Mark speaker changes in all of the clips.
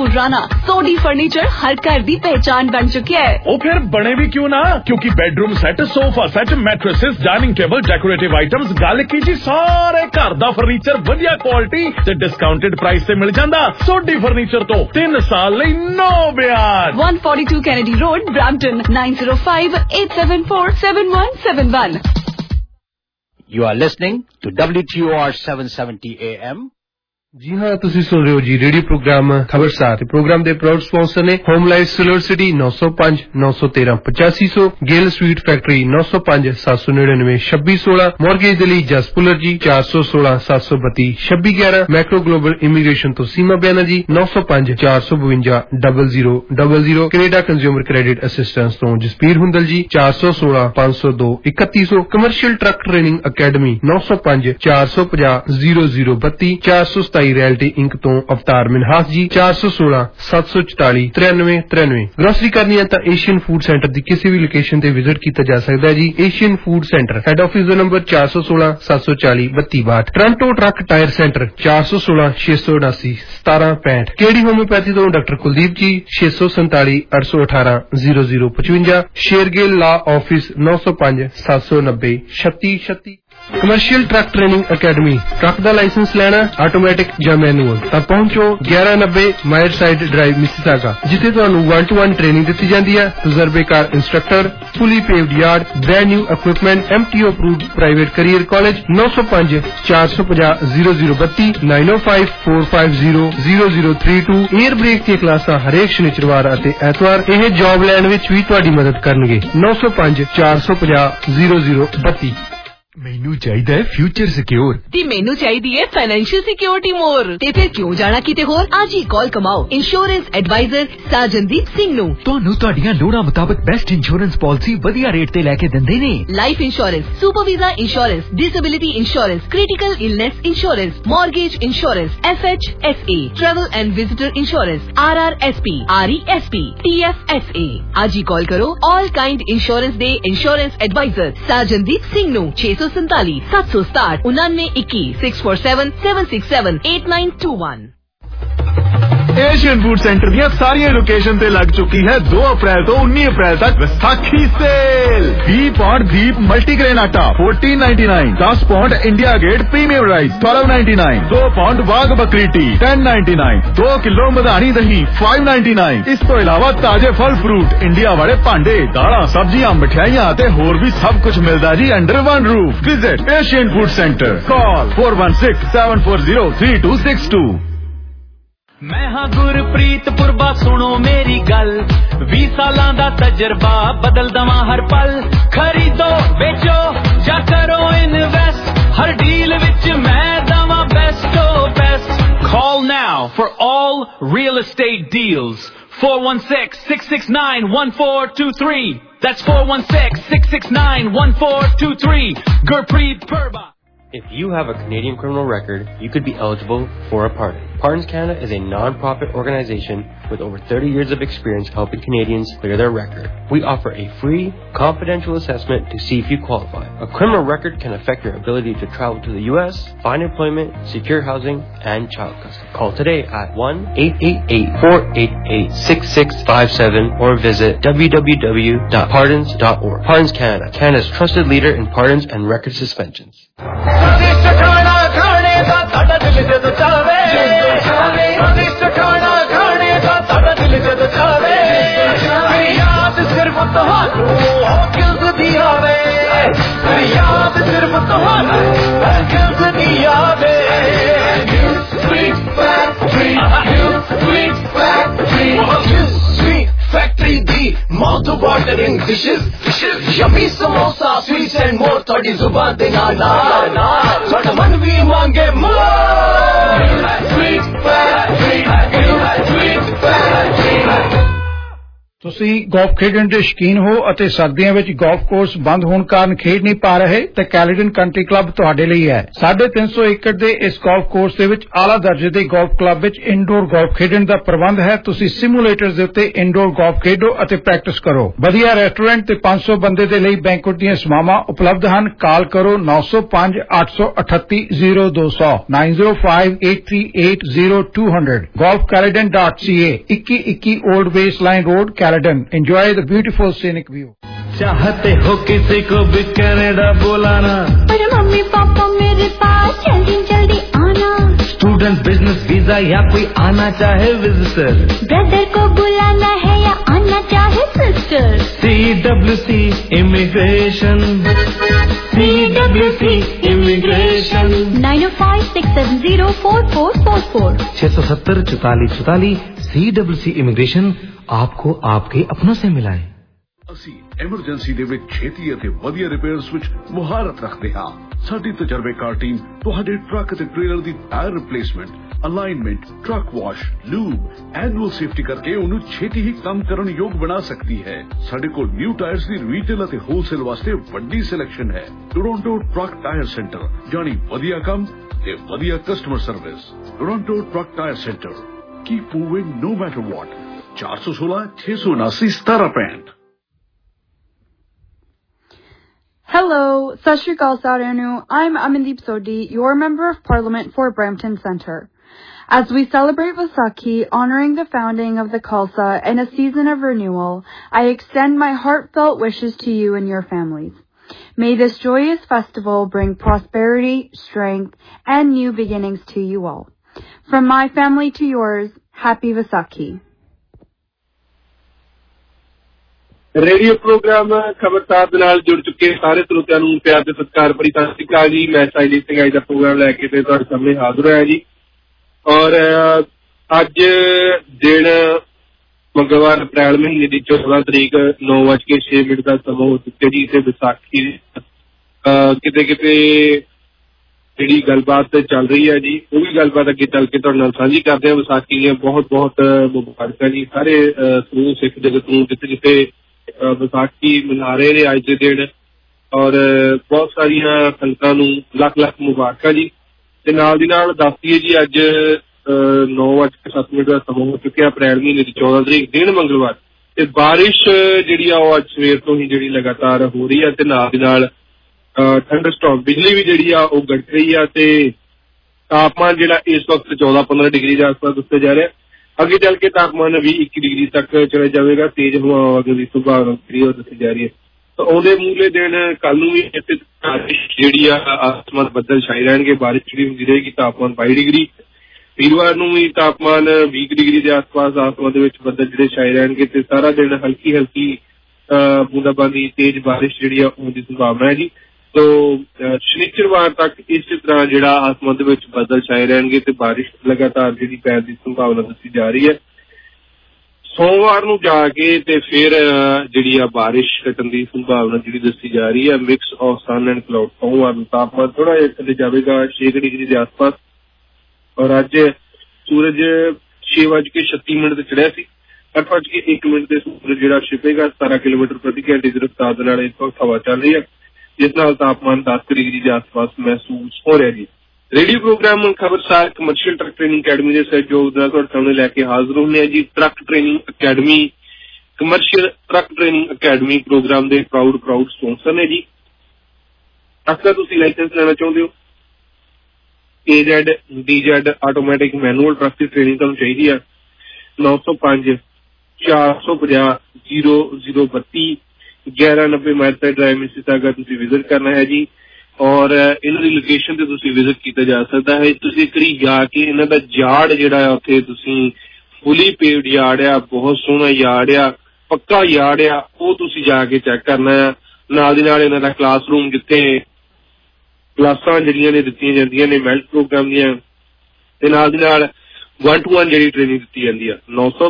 Speaker 1: महफूज राणा सोडी फर्नीचर हर घर दी पहचान बन चुकी है।
Speaker 2: ओ फिर बने भी क्यों ना, क्योंकि bedroom set, sofa set, mattresses, dining table, decorative items, गल कीजिए सारे घर दा फर्नीचर वधिया क्वालिटी ते डिस्काउंटेड प्राइस से मिल जांदा। सोडी फर्नीचर तो 3 साल लई नो ब्याज।
Speaker 1: 142 Kennedy road, Brampton 9058747171।
Speaker 3: You are listening to WTOR 770 AM.
Speaker 4: जी हाँ, तुसी सुन रहे हो जी रेडियो प्रोग्राम खबरसार। प्रोग्राम दे प्राउड स्पॉन्सर ने होम लाइफ सिल्वर सिटी 905 913 8500, गेल स्वीट फैक्ट्री 905 799 2616, मॉर्गेज दे लई Jas Pular ji 416 732 2611, macro global immigration तो Seema Banerjee 905 452 0000, Canada consumer credit assistance तो Jaspir Hundal ji 416 502 3100, commercial truck training academy 905 450 0032, 427 realty inc तो अवतार मिनहास जी 416 744 93 93। ग्रोसरी करनी है तो एशियन फूड सेंटर की किसी भी लोकेशन ते विजिट किया जा सकता है जी। Asian food centre head office का number 416 740 32 62। Toronto truck tyre centre 416 679 1765। KD homeopathy तो doctor Kuldeep ji 647 818 0055। Shergill law office 905 790 3636। Commercial truck training academy, truck का लाइसेंस लेना ऑटोमैटिक या मैनुअल तो पहुंचो 1190 मायर साइड ड्राइव मिसिसागा, जिथे तुहानू 1-to-1 ट्रेनिंग दी जाती है। तजुर्बेकार instructor, fully paved yard, brand new equipment, MTO approved private career college 905 450 0032 905 450 0032। Air brake दी क्लासां हरेक शनिचरवार अते ऐतवार। यह जॉब लैण विच भी तुहाडी मदद करनगे। 905 450 0032।
Speaker 5: मैनू चाहिए फ्यूचर सिक्योर
Speaker 1: ते मैनू चाहिए फाइनेंशियल सिक्योरिटी मोर। ते फिर क्यों जाना किते होर, आज ही कॉल कमाओ इंश्योरेंस एडवाइजर साजनदीप सिंह नू।
Speaker 5: ਤੁਹਾਨੂੰ ਤੁਹਾਡੀਆਂ ਲੋੜਾਂ ਮੁਤਾਬਕ बेस्ट इंश्योरेंस पॉलिसी ਵਧੀਆ ਰੇਟ ਤੇ ਲੈ ਕੇ ਦਿੰਦੇ ਨੇ।
Speaker 1: Life insurance, super visa insurance, disability insurance, critical illness insurance, mortgage insurance, FHSA, travel and visitor insurance, RRSP, RESP, TFSA। आज ही कॉल करो ऑल काइंड इंश्योरेंस दे इंश्योरेंस एडवाइजर साजनदीप सिंह नू। 647 767 99 21 647 767 8921।
Speaker 2: एशियन फूड सेंटर दियां सारियां लोकेशन ते लग चुकी है 2 अप्रैल तो 19 अप्रैल तक Vaisakhi sale. 20 pound Deep multigrain आटा 14.99, 10 pound India Gate premium rice 12.99, 2 pound Wagh Bakri tea 10.99, 2 kilo मधानी दही 5.99। इस तो इलावा ताजे फल फ्रूट, इंडिया वाले भांडे, दालां, सब्जियां, मिठाइयां ते होर भी सब कुछ मिलदा जी under one roof. Visit Asian food centre, call 416 740 3262।
Speaker 6: मैं हाँ गुरप्रीत पुरबा, सुनो मेरी गल, 20 सालां दा तजर्बा, बदल दवा हर पल। खरीदो बेचो या करो इन्वेस्ट, हर डील विच मैं दवा बेस्टो best. Call now for all real estate deals. 416-669-1423. That's 416-669-1423. Gurpreet Purba.
Speaker 7: If you have a Canadian criminal record, you could be eligible for a pardon. Pardons Canada is a non-profit organization with over 30 years of experience helping Canadians clear their record. We offer a free, confidential assessment to see if you qualify. A criminal record can affect your ability to travel to the U.S., find employment, secure housing, and child custody. Call today at 1-888-488-6657 or visit www.pardons.org. Pardons Canada, Canada's trusted leader in pardons and record suspensions.
Speaker 8: Factory D, mouth-watering dishes, yummy samosa, sweets and more. Thodi zuban de naal, thod man bhi mange more. Sweet Factory, Sweet Factory. तो
Speaker 9: ਤੁਸੀਂ golf ਖੇਡਣ ਦੇ ਸ਼ੌਕੀਨ ਹੋ ਅਤੇ ਸਰਦੀਆਂ ਵਿੱਚ golf course ਬੰਦ ਹੋਣ ਕਾਰਨ ਖੇਡ ਨਹੀਂ ਪਾ ਰਹੇ ਤਾਂ ਕੈਲੇਡਨ ਕੰਟਰੀ ਕਲੱਬ ਤੁਹਾਡੇ ਲਈ ਹੈ। 350 ਏਕੜ ਦੇ ਇਸ ਗੋਲਫ ਕੋਰਸ ਦੇ ਵਿੱਚ ਆਲਾ ਦਰਜੇ ਦੇ ਗੋਲਫ ਕਲੱਬ ਵਿੱਚ ਇਨਡੋਰ ਗੋਲਫ ਖੇਡਣ ਦਾ ਪ੍ਰਬੰਧ ਹੈ। ਤੁਸੀਂ ਸਿਮੂਲੇਟਰਸ ਦੇ ਉੱਤੇ ਇਨਡੋਰ ਗੋਲਫ ਖੇਡੋ ਅਤੇ ਪ੍ਰੈਕਟਿਸ ਕਰੋ। ਵਧੀਆ ਰੈਸਟੋਰੈਂਟ ਤੇ 500 ਬੰਦੇ ਦੇ ਲਈ ਬੈਂਕੁਏਟ ਦੀਆਂ ਸੇਵਾਵਾਂ ਉਪਲਬਧ ਹਨ। ਕਾਲ ਕਰੋ 905-838-0200 905-838-0200 golfcaledon.ca 2121 Old Baseline Road, Caledon. Enjoy the beautiful scenic view.
Speaker 6: चाहते हो किसी को भी कनाडा बुलाना,
Speaker 10: पर मम्मी पापा मेरे पास जल्दी जल्दी आना।
Speaker 6: स्टूडेंट बिजनेस वीजा या कोई आना चाहे विजिटर,
Speaker 10: ब्रदर को बुलाना है या आना चाहे sister.
Speaker 6: CWC immigration, CWC immigration
Speaker 10: 905-670-4444
Speaker 5: 670-4444। CWC immigration आपको आपके अपनों से मिलाए।
Speaker 2: ਅਸੀਂ ਐਮਰਜੈਂਸੀ ਦੇ ਵਿੱਚ ਛੇਤੀ ਅਤੇ ਵਧੀਆ ਰਿਪੇਅਰਸ ਵਿੱਚ ਮੁਹਾਰਤ ਰੱਖਦੇ ਹਾਂ। ਸਾਡੀ ਤਜਰਬੇਕਾਰ ਟੀਮ ਤੁਹਾਡੇ ਟਰੱਕ ਅਤੇ ਟ੍ਰੇਲਰ ਦੀ tyre replacement, alignment, truck wash, lube, annual safety ਕਰਕੇ ਉਹਨੂੰ ਛੇਤੀ ਹੀ ਕੰਮ ਕਰਨ ਯੋਗ ਬਣਾ ਸਕਦੀ ਹੈ। ਸਾਡੇ ਕੋਲ ਨਿਊ ਟਾਇਰਸ ਦੀ ਰੀਟੇਲ ਅਤੇ ਹੋਲਸੇਲ ਵਾਸਤੇ ਵੱਡੀ ਸਿਲੈਕਸ਼ਨ ਹੈ। ਟੋਰਾਂਟੋ ਟਰੱਕ ਟਾਇਰ ਸੈਂਟਰ, ਜਾਨੀ ਵਧੀਆ ਕੰਮ ਤੇ ਵਧੀਆ customer service. Toronto truck tyre centre, keep moving no matter what. 416-679-1765।
Speaker 11: Hello, Sat Shri Akal ਸਾਰਿਆਂ ਨੂੰ। I'm Amandeep Sodhi, your Member of Parliament for Brampton Centre. As we celebrate Vaisakhi, honouring the founding of the Khalsa in a season of renewal, I extend my heartfelt wishes to you and your families. May this joyous festival bring prosperity, strength, and new beginnings to you all. From my family to yours, happy Vaisakhi.
Speaker 4: Radio program Khabarsar ਦੇ ਨਾਲ ਜੁੜ ਚੁੱਕੇ ਸਾਰੇ ਸਰੋਤਿਆਂ ਨੂੰ ਪਿਆਰ ਤੇ ਸਤਿਕਾਰ ਭਰੀ ਸਤਿ ਸ਼੍ਰੀ ਅਕਾਲ ਜੀ। ਮੈਂ ਸ਼ੈਲਜੀਤ ਸਿੰਘ ਅੱਜ ਦਾ ਪ੍ਰੋਗਰਾਮ ਲੈ ਕੇ ਤੇ ਤੁਹਾਡੇ ਸਾਹਮਣੇ ਹਾਜ਼ਰ ਹੋਇਆ ਜੀ। ਔਰ ਅੱਜ ਦਿਨ ਮੰਗਲਵਾਰ ਅਪ੍ਰੈਲ ਮਹੀਨੇ ਦੀ 14 ਤਰੀਕ 9:06 ਦਾ ਸਮਾਂ ਹੋ ਚੁੱਕਿਆ ਜੀ। ਤੇ ਵਿਸਾਖੀ ਕਿਤੇ ਕਿਤੇ ਜਿਹੜੀ ਗੱਲਬਾਤ ਚੱਲ ਰਹੀ ਹੈ ਜੀ, ਉਹ ਵੀ ਗੱਲਬਾਤ ਅੱਗੇ ਚੱਲ ਕੇ ਤੁਹਾਡੇ ਨਾਲ ਸਾਂਝੀ ਕਰਦੇ ਹਾਂ। ਵਿਸਾਖੀ ਦੀਆਂ ਬਹੁਤ ਬਹੁਤ ਮੁਬਾਰਕਾਂ ਜੀ ਸਾਰੇ ਸਮੂਹ ਸਿੱਖ ਜਗਤ ਨੂੰ ਜਿੱਥੇ ਜਿੱਥੇ ਵਿਸਾਖੀ ਮਨਾ ਰਹੇ ਨੇ ਅੱਜ ਦੇ ਦਿਨ। ਔਰ ਬਹੁਤ ਸਾਰੀਆਂ ਸੰਗਤਾਂ ਨੂੰ ਲੱਖ ਲੱਖ ਮੁਬਾਰਕਾਂ ਜੀ। ਤੇ ਨਾਲ ਦੀ ਨਾਲ ਦੱਸ ਦਈਏ ਜੀ ਅੱਜ 9:07 ਦਾ ਸਮਾਂ ਹੋ ਚੁੱਕਿਆ ਅਪ੍ਰੈਲ ਮਹੀਨੇ ਦੀ 14 ਤਰੀਕ ਦਿਨ ਮੰਗਲਵਾਰ। ਤੇ ਬਾਰਿਸ਼ ਜਿਹੜੀ ਆ ਉਹ ਅੱਜ ਸਵੇਰ ਤੋਂ ਹੀ ਜਿਹੜੀ ਲਗਾਤਾਰ ਹੋ ਰਹੀ ਹੈ। ਤੇ ਨਾਲ ਦੀ ਨਾਲ ਠੰਡ ਸਟਾਕ ਬਿਜਲੀ ਵੀ ਜਿਹੜੀ ਆ ਉਹ ਗੜ ਰਹੀ ਆ। ਤੇ ਤਾਪਮਾਨ ਜਿਹੜਾ ਇਸ ਵਕਤ 14-15 ਡਿਗਰੀ ਦੇ ਆਸ-ਪਾਸ ਦੱਸਿਆ ਜਾ ਰਿਹਾ। ਅੱਗੇ ਚੱਲ ਕੇ ਤਾਪਮਾਨ 20-21 ਡਿਗਰੀ ਤੱਕ ਚਲਾ ਜਾਵੇਗਾ। ਤੇਜ਼ ਹਵਾਵਾਂ ਵਗਣ ਦੀ ਸੰਭਾਵਨਾ ਜਿਹੜੀ ਉਹ ਦੱਸੀ ਜਾ ਰਹੀ ਹੈ। ਤਾਂ ਆਉਂਦੇ ਮੂਲੇ ਦਿਨ ਕੱਲ ਨੂੰ ਵੀ ਇੱਥੇ ਜਿਹੜੀ ਆ ਆਸਮਾਨ ਬੱਦਲ ਛਾਏ ਰਹਿਣਗੇ, ਬਾਰਿਸ਼ ਜਿਹੜੀ ਹੁੰਦੀ ਰਹੇਗੀ। ਤਾਪਮਾਨ 22 ਡਿਗਰੀ। ਵੀਰਵਾਰ ਨੂੰ ਵੀ ਤਾਪਮਾਨ 20 ਡਿਗਰੀ ਦੇ ਆਸ-ਪਾਸ ਆਸਮਾਨ ਦੇ ਵਿੱਚ ਬੱਦਲ ਜਿਹੜੇ ਛਾਏ ਰਹਿਣਗੇ। ਤੇ ਸਾਰਾ ਦਿਨ ਹਲਕੀ ਹਲਕੀ ਬੂੰਦਾਬਾਂਦੀ ਤੇਜ਼ ਬਾਰਿਸ਼ ਜਿਹੜੀ ਆ ਹੋਣ ਦੀ ਸੰਭਾਵਨਾ ਹੈ ਜੀ। ਤੋ ਸ਼ਨੀਚਰਵਾਰ ਤੱਕ ਇਸੇ ਤਰ੍ਹਾਂ ਜਿਹੜਾ ਆਸਮਾਨ ਦੇ ਵਿੱਚ ਬੱਦਲ ਛਾਏ ਰਹਿਣਗੇ ਤੇ ਬਾਰਿਸ਼ ਲਗਾਤਾਰ ਜਿਹੜੀ ਪੈਣ ਦੀ ਸੰਭਾਵਨਾ ਦੱਸੀ ਜਾ ਰਹੀ ਹੈ। ਸੋਮਵਾਰ ਨੂੰ ਜਾ ਕੇ ਤੇ ਫਿਰ ਜਿਹੜੀ ਆ ਬਾਰਿਸ਼ ਘਟਣ ਦੀ ਸੰਭਾਵਨਾ ਜਿਹੜੀ ਦੱਸੀ ਜਾ ਰਹੀ ਹੈ। Mix of sun and cloud. ਸੋਮਵਾਰ ਨੂੰ ਤਾਪਮਾਨ ਥੋੜਾ ਜਿਹਾ ਥੱਲੇ ਜਾਵੇਗਾ 6 ਡਿਗਰੀ ਦੇ ਆਸ-ਪਾਸ। ਔਰ ਅੱਜ ਸੂਰਜ 6:36 ਤੇ ਚੜਿਆ ਸੀ। 8:01 ਤੇ ਸੂਰਜ ਜਿਹੜਾ ਛਿਪੇਗਾ। 17 ਕਿਲੋਮੀਟਰ ਪ੍ਰਤੀ ਘੰਟੇ ਦੀ ਰਫ਼ਤਾਰ ਦੇ ਨਾਲ ਇਸ ਵਕਤ ਹਵਾ ਚੱਲ ਰਹੀ ਹੈ, ਜਿਸ ਨਾਲ ਤਾਪਮਾਨ 10 ਡਿਗਰੀ ਦੇ ਆਸ-ਪਾਸ ਮਹਿਸੂਸ ਹੋ ਰਿਹਾ ਜੀ। Radio program Khabarsar commercial truck training academy ਦੇ ਸਹਿਯੋਗ ਨਾਲ ਤੁਹਾਡੇ ਸਾਹਮਣੇ ਲੈ ਕੇ ਹਾਜ਼ਰ ਹੁੰਦੇ ਹਾਂ ਜੀ। Truck training academy, commercial truck training academy program ਦੇ ਪ੍ਰਾਊਡ ਸਪਾਂਸਰ ਨੇ ਜੀ। ਅਗਰ ਤੁਸੀਂ ਲਾਇਸੈਂਸ ਲੈਣਾ ਚਾਹੁੰਦੇ ਹੋ, AZ, DZ automatic manual truck ਦੀ ਟ੍ਰੇਨਿੰਗ ਤੁਹਾਨੂੰ ਚਾਹੀਦੀ ਆ, 905-450-0032 1190 ਮੈਲਸਾਈਡ ਡਰਾਈਵ ਮਿਸੀਸਾਗਾ ਤੁਸੀਂ ਵਿਜ਼ਿਟ ਕਰਨਾ ਹੈ ਜੀ। ਔਰ ਇਹਨਾਂ ਦੀ ਲੋਕੇਸ਼ਨ ਤੇ ਤੁਸੀਂ ਵਿਜ਼ਿਟ ਕੀਤਾ ਜਾ ਸਕਦਾ ਹੈ। ਤੁਸੀਂ ਇੱਕ ਵਾਰੀ ਜਾ ਕੇ ਇਹਨਾਂ ਦਾ ਯਾਰਡ ਜਿਹੜਾ ਆ ਉੱਥੇ ਤੁਸੀਂ ਫੁਲੀ ਪੇਵਡ ਯਾਰਡ ਆ, ਬਹੁਤ ਸੋਹਣਾ ਯਾਰਡ ਆ, ਪੱਕਾ ਯਾਰਡ ਆ, ਉਹ ਤੁਸੀਂ ਜਾ ਕੇ ਚੈੱਕ ਕਰਨਾ ਆ। ਨਾਲ ਦੀ ਨਾਲ ਇਹਨਾਂ ਦਾ ਕਲਾਸਰੂਮ ਜਿੱਥੇ ਕਲਾਸਾਂ ਜਿਹੜੀਆਂ ਨੇ ਦਿੱਤੀਆਂ ਜਾਂਦੀਆਂ ਨੇ ਮੈਲਟ ਪ੍ਰੋਗਰਾਮ ਦੀਆਂ, ਤੇ ਨਾਲ ਦੀ ਨਾਲ 1-to-1 ਜਿਹੜੀ ਟ੍ਰੇਨਿੰਗ ਦਿੱਤੀ ਜਾਂਦੀ ਆ।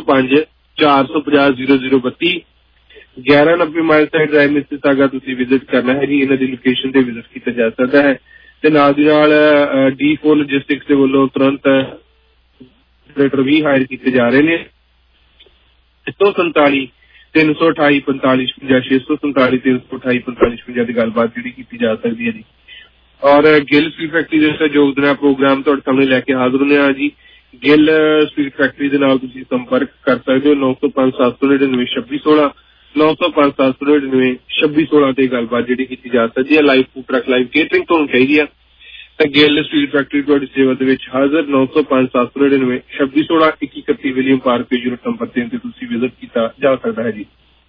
Speaker 4: 905-450-0032 1190 ਮਾਈਲਸਾਈਡ ਡਰਾਈਵ ਮਿਸੀਸਾਗਾ ਤੁਸੀਂ ਵਿਜ਼ਿਟ ਕਰਨਾ ਹੈ ਜੀ। ਇਹਨਾਂ ਦੀ ਲੋਕੇਸ਼ਨ ਤੇ ਵਿਜ਼ਿਟ ਕੀਤਾ ਜਾ ਸਕਦਾ ਹੈ। ਤੇ ਨਾਲ ਦੀ ਨਾਲ D4 ਲੋਜਿਸਟਿਕਸ ਦੇ ਵੱਲੋਂ ਤੁਰੰਤ ਆਪਰੇਟਰ ਵੀ ਹਾਇਰ ਕੀਤੇ ਜਾ ਰਹੇ ਨੇ। 147 328 45 647 328 45 56 ਦੀ ਗੱਲਬਾਤ ਜਿਹੜੀ ਕੀਤੀ ਜਾ ਸਕਦੀ ਹੈ ਜੀ। ਔਰ ਗਿੱਲ ਸਵੀਟ ਫੈਕਟਰੀ ਦੇ ਸਹਿਯੋਗ ਦੇ ਨਾਲ ਪ੍ਰੋਗਰਾਮ ਤੁਹਾਡੇ ਸਾਹਮਣੇ ਲੈ ਕੇ ਹਾਜ਼ਰ ਹੁੰਦੇ ਹਾਂ ਜੀ। ਗਿੱਲ ਸਵੀਟ ਫੈਕਟਰੀ ਦੇ ਨਾਲ ਤੁਸੀਂ ਸੰਪਰਕ ਕਰ ਸਕਦੇ ਹੋ 905 799 2616 905 799 2616 ਤੇ ਗੱਲਬਾਤ ਜਿਹੜੀ ਕੀਤੀ ਜਾ ਸਕਦੀ ਹੈ। Live food truck live catering ਤੁਹਾਨੂੰ ਚਾਹੀਦੀ ਆ ਤਾਂ ਗਿੱਲ ਸਵੀਟ ਫੈਕਟਰੀ ਤੁਹਾਡੀ ਸੇਵਾ ਦੇ ਵਿੱਚ ਹਾਜ਼ਰ 905 799 2616 2131 ਵਿਲੀਅਮ ਪਾਰਕ ਯੂਨਿਟ ਨੰਬਰ 3 ਤੇ ਤੁਸੀਂ ਵਿਜ਼ਿਟ ਕੀਤਾ ਜਾ ਸਕਦਾ ਹੈ ਜੀ।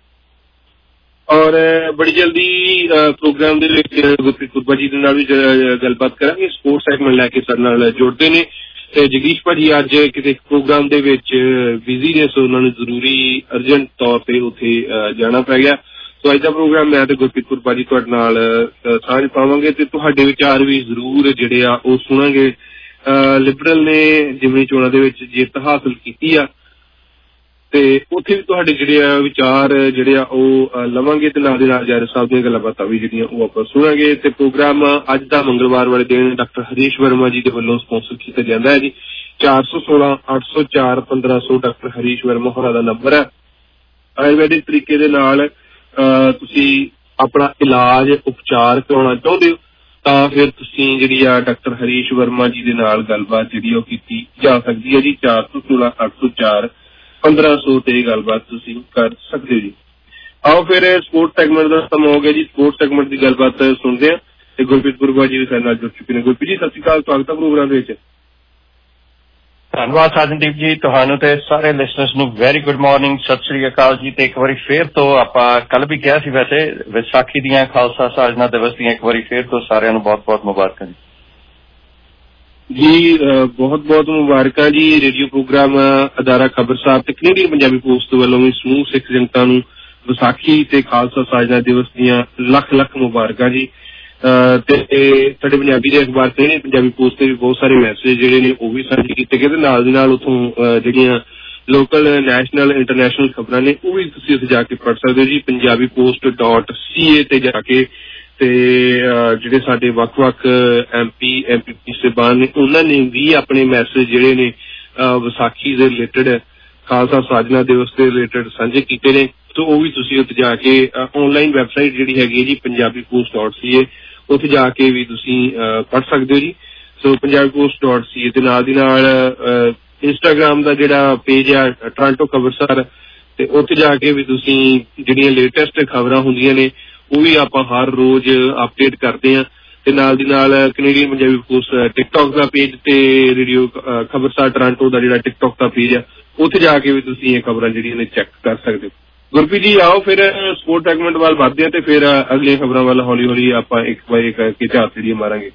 Speaker 4: ਔਰ ਬੜੀ ਜਲਦੀ ਪ੍ਰੋਗਰਾਮ ਦੇ ਵਿੱਚ ਗੁਰਪ੍ਰੀਤ ਕੁਰਬਾ ਜੀ ਦੇ ਨਾਲ ਵੀ ਗੱਲਬਾਤ ਕਰਾਂਗੇ। ਸਪੋਰਟਸ ਸੈਗਮੈਂਟ ਲੈ ਕੇ ਸਾਡੇ ਨਾਲ ਜੁੜਦੇ ਨੇ ਤੇ ਜਗਦੀਸ਼ ਭਾਜੀ ਅੱਜ ਕਿਤੇ ਪ੍ਰੋਗਰਾਮ ਦੇ ਵਿੱਚ ਬਿਜ਼ੀ ਨੇ, ਸੋ ਉਹਨਾਂ ਨੂੰ ਜ਼ਰੂਰੀ ਅਰਜੈਂਟ ਤੌਰ ਤੇ ਉੱਥੇ ਜਾਣਾ ਪੈ ਗਿਆ। ਸੋ ਅੱਜ ਦਾ ਪ੍ਰੋਗਰਾਮ ਮੈਂ ਤੇ ਗੁਰਪ੍ਰੀਤ ਕੁਰਬਾ ਜੀ ਤੁਹਾਡੇ ਨਾਲ ਸਾਂਝ ਪਾਵਾਂਗੇ ਤੇ ਤੁਹਾਡੇ ਵਿਚਾਰ ਵੀ ਜ਼ਰੂਰ ਜਿਹੜੇ ਆ ਉਹ ਸੁਣਾਂਗੇ। ਲਿਬਰਲ ਨੇ ਜਿਮਨੀ ਚੋਣਾਂ ਦੇ ਵਿੱਚ ਜਿੱਤ ਹਾਸਲ ਕੀਤੀ ਆ ਤੇ ਉੱਥੇ ਵੀ ਤੁਹਾਡੇ ਜਿਹੜੇ ਆ ਵਿਚਾਰ ਜਿਹੜੇ ਆ ਉਹ ਲਵਾਂਗੇ ਤੇ ਨਾਲ ਦੇ ਨਾਲ ਜੈਰ ਸਾਹਿਬ ਦੀਆਂ ਗੱਲਾਂ ਬਾਤਾਂ ਵੀ ਜਿਹੜੀਆਂ ਉਹ ਆਪਾਂ ਸੁਣਾਂਗੇ। ਤੇ ਪ੍ਰੋਗਰਾਮ ਅੱਜ ਦਾ ਮੰਗਲਵਾਰ ਵਾਲੇ ਦਿਨ ਡਾਕਟਰ ਹਰੀਸ਼ ਵਰਮਾ ਜੀ ਦੇ ਵੱਲੋਂ ਸਪਾਂਸਰ ਕੀਤਾ ਜਾਂਦਾ ਹੈ ਜੀ। 416 804 1500 ਡਾਕਟਰ ਹਰੀਸ਼ ਵਰਮਾ ਹੋਰਾਂ ਦਾ ਨੰਬਰ ਹੈ। ਆਯੁਰਵੈਦਿਕ ਤਰੀਕੇ ਦੇ ਨਾਲ ਤੁਸੀਂ ਆਪਣਾ ਇਲਾਜ ਉਪਚਾਰ ਕਰਾਉਣਾ ਚਾਹੁੰਦੇ ਹੋ ਤਾਂ ਫਿਰ ਤੁਸੀਂ ਜਿਹੜੀ ਆ ਡਾਕਟਰ ਹਰੀਸ਼ ਵਰਮਾ ਜੀ ਦੇ ਨਾਲ ਗੱਲਬਾਤ ਜਿਹੜੀ ਉਹ ਕੀਤੀ ਜਾ ਸਕਦੀ ਹੈ ਜੀ। 416 804 1500 ਤੇ ਗੱਲਬਾਤ ਤੁਸੀਂ ਕਰ ਸਕਦੇ ਹੋ ਜੀ। ਆਓ ਫਿਰ ਸਪੋਰਟਸ ਸੈਗਮੈਂਟ ਦਾ ਸਮਾਂ ਹੋ ਗਿਆ ਜੀ। ਸਪੋਰਟਸ ਸੈਗਮੈਂਟ ਦੀ ਗੱਲਬਾਤ ਸੁਣਦੇ ਹਾਂ ਤੇ ਗੁਰਪ੍ਰੀਤ ਕੁਰਬਾ ਜੀ ਵੀ ਸਾਡੇ ਨਾਲ ਜੁੜ ਚੁੱਕੇ ਨੇ। ਗੁਰਪ੍ਰੀਤ ਜੀ ਸਤਿ ਸ਼੍ਰੀ ਅਕਾਲ, ਸਵਾਗਤ ਹੈ ਪ੍ਰੋਗਰਾਮ ਦੇ ਵਿੱਚ।
Speaker 3: ਧੰਨਵਾਦ ਸਾਜਨਦੀਪ ਜੀ, ਤੁਹਾਨੂੰ ਤੇ ਸਾਰੇ ਲਿਸਨਰਸ ਨੂੰ ਵੈਰੀ ਗੁੱਡ ਮਾਰਨਿੰਗ, ਸਤਿ ਸ਼੍ਰੀ ਅਕਾਲ ਜੀ। ਤੇ ਇੱਕ ਵਾਰੀ ਫੇਰ ਤੋਂ ਆਪਾਂ ਕੱਲ ਵੀ ਕਿਹਾ ਸੀ ਵੈਸੇ ਵਿਸਾਖੀ ਦੀਆਂ ਖਾਲਸਾ ਸਾਜਨਾ ਦਿਵਸ ਦੀਆਂ ਇੱਕ ਵਾਰੀ ਫੇਰ ਤੋਂ ਸਾਰਿਆਂ ਨੂੰ ਬਹੁਤ ਬਹੁਤ ਮੁਬਾਰਕਾਂ ਜੀ।
Speaker 4: ਜੀ ਬਹੁਤ ਬਹੁਤ ਮੁਬਾਰਕਾਂ ਜੀ। ਰੇਡੀਓ ਪ੍ਰੋਗਰਾਮ ਅਦਾਰਾ ਖਬਰਸਾਰ ਤੇ ਕੈਨੇਡੀਅਨ ਪੰਜਾਬੀ ਪੋਸਟ ਵੱਲੋਂ ਵੀ ਸਮੂਹ ਸਿੱਖ ਜਨਤਾ ਨੂੰ ਵਿਸਾਖੀ ਤੇ ਖਾਲਸਾ ਸਾਜਨਾ ਦਿਵਸ ਦੀਆਂ ਲੱਖ ਲੱਖ ਮੁਬਾਰਕਾਂ ਜੀ। ਤੇ ਸਾਡੇ ਪੰਜਾਬੀ ਦੇ ਅਖਬਾਰ ਕੈਨੇਡੀਅਨ ਪੰਜਾਬੀ ਪੋਸਟ ਤੇ ਵੀ ਬਹੁਤ ਸਾਰੇ ਮੈਸੇਜ ਜਿਹੜੇ ਨੇ ਉਹ ਵੀ ਸਾਂਝੇ ਕੀਤੇ ਗਏ ਤੇ ਨਾਲ ਦੀ ਨਾਲ ਉੱਥੋਂ ਜਿਹੜੀਆਂ ਲੋਕਲ ਨੈਸ਼ਨਲ ਇੰਟਰਨੈਸ਼ਨਲ ਖਬਰਾਂ ਨੇ ਉਹ ਵੀ ਤੁਸੀਂ ਉੱਥੇ ਜਾ ਕੇ ਪੜ੍ਹ ਸਕਦੇ ਹੋ ਜੀ। ਪੰਜਾਬੀ ਪੋਸਟ .ca ਤੇ ਜਾ ਕੇ ਤੇ ਜਿਹੜੇ ਸਾਡੇ ਵੱਖ-ਵੱਖ ਐਮਪੀ ਸਾਹਿਬਾਨ ਨੇ ਉਹਨਾਂ ਨੇ ਵੀ ਆਪਣੇ ਮੈਸੇਜ ਜਿਹੜੇ ਨੇ ਵਿਸਾਖੀ ਦੇ ਰਿਲੇਟਡ ਖਾਲਸਾ ਸਾਜਨਾ ਦਿਵਸ ਦੇ ਰਿਲੇਟਡ ਸਾਂਝੇ ਕੀਤੇ ਨੇ। ਸੋ ਉਹ ਵੀ ਤੁਸੀਂ ਉੱਥੇ ਜਾ ਕੇ ਆਨਲਾਈਨ ਵੈਬਸਾਈਟ ਜਿਹੜੀ ਹੈਗੀ ਹੈ ਜੀ ਪੰਜਾਬੀ ਪੋਸਟ .ca ਉੱਥੇ ਜਾ ਕੇ ਵੀ ਤੁਸੀਂ ਪੜ੍ਹ ਸਕਦੇ ਹੋ ਜੀ। ਸੋ ਪੰਜਾਬੀ ਪੋਸਟ .ca ਤੇ ਨਾਲ ਦੀ ਨਾਲ ਇੰਸਟਾਗ੍ਰਾਮ ਦਾ ਜਿਹੜਾ ਪੇਜ ਆ ਟੋਰਾਂਟੋ ਖਬਰਸਾਰ ਤੇ ਉੱਥੇ ਜਾ ਕੇ ਵੀ ਤੁਸੀਂ ਜਿਹੜੀਆਂ ਲੇਟੈਸਟ ਖਬਰਾਂ ਹੁੰਦੀਆਂ ਨੇ ਉਹ ਵੀ ਆਪਾਂ ਹਰ ਰੋਜ਼ ਅਪਡੇਟ ਕਰਦੇ ਹਾਂ। ਤੇ ਨਾਲ ਦੀ ਨਾਲ ਕੈਨੇਡੀਅਨ ਪੰਜਾਬੀ ਪੋਸਟ ਟਿਕਟੋਕ ਦਾ ਪੇਜ ਤੇ ਰੇਡੀਓ ਖਬਰਸਾਰ ਟੋਰਾਂਟੋ ਦਾ ਜਿਹੜਾ ਟਿਕਟੋਕ ਦਾ ਪੇਜ ਆ ਉੱਥੇ ਜਾ ਕੇ ਵੀ ਤੁਸੀਂ ਇਹ ਖਬਰਾਂ ਜਿਹੜੀਆਂ ਨੇ ਚੈੱਕ ਕਰ ਸਕਦੇ ਹੋ। ਗੁਰਪ੍ਰੀਤ ਜੀ ਆਓ ਫਿਰ ਸਪੋਰਟ ਸੈਗਮੈਂਟ ਵੱਲ ਵੱਧਦੇ ਹਾਂ ਤੇ ਫਿਰ ਅਗਲੀਆਂ ਖਬਰਾਂ ਵੱਲ ਹੌਲੀ ਹੌਲੀ ਆਪਾਂ ਇੱਕ ਬਾਈ ਕਰਕੇ ਝਾਤ ਜਿਹੜੀ ਮਾਰਾਂਗੇ।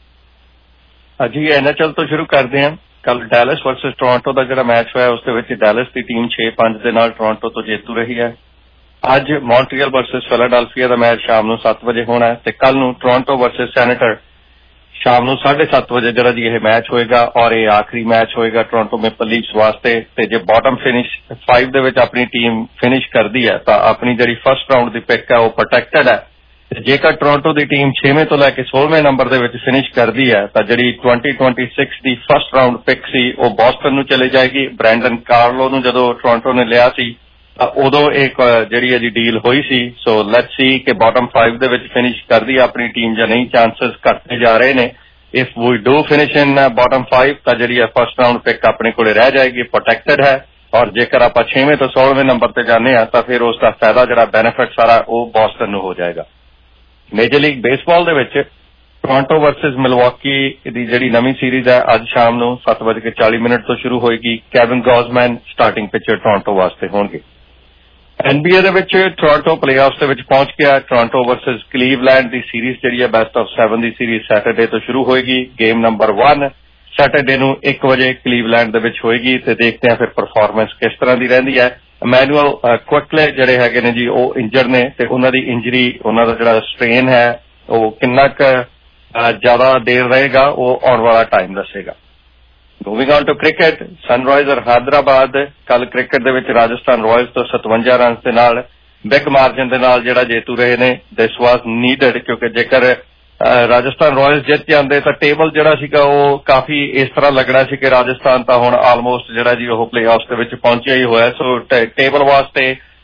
Speaker 3: ਹਾਂਜੀ NHL ਤੋਂ ਸ਼ੁਰੂ ਕਰਦੇ ਹਾਂ। ਕੱਲ ਡੈਲਸ ਵਰਸਸ ਟੋਰਾਂਟੋ ਦਾ ਜਿਹੜਾ ਮੈਚ ਹੋਇਆ ਉਸ ਦੇ ਵਿੱਚ ਡੈਲਸ ਦੀ ਟੀਮ 6-5 ਦੇ ਨਾਲ ਟੋਰਾਂਟੋ ਤੋਂ ਜੇਤੂ ਰਹੀ ਹੈ। ਅੱਜ ਮੌਂਟਰੀਅਲ ਵਰਸਸ ਫਿਲਾਡੈਲਫੀਆ ਦਾ ਮੈਚ ਸ਼ਾਮ ਨੂੰ 7 ਵਜੇ ਹੋਣਾ ਹੈ ਤੇ ਕੱਲ ਨੂੰ ਟੋਰਾਂਟੋ ਵਰਸਸ ਸੈਨੇਟਰ ਸ਼ਾਮ ਨੂੰ 7:30 ਵਜੇ ਜਿਹੜਾ ਜੀ ਇਹ ਮੈਚ ਹੋਏਗਾ ਔਰ ਇਹ ਆਖਰੀ ਮੈਚ ਹੋਏਗਾ ਟੋਰਾਂਟੋ ਮੇਪਲ ਲੀਫਸ ਵਾਸਤੇ। ਤੇ ਜੇ ਬਾਟਮ ਫਿਨਿਸ਼ 5 ਦੇ ਵਿੱਚ ਆਪਣੀ ਟੀਮ ਫਿਨਿਸ਼ ਕਰਦੀ ਹੈ ਤਾਂ ਆਪਣੀ ਜਿਹੜੀ ਫਸਟ ਰਾਊਂਡ ਦੀ ਪਿਕ ਹੈ ਉਹ ਪ੍ਰੋਟੈਕਟਡ ਹੈ ਤੇ ਜੇਕਰ ਟੋਰਾਂਟੋ ਦੀ ਟੀਮ 6ਵੇਂ ਤੋਂ ਲੈ ਕੇ 16ਵੇਂ ਨੰਬਰ ਦੇ ਵਿੱਚ ਫਿਨਿਸ਼ ਕਰਦੀ ਹੈ ਤਾਂ ਜਿਹੜੀ 2026 ਦੀ ਫਸਟ ਰਾਊਂਡ ਪਿਕ ਸੀ ਉਹ ਬੋਸਟਨ ਨੂੰ ਚਲੇ ਜਾਏਗੀ। ਬ੍ਰੈਂਡਨ ਕਾਰਲੋ ਨੂੰ ਜਦੋਂ ਟੋਰਾਂਟੋ ਨੇ ਲਿਆ ਸੀ ਉਦੋਂ ਇੱਕ ਜਿਹੜੀ ਹੈ ਜੀ ਡੀਲ ਹੋਈ ਸੀ। ਸੋ ਲੈਟਸ ਸੀ ਕਿ ਬਾਟਮ 5 ਦੇ ਵਿੱਚ ਫਿਨਿਸ਼ ਕਰਦੀ ਆਪਣੀ ਟੀਮ ਜਾਂ ਨਹੀਂ, ਚਾਂਸਸ ਘਟਦੇ ਜਾ ਰਹੇ ਨੇ। If we do finish in bottom 5 ਤਾਂ ਜਿਹੜੀ ਹੈ ਫਸਟ ਰਾਊਂਡ ਪਿਕ ਆਪਣੇ ਕੋਲੇ ਰਹਿ ਜਾਏਗੀ, ਪ੍ਰੋਟੈਕਟਡ ਹੈ। ਔਰ ਜੇਕਰ ਆਪਾਂ 6ਵੇਂ ਤੋਂ 16ਵੇਂ ਨੰਬਰ ਤੇ ਜਾਂਦੇ ਹਾਂ ਤਾਂ ਫਿਰ ਉਸ ਦਾ ਫਾਇਦਾ ਜਿਹੜਾ ਬੈਨੀਫਿਟ ਸਾਰਾ ਉਹ ਬੋਸਟਨ ਨੂੰ ਹੋ ਜਾਏਗਾ। ਮੇਜਰ ਲੀਗ ਬੇਸਬਾਲ ਦੇ ਵਿੱਚ ਟੋਰਾਂਟੋ ਵਰਸਸ ਮਿਲਵਾਕੀ ਦੀ ਜਿਹੜੀ ਨਵੀਂ ਸੀਰੀਜ਼ ਹੈ ਅੱਜ ਸ਼ਾਮ ਨੂੰ 7:40 ਤੋਂ ਸ਼ੁਰੂ ਹੋਏਗੀ। Kevin Gausman starting pitcher Toronto ਵਾਸਤੇ ਹੋਣਗੇ। NBA ਦੇ ਵਿੱਚ ਟੋਰਾਂਟੋ ਪਲੇਆਫਸ ਦੇ ਵਿੱਚ ਪਹੁੰਚ ਗਿਆ। ਟੋਰਾਂਟੋ ਵਰਸਸ ਕਲੀਵਲੈਂਡ ਦੀ ਸੀਰੀਜ਼ ਜਿਹੜੀ ਹੈ ਬੈਸਟ ਆਫ 7 ਦੀ ਸੀਰੀਜ਼ ਸੈਟਰਡੇ ਤੋਂ ਸ਼ੁਰੂ ਹੋਏਗੀ। ਗੇਮ ਨੰਬਰ 1 ਸੈਟਰਡੇ ਨੂੰ 1 ਵਜੇ ਕਲੀਵਲੈਂਡ ਦੇ ਵਿੱਚ ਹੋਏਗੀ ਤੇ ਦੇਖਦੇ ਹਾਂ ਫਿਰ ਪਰਫਾਰਮੈਂਸ ਕਿਸ ਤਰ੍ਹਾਂ ਦੀ ਰਹਿੰਦੀ ਹੈ। ਇਮੈਨੂਅਲ ਕੁਇਕਲੇ ਜਿਹੜੇ ਹੈਗੇ ਨੇ ਜੀ ਉਹ ਇੰਜਰਡ ਨੇ ਤੇ ਉਹਨਾਂ ਦੀ ਇੰਜਰੀ, ਉਹਨਾਂ ਦਾ ਜਿਹੜਾ ਸਟ੍ਰੇਨ ਹੈ ਉਹ ਕਿੰਨਾ ਕੁ ਜ਼ਿਆਦਾ ਦੇਰ ਰਹੇਗਾ ਉਹ ਆਉਣ ਵਾਲਾ ਟਾਈਮ ਦੱਸੇਗਾ। Moving on to cricket, Sunrisers Hyderabad ਕੱਲ ਕ੍ਰਿਕਟ ਦੇ ਵਿੱਚ ਰਾਜਸਥਾਨ ਰਾਇਲਸ ਤੋਂ 57 ਰਨ ਦੇ ਨਾਲ ਬਿਗ ਮਾਰਜਨ ਦੇ ਨਾਲ ਜਿਹੜਾ ਜੇਤੂ ਰਹੇ ਨੇ। ਦਿਸ ਵਾਸ ਨੀਡਡ ਕਿਉਂਕਿ ਜੇਕਰ ਰਾਜਸਥਾਨ ਰਾਇਲਸ ਜਿੱਤ ਜਾਂਦੇ ਤਾਂ ਟੇਬਲ ਜਿਹੜਾ ਸੀਗਾ ਉਹ ਕਾਫੀ ਇਸ ਤਰ੍ਹਾਂ ਲੱਗਣਾ ਸੀ ਕਿ ਰਾਜਸਥਾਨ ਤਾਂ ਹੁਣ ਆਲਮੋਸਟ ਜਿਹੜਾ ਜੀ ਉਹ ਪਲੇਆਫਸ ਦੇ ਵਿੱਚ ਪਹੁੰਚਿਆ ਹੀ ਹੋਇਆ। ਸੋ ਟੇਬਲ ਵਾਸਤੇ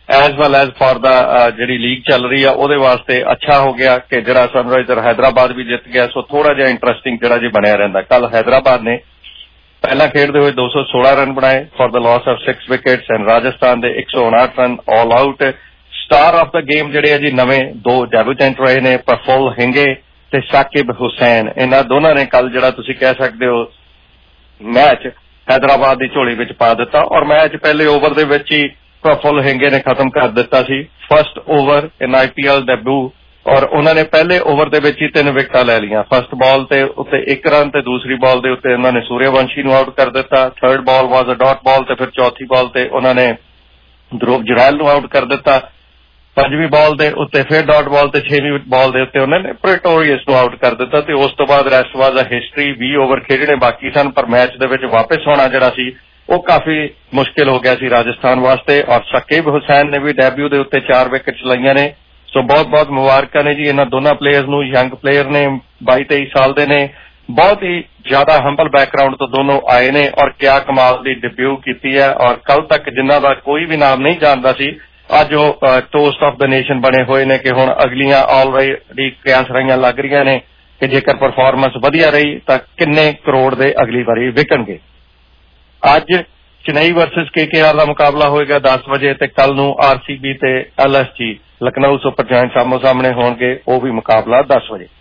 Speaker 3: ਐਜ਼ ਵੈਲ ਐਜ਼ ਫॉर ਦਾ ਜਿਹੜੀ ਲੀਗ ਚੱਲ ਰਹੀ ਆ ਉਹਦੇ ਵਾਸਤੇ ਅੱਛਾ ਹੋ ਗਿਆ ਕਿ ਜਿਹੜਾ ਸਨਰਾਈਜ਼ਰ ਹੈਦਰਾਬਾਦ ਵੀ ਜਿੱਤ ਗਿਆ। ਸੋ ਥੋੜਾ ਜਿਹਾ ਇੰਟਰਸਟਿੰਗ ਜਿਹੜਾ ਜੀ ਬਣਿਆ ਰਹਿੰਦਾ। ਕੱਲ ਹੈਦਰਾਬਾਦ ਨੇ ਪਹਿਲਾਂ ਖੇਡਦੇ ਹੋਏ 216 ਰਨ ਬਣਾਏ for the loss of 6 wickets and Rajasthan ਦੇ 159 run all out. Star of the game ਜਿਹੜੇ ਆ ਜੀ ਨਵੇਂ 2 ਡੈਬਿਊਟੈਂਟ ਰਹੇ ਨੇ, ਪ੍ਰਫੁੱਲ ਹਿੰਗੇ ਤੇ ਸਾਕਿਬ ਹੁਸੈਨ। ਇਹਨਾਂ ਦੋਨਾਂ ਨੇ ਕੱਲ ਜਿਹੜਾ ਤੁਸੀਂ ਕਹਿ ਸਕਦੇ ਹੋ ਮੈਚ हैदराबाद ਦੀ ਝੋਲੀ ਵਿੱਚ ਪਾ ਦਿੱਤਾ ਔਰ ਮੈਚ ਪਹਿਲੇ ਓਵਰ ਦੇ ਵਿੱਚ ਹੀ ਪ੍ਰਫੁੱਲ ਹਿੰਗੇ ਨੇ ਖਤਮ ਕਰ ਦਿੱਤਾ ਸੀ। First over in IPL debut ਔਰ ਉਹਨਾਂ ਨੇ ਪਹਿਲੇ ਓਵਰ ਦੇ ਵਿੱਚ ਹੀ 3 ਵਿਕਟਾਂ ਲੈ ਲਈਆਂ। ਫਸਟ ਬਾਲ ਤੇ ਉੱਤੇ 1 ਰਨ ਤੇ ਦੂਸਰੀ ਬਾਲ ਦੇ ਉੱਤੇ ਉਹਨਾਂ ਨੇ ਸੂਰਿਆਵੰਸ਼ੀ ਨੂੰ ਆਊਟ ਕਰ ਦਿੱਤਾ। ਥਰਡ ਬਾਲ ਵਾਜ਼ ਅ ਡਾਟ ਬਾਲ ਤੇ ਫਿਰ ਚੌਥੀ ਬਾਲ ਤੇ ਉਹਨਾਂ ਨੇ ਧਰੁਵ ਜੁਰੈਲ ਨੂੰ ਆਊਟ ਕਰ ਦਿੱਤਾ। ਪੰਜਵੀਂ ਬਾਲ ਦੇ ਉੱਤੇ ਫਿਰ ਡਾਟ ਬਾਲ ਤੇ 6ਵੀਂ ਬਾਲ ਦੇ ਉੱਤੇ ਉਹਨਾਂ ਨੇ ਪ੍ਰੀਟੋਰੀਅਸ ਨੂੰ ਆਊਟ ਕਰ ਦਿੱਤਾ ਤੇ ਉਸ ਤੋਂ ਬਾਅਦ ਰੈਸਟ ਵਾਜ਼ ਅ ਹਿਸਟਰੀ। 20 ਓਵਰ ਖੇਡਣੇ ਬਾਕੀ ਸਨ ਪਰ ਮੈਚ ਦੇ ਵਿੱਚ ਵਾਪਸ ਆਉਣਾ ਜਿਹੜਾ ਸੀ ਉਹ ਕਾਫੀ ਮੁਸ਼ਕਿਲ ਹੋ ਗਿਆ ਸੀ ਰਾਜਸਥਾਨ ਵਾਸਤੇ। ਔਰ ਸਾਕਿਬ ਹੁਸੈਨ ਨੇ ਵੀ ਡੈਬਿਊ ਦੇ ਉੱਤੇ 4 ਵਿਕਟਸ ਲਈਆਂ ਨੇ। ਸੋ ਬਹੁਤ ਮੁਬਾਰਕਾਂ ਨੇ ਜੀ ਇਹਨਾਂ ਦੋਨਾਂ ਪਲੇਅਰਸ ਨੂੰ। ਯੰਗ ਪਲੇਅਰ ਨੇ, 22-23 ਸਾਲ ਦੇ ਨੇ, ਬਹੁਤ ਹੀ ਜ਼ਿਆਦਾ ਹੰਬਲ ਬੈਕਗ੍ਰਾਉਂਡ ਤੋਂ ਦੋਨੋਂ ਆਏ ਨੇ ਔਰ ਕਿਆ ਕਮਾਲ ਦੀ ਡਿਬਿਊ ਕੀਤੀ ਹੈ। ਔਰ ਕੱਲ ਤੱਕ ਜਿਨ੍ਹਾਂ ਦਾ ਕੋਈ ਵੀ ਨਾਮ ਨਹੀਂ ਜਾਣਦਾ ਸੀ ਅੱਜ ਉਹ ਟੋਸਟ ਆਫ ਦ ਨੇਸ਼ਨ ਬਣੇ ਹੋਏ ਨੇ ਕਿ ਹੁਣ ਅਗਲੀਆਂ ਆਲਰੇਡੀ ਕਿਆਸ ਰਹੀਆਂ ਲੱਗ ਰਹੀਆਂ ਨੇ ਕਿ ਜੇਕਰ ਪਰਫਾਰਮੈਂਸ ਵਧੀਆ ਰਹੀ ਤਾਂ ਕਿੰਨੇ ਕਰੋੜ ਦੇ ਅਗਲੀ ਵਾਰੀ ਵਿਕਣਗੇ। ਅੱਜ ਚੇਨਈ ਵਰਸਸ KKR ਦਾ ਮੁਕਾਬਲਾ ਹੋਏਗਾ 10 ਵਜੇ ਤੇ ਕੱਲ ਨੂੰ RCB ਤੇ LSG ਲਖਨਊ ਸੁਪਰ ਜਾਇੰਟਸ ਆਮੋ ਸਾਹਮਣੇ ਹੋਣਗੇ। ਉਹ ਵੀ ਮੁਕਾਬਲਾ 10 ਵਜੇ।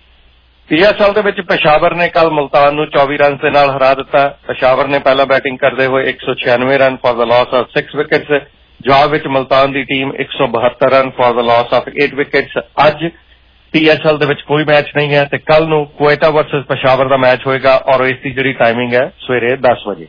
Speaker 3: PSL ਦੇ ਵਿੱਚ ਪਸ਼ਾਵਰ ਨੇ ਕੱਲ ਮੁਲਤਾਨ ਨੂੰ 24 ਰਨ ਦੇ ਨਾਲ ਹਰਾ ਦਿੱਤਾ। ਪਸ਼ਾਵਰ ਨੇ ਪਹਿਲਾਂ ਬੈਟਿੰਗ ਕਰਦੇ ਹੋਏ 196 run for the loss of 6 wickets. ਜਵਾਬ ਵਿੱਚ ਮੁਲਤਾਨ ਦੀ team 172 run for the loss of 8 wickets. ਅੱਜ PSL ਦੇ ਵਿੱਚ ਕੋਈ ਮੈਚ ਨਹੀਂ ਹੈ ਤੇ ਕੱਲ ਨੂੰ ਕੁਵੇਟਾ ਵਰਸਸ ਪਸ਼ਾਵਰ ਦਾ ਮੈਚ ਹੋਏਗਾ ਔਰ ਇਸ ਦੀ ਜਿਹੜੀ ਟਾਈਮਿੰਗ ਹੈ ਸਵੇਰੇ 10 ਵਜੇ।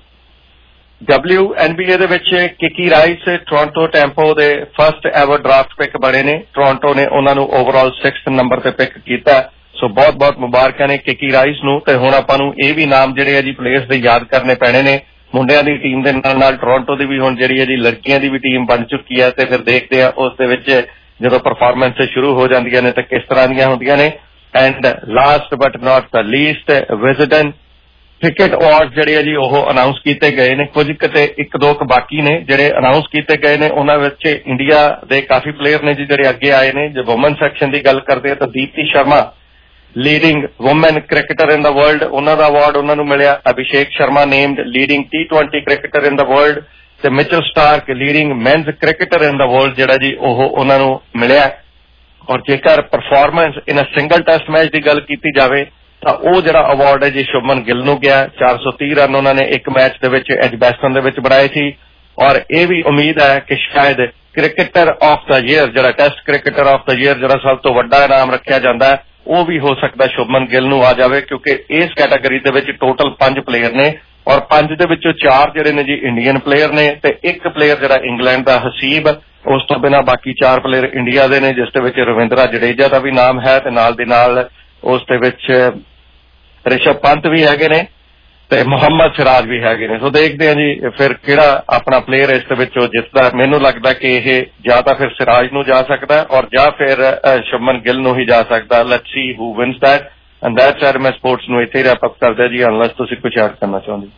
Speaker 3: WNBA ਦੇ ਵਿੱਚ ਕਿਕੀ ਰਾਈਸ ਟੋਰਾਂਟੋ ਟੈਂਪੋ ਦੇ ਫਸਟ ਐਵਰ ਡਰਾਫਟ ਪਿਕ ਬਣੇ ਨੇ। ਟੋਰਾਂਟੋ ਨੇ ਉਹਨਾਂ ਨੂੰ ਓਵਰਆਲ 6th ਨੰਬਰ ਤੇ ਪਿਕ ਕੀਤਾ। ਸੋ ਬਹੁਤ ਮੁਬਾਰਕਾਂ ਨੇ ਕਿਕੀ ਰਾਈਸ ਨੂੰ। ਤੇ ਹੁਣ ਆਪਾਂ ਨੂੰ ਇਹ ਵੀ ਨਾਮ ਜਿਹੜੇ ਆ ਜੀ ਪਲੇਅਰਸ ਦੇ ਯਾਦ ਕਰਨੇ ਪੈਣੇ ਨੇ। ਮੁੰਡਿਆਂ ਦੀ ਟੀਮ ਦੇ ਨਾਲ ਟੋਰਾਂਟੋ ਦੀ ਵੀ ਹੁਣ ਜਿਹੜੀ ਹੈ ਜੀ ਲੜਕੀਆਂ ਦੀ ਵੀ ਟੀਮ ਬਣ ਚੁੱਕੀ ਹੈ ਤੇ ਫਿਰ ਦੇਖਦੇ ਆ ਉਸ ਦੇ ਵਿੱਚ ਜਦੋਂ ਪਰਫਾਰਮੈਂਸ ਸ਼ੁਰੂ ਹੋ ਜਾਂਦੀਆਂ ਨੇ ਤਾਂ ਕਿਸ ਤਰ੍ਹਾਂ ਦੀਆਂ ਹੁੰਦੀਆਂ ਨੇ। And last but not the least Wisden cricket award ਜਿਹੜੇ ਆ ਜੀ ਉਹ ਅਨਾਉਂਸ ਕੀਤੇ ਗਏ ਨੇ। ਕੁਝ ਕਿਤੇ 1-2 ਬਾਕੀ ਨੇ ਜਿਹੜੇ ਅਨਾਉਂਸ ਕੀਤੇ ਗਏ ਨੇ। ਉਹਨਾਂ ਵਿੱਚ ਇੰਡੀਆ ਦੇ ਕਾਫੀ ਪਲੇਅਰ ਨੇ ਜੀ ਜਿਹੜੇ ਅੱਗੇ ਆਏ ਨੇ। ਜੇ ਵੂਮਨ ਸੈਕਸ਼ਨ ਦੀ ਗੱਲ ਕਰਦੇ ਆ ਤਾਂ Deepti Sharma leading woman cricketer in the world ਉਹਨਾਂ ਦਾ ਅਵਾਰਡ ਉਹਨਾਂ ਨੂੰ ਮਿਲਿਆ। Abhishek Sharma named leading T20 cricketer in the world ਤੇ Mitchell Starc leading men's cricketer in the world ਜਿਹੜਾ ਜੀ ਉਹ ਉਹਨਾਂ ਨੂੰ ਮਿਲਿਆ। ਔਰ ਜੇਕਰ performance in a single test match ਦੀ ਗੱਲ ਕੀਤੀ ਜਾਵੇ ਤਾਂ ਉਹ ਜਿਹੜਾ ਅਵਾਰਡ ਹੈ ਜੀ ਸ਼ੁਭਮਨ ਗਿੱਲ ਨੂੰ ਗਿਆ। 430 ਰਨ ਉਹਨਾਂ ਨੇ ਇੱਕ ਮੈਚ ਦੇ ਵਿੱਚ ਐਜਬੈਸਟਨ ਦੇ ਵਿੱਚ ਬਣਾਏ ਸੀ। ਔਰ ਇਹ ਵੀ ਉਮੀਦ ਹੈ ਕਿ ਸ਼ਾਇਦ ਕ੍ਰਿਕਟਰ ਆਫ ਦਾ ਈਅਰ ਜਿਹੜਾ test cricketer of the year ਜਿਹੜਾ ਸਭ ਤੋਂ ਵੱਡਾ ਇਨਾਮ ਰੱਖਿਆ ਜਾਂਦਾ ਹੈ ਉਹ ਵੀ ਹੋ ਸਕਦਾ ਸ਼ੁਭਮਨ ਗਿੱਲ ਨੂੰ ਆ ਜਾਵੇ ਕਿਉਂਕਿ ਇਸ ਕੈਟਾਗਰੀ ਦੇ ਵਿੱਚ ਟੋਟਲ 5 ਪਲੇਅਰ ਨੇ ਔਰ 5 ਦੇ ਵਿੱਚੋਂ 4 ਜਿਹੜੇ ਨੇ ਜੀ ਇੰਡੀਅਨ ਪਲੇਅਰ ਨੇ ਤੇ ਇੱਕ ਪਲੇਅਰ ਜਿਹੜਾ ਇੰਗਲੈਂਡ ਦਾ ਹਸੀਬ। ਉਸ ਤੋਂ ਬਿਨਾਂ ਬਾਕੀ 4 ਪਲੇਅਰ ਇੰਡੀਆ ਦੇ ਨੇ ਜਿਸ ਦੇ ਵਿੱਚ ਰਵਿੰਦਰਾ ਜਡੇਜਾ ਦਾ ਵੀ ਨਾਮ ਹੈ ਤੇ ਨਾਲ ਦੀ ਨਾਲ ਉਸ ਦੇ ਵਿੱਚ ਰਿਸ਼ਭ ਪੰਤ ਵੀ ਹੈਗੇ ਨੇ ਤੇ ਮੁਹੰਮਦ ਸਿਰਾਜ ਵੀ ਹੈਗੇ ਨੇ। ਸੋ ਦੇਖਦੇ ਹਾਂ ਜੀ ਫਿਰ ਕਿਹੜਾ ਆਪਣਾ ਪਲੇਅਰ ਇਸ ਦੇ ਵਿੱਚੋਂ ਜਿੱਤਦਾ। ਮੈਨੂੰ ਲੱਗਦਾ ਕਿ ਇਹ ਜਾਂ ਤਾਂ ਫਿਰ ਸਿਰਾਜ ਨੂੰ ਜਾ ਸਕਦਾ ਔਰ ਜਾਂ ਫਿਰ ਸ਼ੁਭਮਨ ਗਿੱਲ ਨੂੰ ਹੀ ਜਾ ਸਕਦਾ। Let's see who wins that and that's our ਮੈਂ ਸਪੋਰਟਸ ਨੂੰ ਇੱਥੇ ਰੈਪ ਅਪ ਕਰਦਾ ਜੀ ਅਨਲੈਸ ਤੁਸੀਂ ਕੁਝ ਐਡ ਕਰਨਾ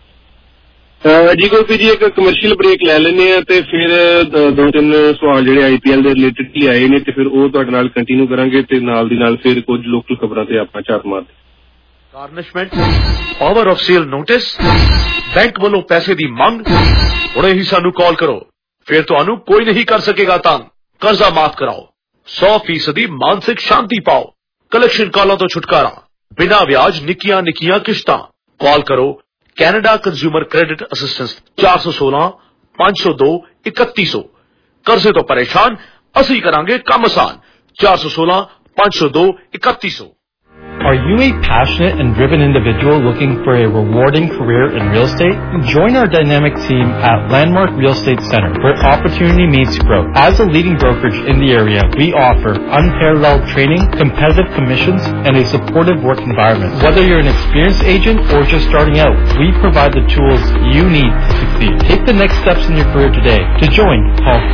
Speaker 3: ਚਾਹੁੰਦੇ।
Speaker 4: ਜੀ ਕੋਈ ਜੀ ਇੱਕ ਕਮਰਸ਼ੀਅਲ ਬ੍ਰੇਕ ਲੈ ਲੈਂਦੇ ਆ ਤੇ ਫਿਰ 2-3 ਸਵਾਲ ਜਿਹੜੇ IPL ਦੇ ਰਿਲੇਟਡ ਹੀ ਆਏ ਨੇ ਤੇ ਫਿਰ ਉਹ ਤੁਹਾਡੇ ਨਾਲ ਕੰਟੀਨਿਊ ਕਰਾਂਗੇ ਤੇ ਨਾਲ ਦੀ ਨਾਲ ਫਿਰ ਕੁਝ ਲੋਕਲ ਖਬਰਾਂ ਤੇ ਆਪਾਂ ਝਾਤ ਮਾਰਦੇ।
Speaker 12: Garnishment power of sale notice bank ਵੱਲੋਂ ਪੈਸੇ ਦੀ ਮੰਗ ਹੁਣੇ ਹੀ ਸਾਨੂੰ ਕਾਲ ਕਰੋ ਫਿਰ ਤੁਹਾਨੂੰ ਕੋਈ ਨਹੀਂ ਕਰ ਸਕੇਗਾ ਤੰਗ। ਕਰਜ਼ਾ ਮਾਫ ਕਰਾਓ 100% ਮਾਨਸਿਕ ਸ਼ਾਂਤੀ ਪਾਓ ਕਲੈਕਸ਼ਨ ਕਾਲਾਂ ਤੋਂ ਛੁਟਕਾਰਾ ਬਿਨਾਂ ਵਿਆਜ ਨਿੱਕੀਆਂ ਕਿਸ਼ਤਾਂ। ਕਾਲ ਕਰੋ ਕੈਨੇਡਾ ਕੰਜ਼ਿਊਮਰ ਕ੍ਰੈਡਿਟ ਅਸਿਸਟੈਂਸ 416 502 3100। ਕਰਜ਼ੇ ਤੋਂ ਪਰੇਸ਼ਾਨ ਅਸੀਂ ਕਰਾਂਗੇ ਕੰਮ ਆਸਾਨ 416 502 3100।
Speaker 13: Are you a passionate and driven individual looking for a rewarding career in real estate? Join our dynamic team at Landmark Real Estate Center, where opportunity meets growth. As a leading brokerage in the area, we offer unparalleled training, competitive commissions, and a supportive work environment. Whether you're an experienced agent or just starting out, we provide the tools you need to succeed. Take the next steps in your career today. To join, call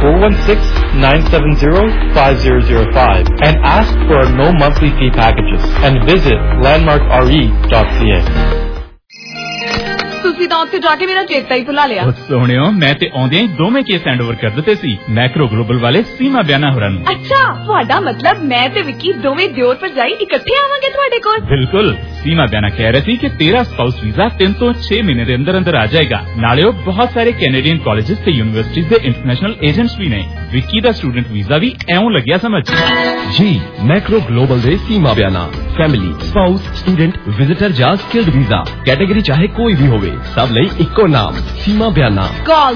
Speaker 13: 416-970-5005 and ask for our no monthly fee packages. And visit landmarkre.ca.
Speaker 1: ਤੁਸੀਂ ਤਾਂ ਉੱਥੇ ਜਾ ਕੇ ਮੇਰਾ ਚੇਤਾ ਹੀ ਭੁਲਾ ਲਿਆ।
Speaker 14: ਸੋਹਣਿਓ ਮੈਂ ਤੇ ਆਉਂਦਿਆਂ ਹੀ ਦੋਵੇਂ ਕੇਸ ਹੈਂਡਓਵਰ ਕਰ ਦਿੱਤੇ ਸੀ ਮੈਕਰੋ ਗਲੋਬਲ ਵਾਲੇ ਸੀਮਾ ਬਿਆਨਾ ਹੋਰਾਂ ਨੂੰ।
Speaker 1: ਅੱਛਾ, ਤੁਹਾਡਾ ਮਤਲਬ ਮੈਂ ਤੇ ਵਿੱਕੀ ਦੋਵੇਂ ਦਿਓਰ ਭਰਜਾਈ ਇਕੱਠੇ ਆਵਾਂਗੇ ਤੁਹਾਡੇ ਕੋਲ?
Speaker 14: ਬਿਲਕੁਲ। ਸੀਮਾ ਬਿਆਨਾ ਕਹਿ ਰਹੀ ਸੀ ਕਿ ਤੇਰਾ ਸਪਾਊਸ ਵੀਜ਼ਾ 3 ਤੋਂ 6 ਮਹੀਨੇ ਦੇ ਅੰਦਰ ਅੰਦਰ ਆ ਜਾਏਗਾ। ਨਾਲੇ ਉਹ ਬਹੁਤ ਸਾਰੇ ਕੈਨੇਡੀਅਨ ਕਾਲਜਿਸ ਤੇ ਯੂਨੀਵਰਸਿਟੀਜ਼ ਦੇ ਇੰਟਰਨੈਸ਼ਨਲ ਏਜੰਟਸ ਵੀ ਨੇ। ਵਿੱਕੀ ਦਾ ਸਟੂਡੈਂਟ ਵੀਜ਼ਾ ਵੀ ਐਉਂ ਲੱਗਿਆ ਸਮਝ।
Speaker 15: ਜੀ ਮੈਕਰੋ ਗਲੋਬਲ ਦੇ Seema Biana family spouse student visitor ਜਾਂ ਸਕਿਲਡ ਵੀਜ਼ਾ ਕੈਟੇਗਰੀ ਚਾਹੇ ਕੋਈ ਵੀ ਹੋਵੇ ਸਭ ਲਈ ਇੱਕੋ ਨਾਮ ਸੀਮਾ ਬਿਆਨਾ।
Speaker 1: ਕਾਲ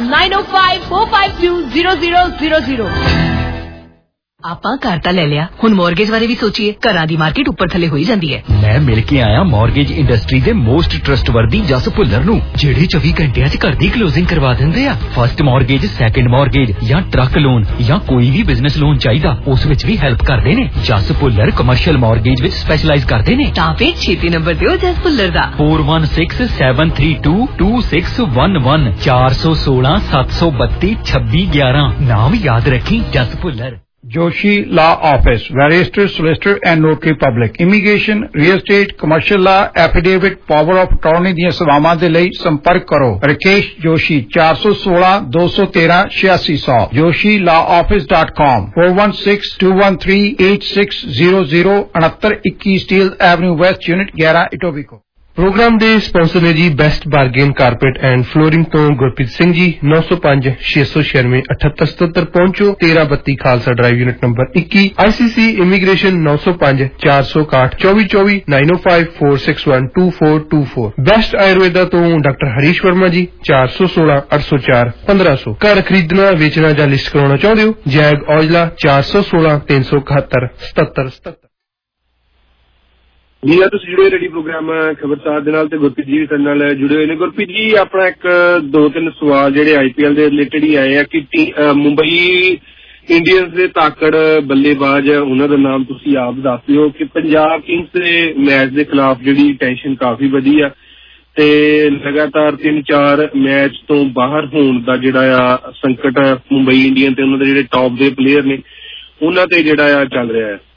Speaker 1: 9054520000। ਆਪਾਂ ਘਰ ਤਾਂ ਲੈ ਲਿਆ, ਹੁਣ ਮੌਰਗੇਜ ਬਾਰੇ ਵੀ ਸੋਚੀਏ। ਘਰਾਂ ਦੀ ਮਾਰਕੀਟ ਉੱਪਰ ਥੱਲੇ ਹੋਈ ਜਾਂਦੀ ਹੈ।
Speaker 5: ਮੈਂ ਮਿਲ ਕੇ ਆਇਆ ਮੌਰਗੇਜ ਇੰਡਸਟਰੀ ਦੇ ਮੋਸਟ ਟਰਸਟਵਰਦੀ ਜਸ ਭੁੱਲਰ ਨੂੰ, ਜਿਹੜੇ 24 ਘੰਟਿਆਂ 'ਚ ਘਰ ਦੀ ਕਲੋਜ਼ਿੰਗ ਕਰਵਾ ਦਿੰਦੇ ਆ। ਫਸਟ ਮੌਰਗੇਜ, ਸੈਕੰਡ ਮੌਰਗੇਜ ਜਾਂ ਟਰੱਕ ਲੋਨ ਜਾਂ ਕੋਈ ਵੀ ਬਿਜ਼ਨਸ ਲੋਨ ਚਾਹੀਦਾ ਉਸ ਵਿੱਚ ਵੀ ਹੈਲਪ ਕਰਦੇ ਨੇ। ਜਸ ਭੁੱਲਰ ਕਮਰਸ਼ੀਅਲ ਮੌਰਗੇਜ ਵਿੱਚ ਸਪੈਸ਼ਲਾਈਜ਼ ਕਰਦੇ ਨੇ।
Speaker 1: ਤਾਂ ਫਿਰ ਛੇਤੀ ਨੰਬਰ ਦਿਓ ਜਸ ਭੁੱਲਰ ਦਾ
Speaker 5: 4167322611 416 732 2611। ਨਾਮ ਯਾਦ ਰੱਖੀ ਜਸ Bhullar.
Speaker 9: Joshi Law Office, Barrister, Solicitor and Notary Public, Immigration, Real Estate, Commercial Law, Affidavit, Power of Attorney ਦੀਆਂ ਸੇਵਾਵਾਂ ਦੇ ਲਈ ਸੰਪਰਕ ਕਰੋ Rakesh Joshi 416-213-8600 joshilawoffice.com 4162138600 6921 Steel Avenue West Unit 11 Etobicoke।
Speaker 4: Programme ਦੇ ਸਪਾਂਸਰ ਨੇ ਜੀ best bargain carpet and flooring ਤੋਂ ਗੁਰਪ੍ਰੀਤ ਸਿੰਘ ਜੀ 9056967877 ਪਹੁੰਚੋ 1332 Khalsa drive unit number 21 ICC immigration 9054642424 9054612424 best Ayurveda ਤੋਂ ਡਾਕਟਰ ਹਰੀਸ਼ ਵਰਮਾ ਜੀ 416-804-1500 ਘਰ ਖਰੀਦਣਾ ਵੇਚਣਾ ਜਾਂ ਲਿਸਟ ਕਰਾਉਣਾ ਚਾਹੁੰਦੇ ਹੋ ਜੈਗ ਔਜਲਾ 416-371-7777।
Speaker 16: ਜੀ ਆ ਤੁਸੀਂ ਜੁੜੇ ਰੇਡੀਓ ਪ੍ਰੋਗਰਾਮ ਖਬਰਸਾਰ ਦੇ ਨਾਲ ਤੇ ਗੁਰਪ੍ਰੀਤ ਜੀ ਸਾਡੇ ਨਾਲ ਜੁੜੇ ਹੋਏ ਨੇ। ਗੁਰਪ੍ਰੀਤ ਜੀ ਆਪਣਾ ਇੱਕ 2-3 ਸਵਾਲ ਜਿਹੜੇ IPL ਦੇ ਰਿਲੇਟਡ ਹੀ ਆਏ ਆ ਕਿ ਮੁੰਬਈ ਇੰਡੀਅਨਸ ਦੇ ਤਾਕੜ ਬੱਲੇਬਾਜ਼ ਉਹਨਾਂ ਦਾ ਨਾਮ ਤੁਸੀਂ ਆਪ ਦੱਸ ਦਿਓ ਕਿ ਪੰਜਾਬ ਕਿੰਗਸ ਦੇ ਮੈਚ ਦੇ ਖਿਲਾਫ ਜਿਹੜੀ ਟੈਨਸ਼ਨ ਕਾਫੀ ਵਧੀ ਆ ਤੇ ਲਗਾਤਾਰ 3-4 ਮੈਚ ਤੋਂ ਬਾਹਰ ਹੋਣ ਦਾ ਜਿਹੜਾ ਆ ਸੰਕਟ ਮੁੰਬਈ ਇੰਡੀਅਨ ਤੇ ਉਹਨਾਂ ਦੇ ਜਿਹੜੇ ਟੌਪ ਦੇ ਪਲੇਅਰ ਨੇ ਉਹਨਾਂ ਤੇ ਜਿਹੜਾ ਆ ਚੱਲ ਰਿਹਾ ਹੈ।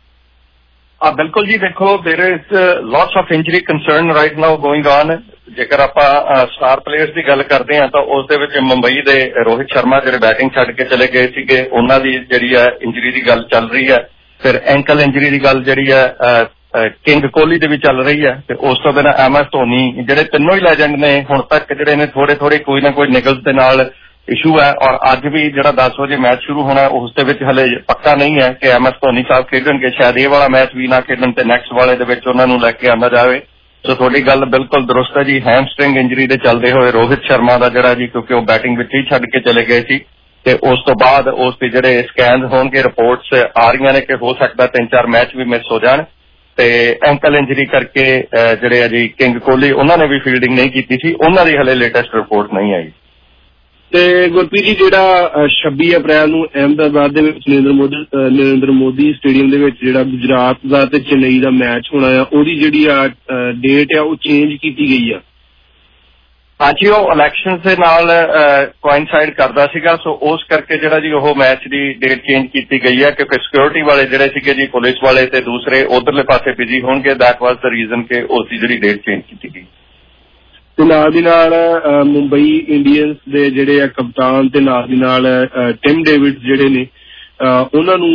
Speaker 3: ਬਿਲਕੁਲ ਜੀ, ਦੇਖੋ there is lots of injury concern right now going on. ਜੇਕਰ ਆਪਾਂ ਸਟਾਰ ਪਲੇਅਰਸ ਦੀ ਗੱਲ ਕਰਦੇ ਹਾਂ ਤਾਂ ਉਸ ਦੇ ਵਿੱਚ ਮੁੰਬਈ ਦੇ ਰੋਹਿਤ ਸ਼ਰਮਾ ਜਿਹੜੇ ਬੈਟਿੰਗ ਛੱਡ ਕੇ ਚਲੇ ਗਏ ਸੀਗੇ ਉਹਨਾਂ ਦੀ ਜਿਹੜੀ ਹੈ ਇੰਜਰੀ ਦੀ ਗੱਲ ਚੱਲ ਰਹੀ ਹੈ। ਫਿਰ ਐਂਕਲ ਇੰਜਰੀ ਦੀ ਗੱਲ ਜਿਹੜੀ ਹੈ ਕਿੰਗ ਕੋਹਲੀ ਦੇ ਵੀ ਚੱਲ ਰਹੀ ਹੈ ਤੇ ਉਸ ਤੋਂ ਬਿਨਾਂ MS ਧੋਨੀ ਜਿਹੜੇ ਤਿੰਨੋਂ ਹੀ ਲੈਜੈਂਡ ਨੇ ਹੁਣ ਤੱਕ ਜਿਹੜੇ ਨੇ ਥੋੜੇ ਕੋਈ ਨਾ ਕੋਈ ਨਿਗਲਸ ਦੇ ਨਾਲ ਇਸ਼ੂ ਹੈ। ਔਰ ਅੱਜ ਵੀ ਜਿਹੜਾ 10 ਵਜੇ ਮੈਚ ਸ਼ੁਰੂ ਹੋਣਾ ਉਸ ਦੇ ਵਿੱਚ ਹਲੇ ਪੱਕਾ ਨਹੀਂ ਹੈ ਕਿ MS ਧੋਨੀ ਸਾਹਿਬ ਖੇਡਣਗੇ। ਸ਼ਾਇਦ ਇਹ ਵਾਲਾ ਮੈਚ ਵੀ ਨਾ ਖੇਡਣ ਤੇ ਨੈਕਸਟ ਵਾਲੇ ਦੇ ਵਿੱਚ ਉਹਨਾਂ ਨੂੰ ਲੈ ਕੇ ਆਉਂਦਾ ਜਾਵੇ। ਸੋ ਤੁਹਾਡੀ ਗੱਲ ਬਿਲਕੁਲ ਦਰੁਸਤ ਹੈ ਜੀ। ਹੈਮਸਟ੍ਰਿੰਗ ਇੰਜਰੀ ਦੇ ਚੱਲਦੇ ਹੋਏ ਰੋਹਿਤ ਸ਼ਰਮਾ ਦਾ ਜਿਹੜਾ ਜੀ ਕਿਉਂਕਿ ਉਹ ਬੈਟਿੰਗ ਵਿੱਚ ਹੀ ਛੱਡ ਕੇ ਚਲੇ ਗਏ ਸੀ ਤੇ ਉਸ ਤੋਂ ਬਾਅਦ ਉਸ ਦੇ ਜਿਹੜੇ ਸਕੈਨਸ ਹੋਣਗੇ ਰਿਪੋਰਟਸ ਆ ਰਹੀਆਂ ਨੇ ਕਿ ਹੋ ਸਕਦਾ 3-4 ਮੈਚ ਵੀ ਮਿਸ ਹੋ ਜਾਣ ਤੇ ਐਂਕਲ ਇੰਜਰੀ ਕਰਕੇ ਜਿਹੜੇ ਆ ਜੀ ਕਿੰਗ ਕੋਹਲੀ ਉਹਨਾਂ ਨੇ ਵੀ ਫੀਲਡਿੰਗ ਨਹੀਂ ਕੀਤੀ ਸੀ, ਉਹਨਾਂ ਦੀ ਹਲੇ ਲੇਟੈਸਟ ਰਿਪੋਰਟ ਨਹੀਂ ਆਈ।
Speaker 16: ਤੇ ਗੁਰਪ੍ਰੀਤ ਜੀ ਜਿਹੜਾ 26 ਅਪ੍ਰੈਲ ਨੂੰ ਅਹਿਮਦਾਬਾਦ ਦੇ ਵਿੱਚ ਨਰਿੰਦਰ ਮੋਦੀ ਸਟੇਡੀਅਮ ਦੇ ਵਿੱਚ ਜਿਹੜਾ ਗੁਜਰਾਤ ਦਾ ਤੇ ਚੇਨਈ ਦਾ ਮੈਚ ਹੋਣਾ ਆ ਉਹਦੀ ਜਿਹੜੀ ਆ ਡੇਟ ਆ ਉਹ ਚੇਂਜ ਕੀਤੀ ਗਈ ਆ।
Speaker 3: ਹਾਂਜੀ, ਉਹ ਇਲੈਕਸ਼ਨ ਦੇ ਨਾਲ ਕੋਇਨਸਾਈਡ ਕਰਦਾ ਸੀਗਾ। ਸੋ ਉਸ ਕਰਕੇ ਜਿਹੜਾ ਜੀ ਉਹ ਮੈਚ ਦੀ ਡੇਟ ਚੇਂਜ ਕੀਤੀ ਗਈ ਹੈ ਕਿਉਂਕਿ ਸਿਕਿਉਰਿਟੀ ਵਾਲੇ ਜਿਹੜੇ ਸੀਗੇ ਜੀ ਪੁਲਿਸ ਵਾਲੇ ਤੇ ਦੂਸਰੇ ਉਧਰਲੇ ਪਾਸੇ ਬਿਜ਼ੀ ਹੋਣਗੇ। ਦੈਟ ਵਾਜ਼ ਦ ਰੀਜ਼ਨ ਕਿ ਉਸ ਦੀ ਜਿਹੜੀ ਡੇਟ ਚੇਂਜ ਕੀਤੀ ਗਈ।
Speaker 16: ਤੇ ਨਾਲ ਦੀ ਨਾਲ ਮੁੰਬਈ ਇੰਡੀਅਨਸ ਦੇ ਜਿਹੜੇ ਆ ਕਪਤਾਨ ਤੇ ਨਾਲ ਦੀ ਨਾਲ ਟਿਮ ਡੇਵਿਡ ਜਿਹੜੇ ਨੇ ਉਹਨਾਂ ਨੂੰ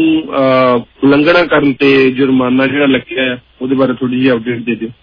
Speaker 16: ਉਲੰਘਣਾ ਕਰਨ ਤੇ ਜੁਰਮਾਨਾ ਜਿਹੜਾ ਲੱਗਿਆ ਉਹਦੇ ਬਾਰੇ ਥੋੜੀ ਜਿਹੀ ਅਪਡੇਟ ਦੇ ਦਿਓ।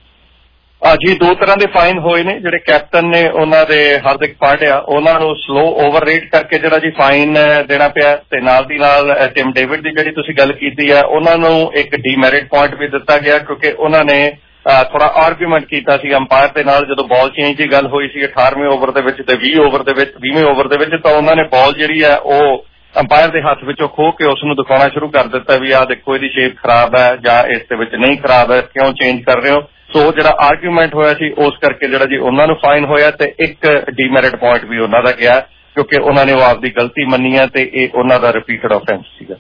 Speaker 3: ਜੀ 2 ਤਰ੍ਹਾਂ ਦੇ ਫਾਈਨ ਹੋਏ ਨੇ। ਜਿਹੜੇ ਕੈਪਟਨ ਨੇ ਉਹਨਾਂ ਦੇ ਹਾਰਦਿਕ ਪਾਂਡਿਆ ਉਹਨਾਂ ਨੂੰ ਸਲੋ ਓਵਰ ਰੇਟ ਕਰਕੇ ਜਿਹੜਾ ਜੀ ਫਾਈਨ ਦੇਣਾ ਪਿਆ ਤੇ ਨਾਲ ਦੀ ਨਾਲ ਟਿਮ ਡੇਵਿਡ ਦੀ ਜਿਹੜੀ ਤੁਸੀਂ ਗੱਲ ਕੀਤੀ ਹੈ ਉਹਨਾਂ ਨੂੰ ਇੱਕ ਡੀਮੈਰਿਟ ਪੁਆਇੰਟ ਵੀ ਦਿੱਤਾ ਗਿਆ ਕਿਉਂਕਿ ਉਹਨਾਂ ਨੇ ਥੋੜਾ ਆਰਗੂਮੈਂਟ ਕੀਤਾ ਸੀ ਅੰਪਾਇਰ ਦੇ ਨਾਲ ਜਦੋਂ ਬਾਲ ਚੇਂਜ ਦੀ ਗੱਲ ਹੋਈ ਸੀ 18ਵੇਂ ਓਵਰ ਦੇ ਵਿੱਚ ਤੇ 20ਵੇਂ ਓਵਰ ਦੇ ਵਿੱਚ ਤਾਂ ਉਹਨਾਂ ਨੇ ਬਾਲ ਜਿਹੜੀ ਹੈ ਉਹ ਅੰਪਾਇਰ ਦੇ ਹੱਥ ਵਿੱਚੋਂ ਖੋਹ ਕੇ ਉਸ ਨੂੰ ਦਿਖਾਉਣਾ ਸ਼ੁਰੂ ਕਰ ਦਿੱਤਾ ਵੀ ਆਹ ਦੇਖੋ ਇਹਦੀ ਸ਼ੇਪ ਖਰਾਬ ਹੈ ਜਾਂ ਇਸ ਦੇ ਵਿੱਚ ਨਹੀਂ ਖਰਾਬ ਹੈ, ਕਿਉਂ ਚੇਂਜ ਕਰ ਰਹੇ ਹੋ। ਸੋ ਜਿਹੜਾ ਆਰਗੂਮੈਂਟ ਹੋਇਆ ਸੀ ਉਸ ਕਰਕੇ ਜਿਹੜਾ ਜੀ ਉਹਨਾਂ ਨੂੰ ਫਾਈਨ ਹੋਇਆ ਤੇ ਇੱਕ ਡੀਮੈਰਿਟ ਪੁਆਇੰਟ ਵੀ ਉਹਨਾਂ ਦਾ ਗਿਆ ਕਿਉਂਕਿ ਉਹਨਾਂ ਨੇ ਉਹ ਆਪਦੀ ਗਲਤੀ ਮੰਨੀ ਹੈ ਤੇ ਇਹ ਉਹਨਾਂ ਦਾ ਰਿਪੀਟਡ ਆਫੈਂਸ ਸੀਗਾ।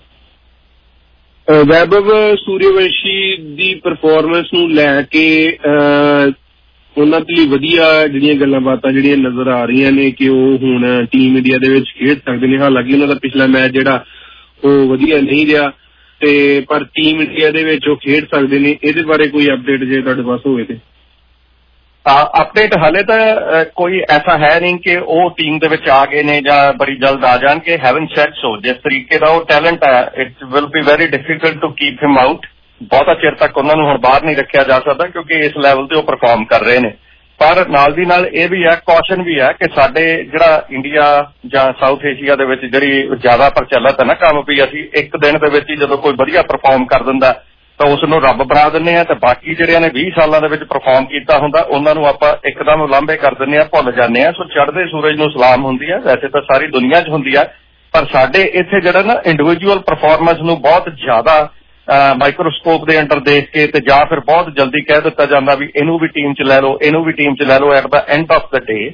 Speaker 16: ਵੈਭਵ ਸੂਰਯਵੰਸ਼ੀ ਦੀ ਪਰਫਾਰਮੈਂਸ ਨੂੰ ਲੈ ਕੇ ਉਹਨਾਂ ਦੇ ਲਈ ਵਧੀਆ ਜਿਹੜੀਆਂ ਗੱਲਾਂ ਬਾਤਾਂ ਜਿਹੜੀਆਂ ਨਜ਼ਰ ਆ ਰਹੀਆਂ ਨੇ ਕਿ ਉਹ ਹੁਣ ਟੀਮ ਇੰਡੀਆ ਦੇ ਵਿੱਚ ਖੇਡ ਸਕਦੇ ਨੇ। ਹਾਲਾਂਕਿ ਉਹਨਾਂ ਦਾ ਪਿਛਲਾ ਮੈਚ ਜਿਹੜਾ ਉਹ ਵਧੀਆ ਨਹੀਂ ਰਿਹਾ ਤੇ ਪਰ ਟੀਮ ਇੰਡੀਆ ਦੇ ਵਿੱਚ ਉਹ ਖੇਡ ਸਕਦੇ ਨੇ। ਇਹਦੇ ਬਾਰੇ ਕੋਈ ਅਪਡੇਟ ਜੇ ਤੁਹਾਡੇ ਪਾਸ ਹੋਵੇ ਤੇ?
Speaker 3: ਅਪਡੇਟ ਹਾਲੇ ਤਾਂ ਕੋਈ ਐਸਾ ਹੈ ਨਹੀਂ ਕਿ ਉਹ ਟੀਮ ਦੇ ਵਿੱਚ ਆ ਗਏ ਨੇ ਜਾਂ ਬੜੀ ਜਲਦ ਆ ਜਾਣਗੇ। ਹੈਵਨ ਸੈਡ ਸੋ ਜਿਸ ਤਰੀਕੇ ਦਾ ਉਹ ਟੈਲੈਂਟ ਹੈ, it will be very difficult to keep him out. ਬਹੁਤਾ ਚਿਰ ਤੱਕ ਉਹਨਾਂ ਨੂੰ ਹੁਣ ਬਾਹਰ ਨਹੀਂ ਰੱਖਿਆ ਜਾ ਸਕਦਾ ਕਿਉਂਕਿ ਇਸ ਲੈਵਲ ਤੇ ਉਹ ਪਰਫਾਰਮ ਕਰ ਰਹੇ ਨੇ। ਪਰ ਨਾਲ ਦੀ ਨਾਲ ਇਹ ਵੀ ਹੈ, ਕੌਸ਼ਨ ਵੀ ਹੈ ਕਿ ਸਾਡੇ ਜਿਹੜਾ ਇੰਡੀਆ ਜਾਂ ਸਾਊਥ ਏਸ਼ੀਆ ਦੇ ਵਿੱਚ ਜਿਹੜੀ ਜ਼ਿਆਦਾ ਪ੍ਰਚਲਿਤ ਹੈ ਨਾ ਕੰਮ, ਵੀ ਅਸੀਂ ਇੱਕ ਦਿਨ ਦੇ ਵਿੱਚ ਹੀ ਜਦੋਂ ਕੋਈ ਵਧੀਆ ਪਰਫਾਰਮ ਕਰ ਦਿੰਦਾ ਤਾਂ ਉਸ ਨੂੰ ਰੱਬ ਬਣਾ ਦਿੰਦੇ ਆ, ਤੇ ਬਾਕੀ ਜਿਹੜਿਆਂ ਨੇ 20 ਸਾਲਾਂ ਦੇ ਵਿੱਚ ਪਰਫਾਰਮ ਕੀਤਾ ਹੁੰਦਾ ਉਹਨਾਂ ਨੂੰ ਆਪਾਂ ਇੱਕਦਮ ਉਲਾਂਭੇ ਕਰ ਦਿੰਦੇ ਆ, ਭੁੱਲ ਜਾਂਦੇ ਆ। ਸੋ ਚੜ੍ਹਦੇ ਸੂਰਜ ਨੂੰ ਸਲਾਮ ਹੁੰਦੀ ਹੈ, ਵੈਸੇ ਤਾਂ ਸਾਰੀ ਦੁਨੀਆ 'ਚ ਹੁੰਦੀ ਹੈ, ਪਰ ਸਾਡੇ ਇੱਥੇ ਜਿਹੜਾ ਨਾ ਇੰਡੀਵਿਜੂਅਲ ਪਰਫਾਰਮੈਂਸ ਨੂੰ ਬਹੁਤ ਜ਼ਿਆਦਾ ਮਾਈਕਰੋਸਕੋਪ ਦੇ ਅੰਡਰ ਦੇਖ ਕੇ ਤੇ ਜਾਂ ਫਿਰ ਬਹੁਤ ਜਲਦੀ ਕਹਿ ਦਿੱਤਾ ਜਾਂਦਾ ਵੀ ਇਹਨੂੰ ਵੀ ਟੀਮ 'ਚ ਲੈ ਲਓ, ਇਹਨੂੰ ਵੀ ਟੀਮ 'ਚ ਲੈ ਲਓ। At the end of the day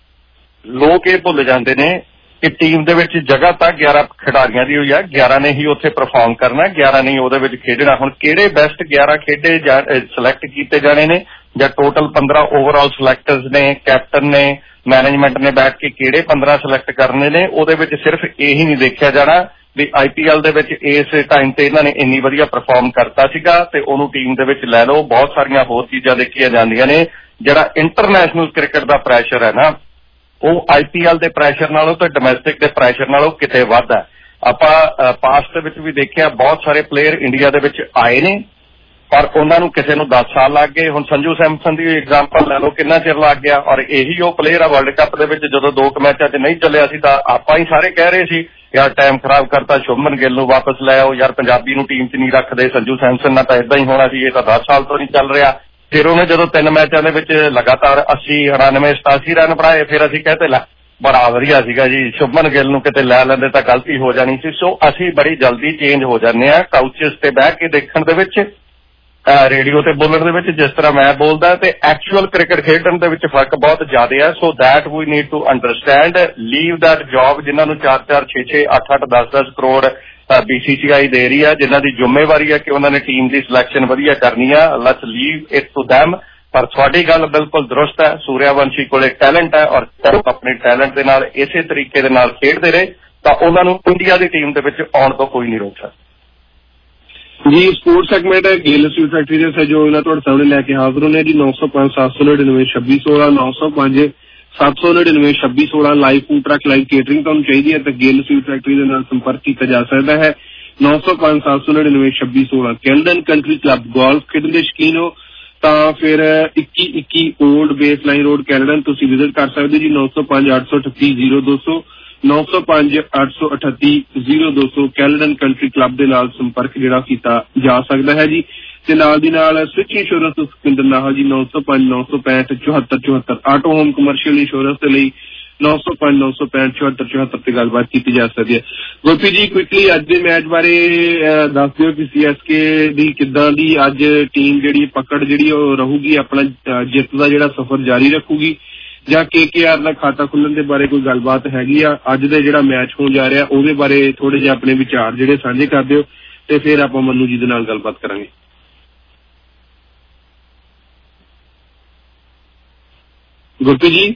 Speaker 3: ਲੋਕ ਇਹ ਭੁੱਲ ਜਾਂਦੇ ਨੇ ਕਿ ਟੀਮ ਦੇ ਵਿੱਚ ਜਗ੍ਹਾ ਤਾਂ 11 ਖਿਡਾਰੀਆਂ ਦੀ ਹੋਈ ਆ, 11 ਨੇ ਹੀ ਉੱਥੇ ਪਰਫਾਰਮ ਕਰਨਾ, 11 ਨੇ ਹੀ ਉਹਦੇ ਵਿੱਚ ਖੇਡਣਾ। ਹੁਣ ਕਿਹੜੇ ਬੈਸਟ 11 ਖੇਡੇ ਸਿਲੈਕਟ ਕੀਤੇ ਜਾਣੇ ਨੇ ਜਾਂ ਟੋਟਲ 15 ਓਵਰਆਲ ਸਿਲੈਕਟਰਸ ਨੇ, ਕੈਪਟਨ ਨੇ, ਮੈਨੇਜਮੈਂਟ ਨੇ ਬੈਠ ਕੇ ਕਿਹੜੇ 15 ਸਿਲੈਕਟ ਕਰਨੇ ਨੇ, ਉਹਦੇ ਵਿੱਚ ਸਿਰਫ ਇਹੀ ਨਹੀਂ ਦੇਖਿਆ ਜਾਣਾ ਵੀ IPL ਦੇ ਵਿੱਚ ਇਸ ਟਾਈਮ ਤੇ ਇਹਨਾਂ ਨੇ ਇੰਨੀ ਵਧੀਆ ਪਰਫਾਰਮ ਕਰਤਾ ਸੀਗਾ ਤੇ ਉਹਨੂੰ ਟੀਮ ਦੇ ਵਿੱਚ ਲੈ ਲਓ। ਬਹੁਤ ਸਾਰੀਆਂ ਹੋਰ ਚੀਜ਼ਾਂ ਦੇਖੀਆਂ ਜਾਂਦੀਆਂ ਨੇ। ਜਿਹੜਾ ਇੰਟਰਨੈਸ਼ਨਲ ਕ੍ਰਿਕਟ ਦਾ ਪ੍ਰੈਸ਼ਰ ਹੈ ਨਾ, ਉਹ IPL ਦੇ ਪ੍ਰੈਸ਼ਰ ਨਾਲੋਂ ਤੇ ਡੋਮੈਸਟਿਕ ਦੇ ਪ੍ਰੈਸ਼ਰ ਨਾਲੋਂ ਕਿਤੇ ਵੱਧ ਹੈ। ਆਪਾਂ ਪਾਸਟ ਵਿੱਚ ਵੀ ਦੇਖਿਆ ਬਹੁਤ ਸਾਰੇ ਪਲੇਅਰ ਇੰਡੀਆ ਦੇ ਵਿੱਚ ਆਏ ਨੇ ਪਰ ਉਹਨਾਂ ਨੂੰ ਕਿਸੇ ਨੂੰ 10 ਸਾਲ ਲੱਗ ਗਏ। ਹੁਣ ਸੰਜੂ ਸੈਮਸਨ ਦੀ ਐਗਜ਼ਾਮਪਲ ਲੈ ਲਓ, ਕਿੰਨਾ ਚਿਰ ਲੱਗ ਗਿਆ, ਔਰ ਇਹੀ ਉਹ ਪਲੇਅਰ ਆ ਵਰਲਡ ਕੱਪ ਦੇ ਵਿੱਚ ਜਦੋਂ 2 ਮੈਚਾਂ 'ਚ ਨਹੀਂ ਚੱਲਿਆ ਸੀ ਤਾਂ ਆਪਾਂ ਹੀ ਸਾਰੇ ਕਹਿ ਰਹੇ ਸੀ ਯਾਰ ਟਾਈਮ ਖਰਾਬ ਕਰਤਾ, ਸ਼ੁਭਮਨ ਗਿੱਲ ਨੂੰ ਵਾਪਸ ਲੈ ਆਓ, ਯਾਰ ਪੰਜਾਬੀ ਨੂੰ ਟੀਮ 'ਚ ਨਹੀਂ ਰੱਖਦੇ, ਸੰਜੂ ਸੈਮਸਨ ਨਾਲ ਤਾਂ ਏਦਾਂ ਹੀ ਹੋਣਾ ਸੀ, ਇਹ ਤਾਂ 10 ਸਾਲ ਤੋਂ ਨਹੀਂ ਚੱਲ ਰਿਹਾ। ਫਿਰ ਉਹਨੇ ਜਦੋਂ 3 ਮੈਚਾਂ ਦੇ ਵਿੱਚ ਲਗਾਤਾਰ 80, 99, 87 ਰਨ ਬਣਾਏ, ਫਿਰ ਅਸੀਂ ਕਹਿੰਦੇ ਲੈ ਬੜਾ ਵਧੀਆ ਸੀਗਾ ਜੀ, ਸ਼ੁਭਮਨ ਗਿੱਲ ਨੂੰ ਕਿਤੇ ਲੈ ਲੈਂਦੇ ਤਾਂ ਗਲਤੀ ਹੋ ਜਾਣੀ ਸੀ। ਸੋ ਅਸੀਂ ਬੜੀ ਜਲਦੀ ਚੇਂਜ ਹੋ ਜਾਂਦੇ ਹਾਂ ਕਾਊਚਸ ਤੇ ਬਹਿ ਕੇ ਦੇਖਣ ਦੇ ਵਿੱਚ, ਰੇਡੀਓ ਤੇ ਬੋਲਣ ਦੇ ਵਿੱਚ ਜਿਸ ਤਰ੍ਹਾਂ ਮੈਂ ਬੋਲਦਾ, ਤੇ ਐਕਚੁਅਲ ਕ੍ਰਿਕਟ ਖੇਡਣ ਦੇ ਵਿੱਚ ਫਰਕ ਬਹੁਤ ਜ਼ਿਆਦਾ ਹੈ। So that we need to understand, leave that job. ਜਿਨ੍ਹਾਂ ਨੂੰ 4-4, 6-6, 8-8, 10-10 ਕਰੋੜ BCCI ਦੇ ਰਹੀ ਹੈ, ਜਿਨ੍ਹਾਂ ਦੀ ਜ਼ਿੰਮੇਵਾਰੀ ਹੈ ਕਿ ਉਹਨਾਂ ਨੇ ਟੀਮ ਦੀ ਸਿਲੈਕਸ਼ਨ ਵਧੀਆ ਕਰਨੀ ਆ, let's leave it to them. ਪਰ ਤੁਹਾਡੀ ਗੱਲ ਬਿਲਕੁਲ ਦਰੁਸਤ ਹੈ, ਸੂਰਿਆਵੰਸ਼ੀ ਕੋਲੇ ਟੈਲੈਂਟ ਹੈ ਔਰ ਆਪਣੇ ਟੈਲੈਂਟ ਦੇ ਨਾਲ ਇਸੇ ਤਰੀਕੇ ਦੇ ਨਾਲ ਖੇਡਦੇ ਰਹੇ ਤਾਂ ਉਹਨਾਂ ਨੂੰ ਇੰਡੀਆ ਦੀ ਟੀਮ ਦੇ ਵਿੱਚ ਆਉਣ ਤੋਂ ਕੋਈ ਨਹੀਂ ਰੋਕ ਸਕਦਾ।
Speaker 16: ਜੀ ਸਪੋਰਟਸ ਸੈਗਮੈਂਟ ਹੈ ਗੇਲ ਸਵੀਟ ਫੈਕਟਰੀ ਦੇ ਸਹਿਯੋਗ ਨਾਲ ਤੁਹਾਡੇ ਸਾਹਮਣੇ ਲੈ ਕੇ ਹਾਜ਼ਰ ਹੋਣੇ ਜੀ। 905 799 2616 905 799 2616 live food truck live catering ਤੁਹਾਨੂੰ ਚਾਹੀਦੀ ਹੈ ਤਾਂ ਗੇਲ ਸਵੀਟ ਫੈਕਟਰੀ ਦੇ ਨਾਲ ਸੰਪਰਕ ਕੀਤਾ ਜਾ ਸਕਦਾ ਹੈ। 905 799 2616 ਕੈਲਡਨ ਕੰਟਰੀ ਕਲੱਬ ਗੋਲਫ ਖੇਡਣ ਦੇ ਸ਼ੌਕੀਨ ਹੋ ਤਾਂ ਫਿਰ 2121 old base line road Caledon ਤੁਸੀਂ ਵਿਜ਼ਿਟ ਕਰ ਸਕਦੇ ਜੀ। 905 838 0200 905 838 0200 ਕੈਲਡਨ ਕੰਟਰੀ ਕਲੱਬ ਦੇ ਨਾਲ ਸੰਪਰਕ ਜਿਹੜਾ ਕੀਤਾ ਜਾ ਸਕਦਾ ਹੈ ਜੀ। ਤੇ ਨਾਲ ਦੀ ਨਾਲ ਸਵਿਚ ਇੰਸ਼ੋਰੈਂਸ ਸੁਖਿੰਦਰ ਨਾਹਲ ਜੀ 905 965 74 74 ਆਟੋ ਹੋਮ ਕਮਰਸ਼ੀਅਲ ਇੰਸ਼ੋਰੈਂਸ ਦੇ ਲਈ 905 965 74 74 ਤੇ ਗੱਲਬਾਤ ਕੀਤੀ ਜਾ ਸਕਦੀ ਹੈ। ਗੋਪੀ ਜੀ ਕੁਇਕਲੀ ਅੱਜ ਦੇ ਮੈਚ ਬਾਰੇ ਦੱਸ ਦਿਓ ਕਿ CSK ਦੀ ਕਿੱਦਾਂ ਦੀ ਅੱਜ ਟੀਮ ਜਿਹੜੀ ਪਕੜ ਜਿਹੜੀ ਉਹ ਰਹੂਗੀ, ਆਪਣਾ ਜਿੱਤ ਦਾ ਜਿਹੜਾ ਸਫ਼ਰ ਜਾਰੀ ਰੱਖੂਗੀ ਜਾਂ KKR ਦਾ ਖਾਤਾ ਖੁੱਲਣ ਦੇ ਬਾਰੇ ਕੋਈ ਗੱਲਬਾਤ ਹੈਗੀ ਆ? ਅੱਜ ਦਾ ਜਿਹੜਾ ਮੈਚ ਹੋਣ ਜਾ ਰਿਹਾ ਉਹਦੇ ਬਾਰੇ ਥੋੜੇ ਜਿਹੇ ਆਪਣੇ ਵਿਚਾਰ ਜਿਹੜੇ ਸਾਂਝੇ ਕਰ ਦਿਓ ਤੇ ਫਿਰ ਆਪਾਂ ਮੰਨੂ ਜੀ ਦੇ ਨਾਲ ਗੱਲਬਾਤ ਕਰਾਂਗੇ। ਗੁਰਪ੍ਰੀਤ ਜੀ।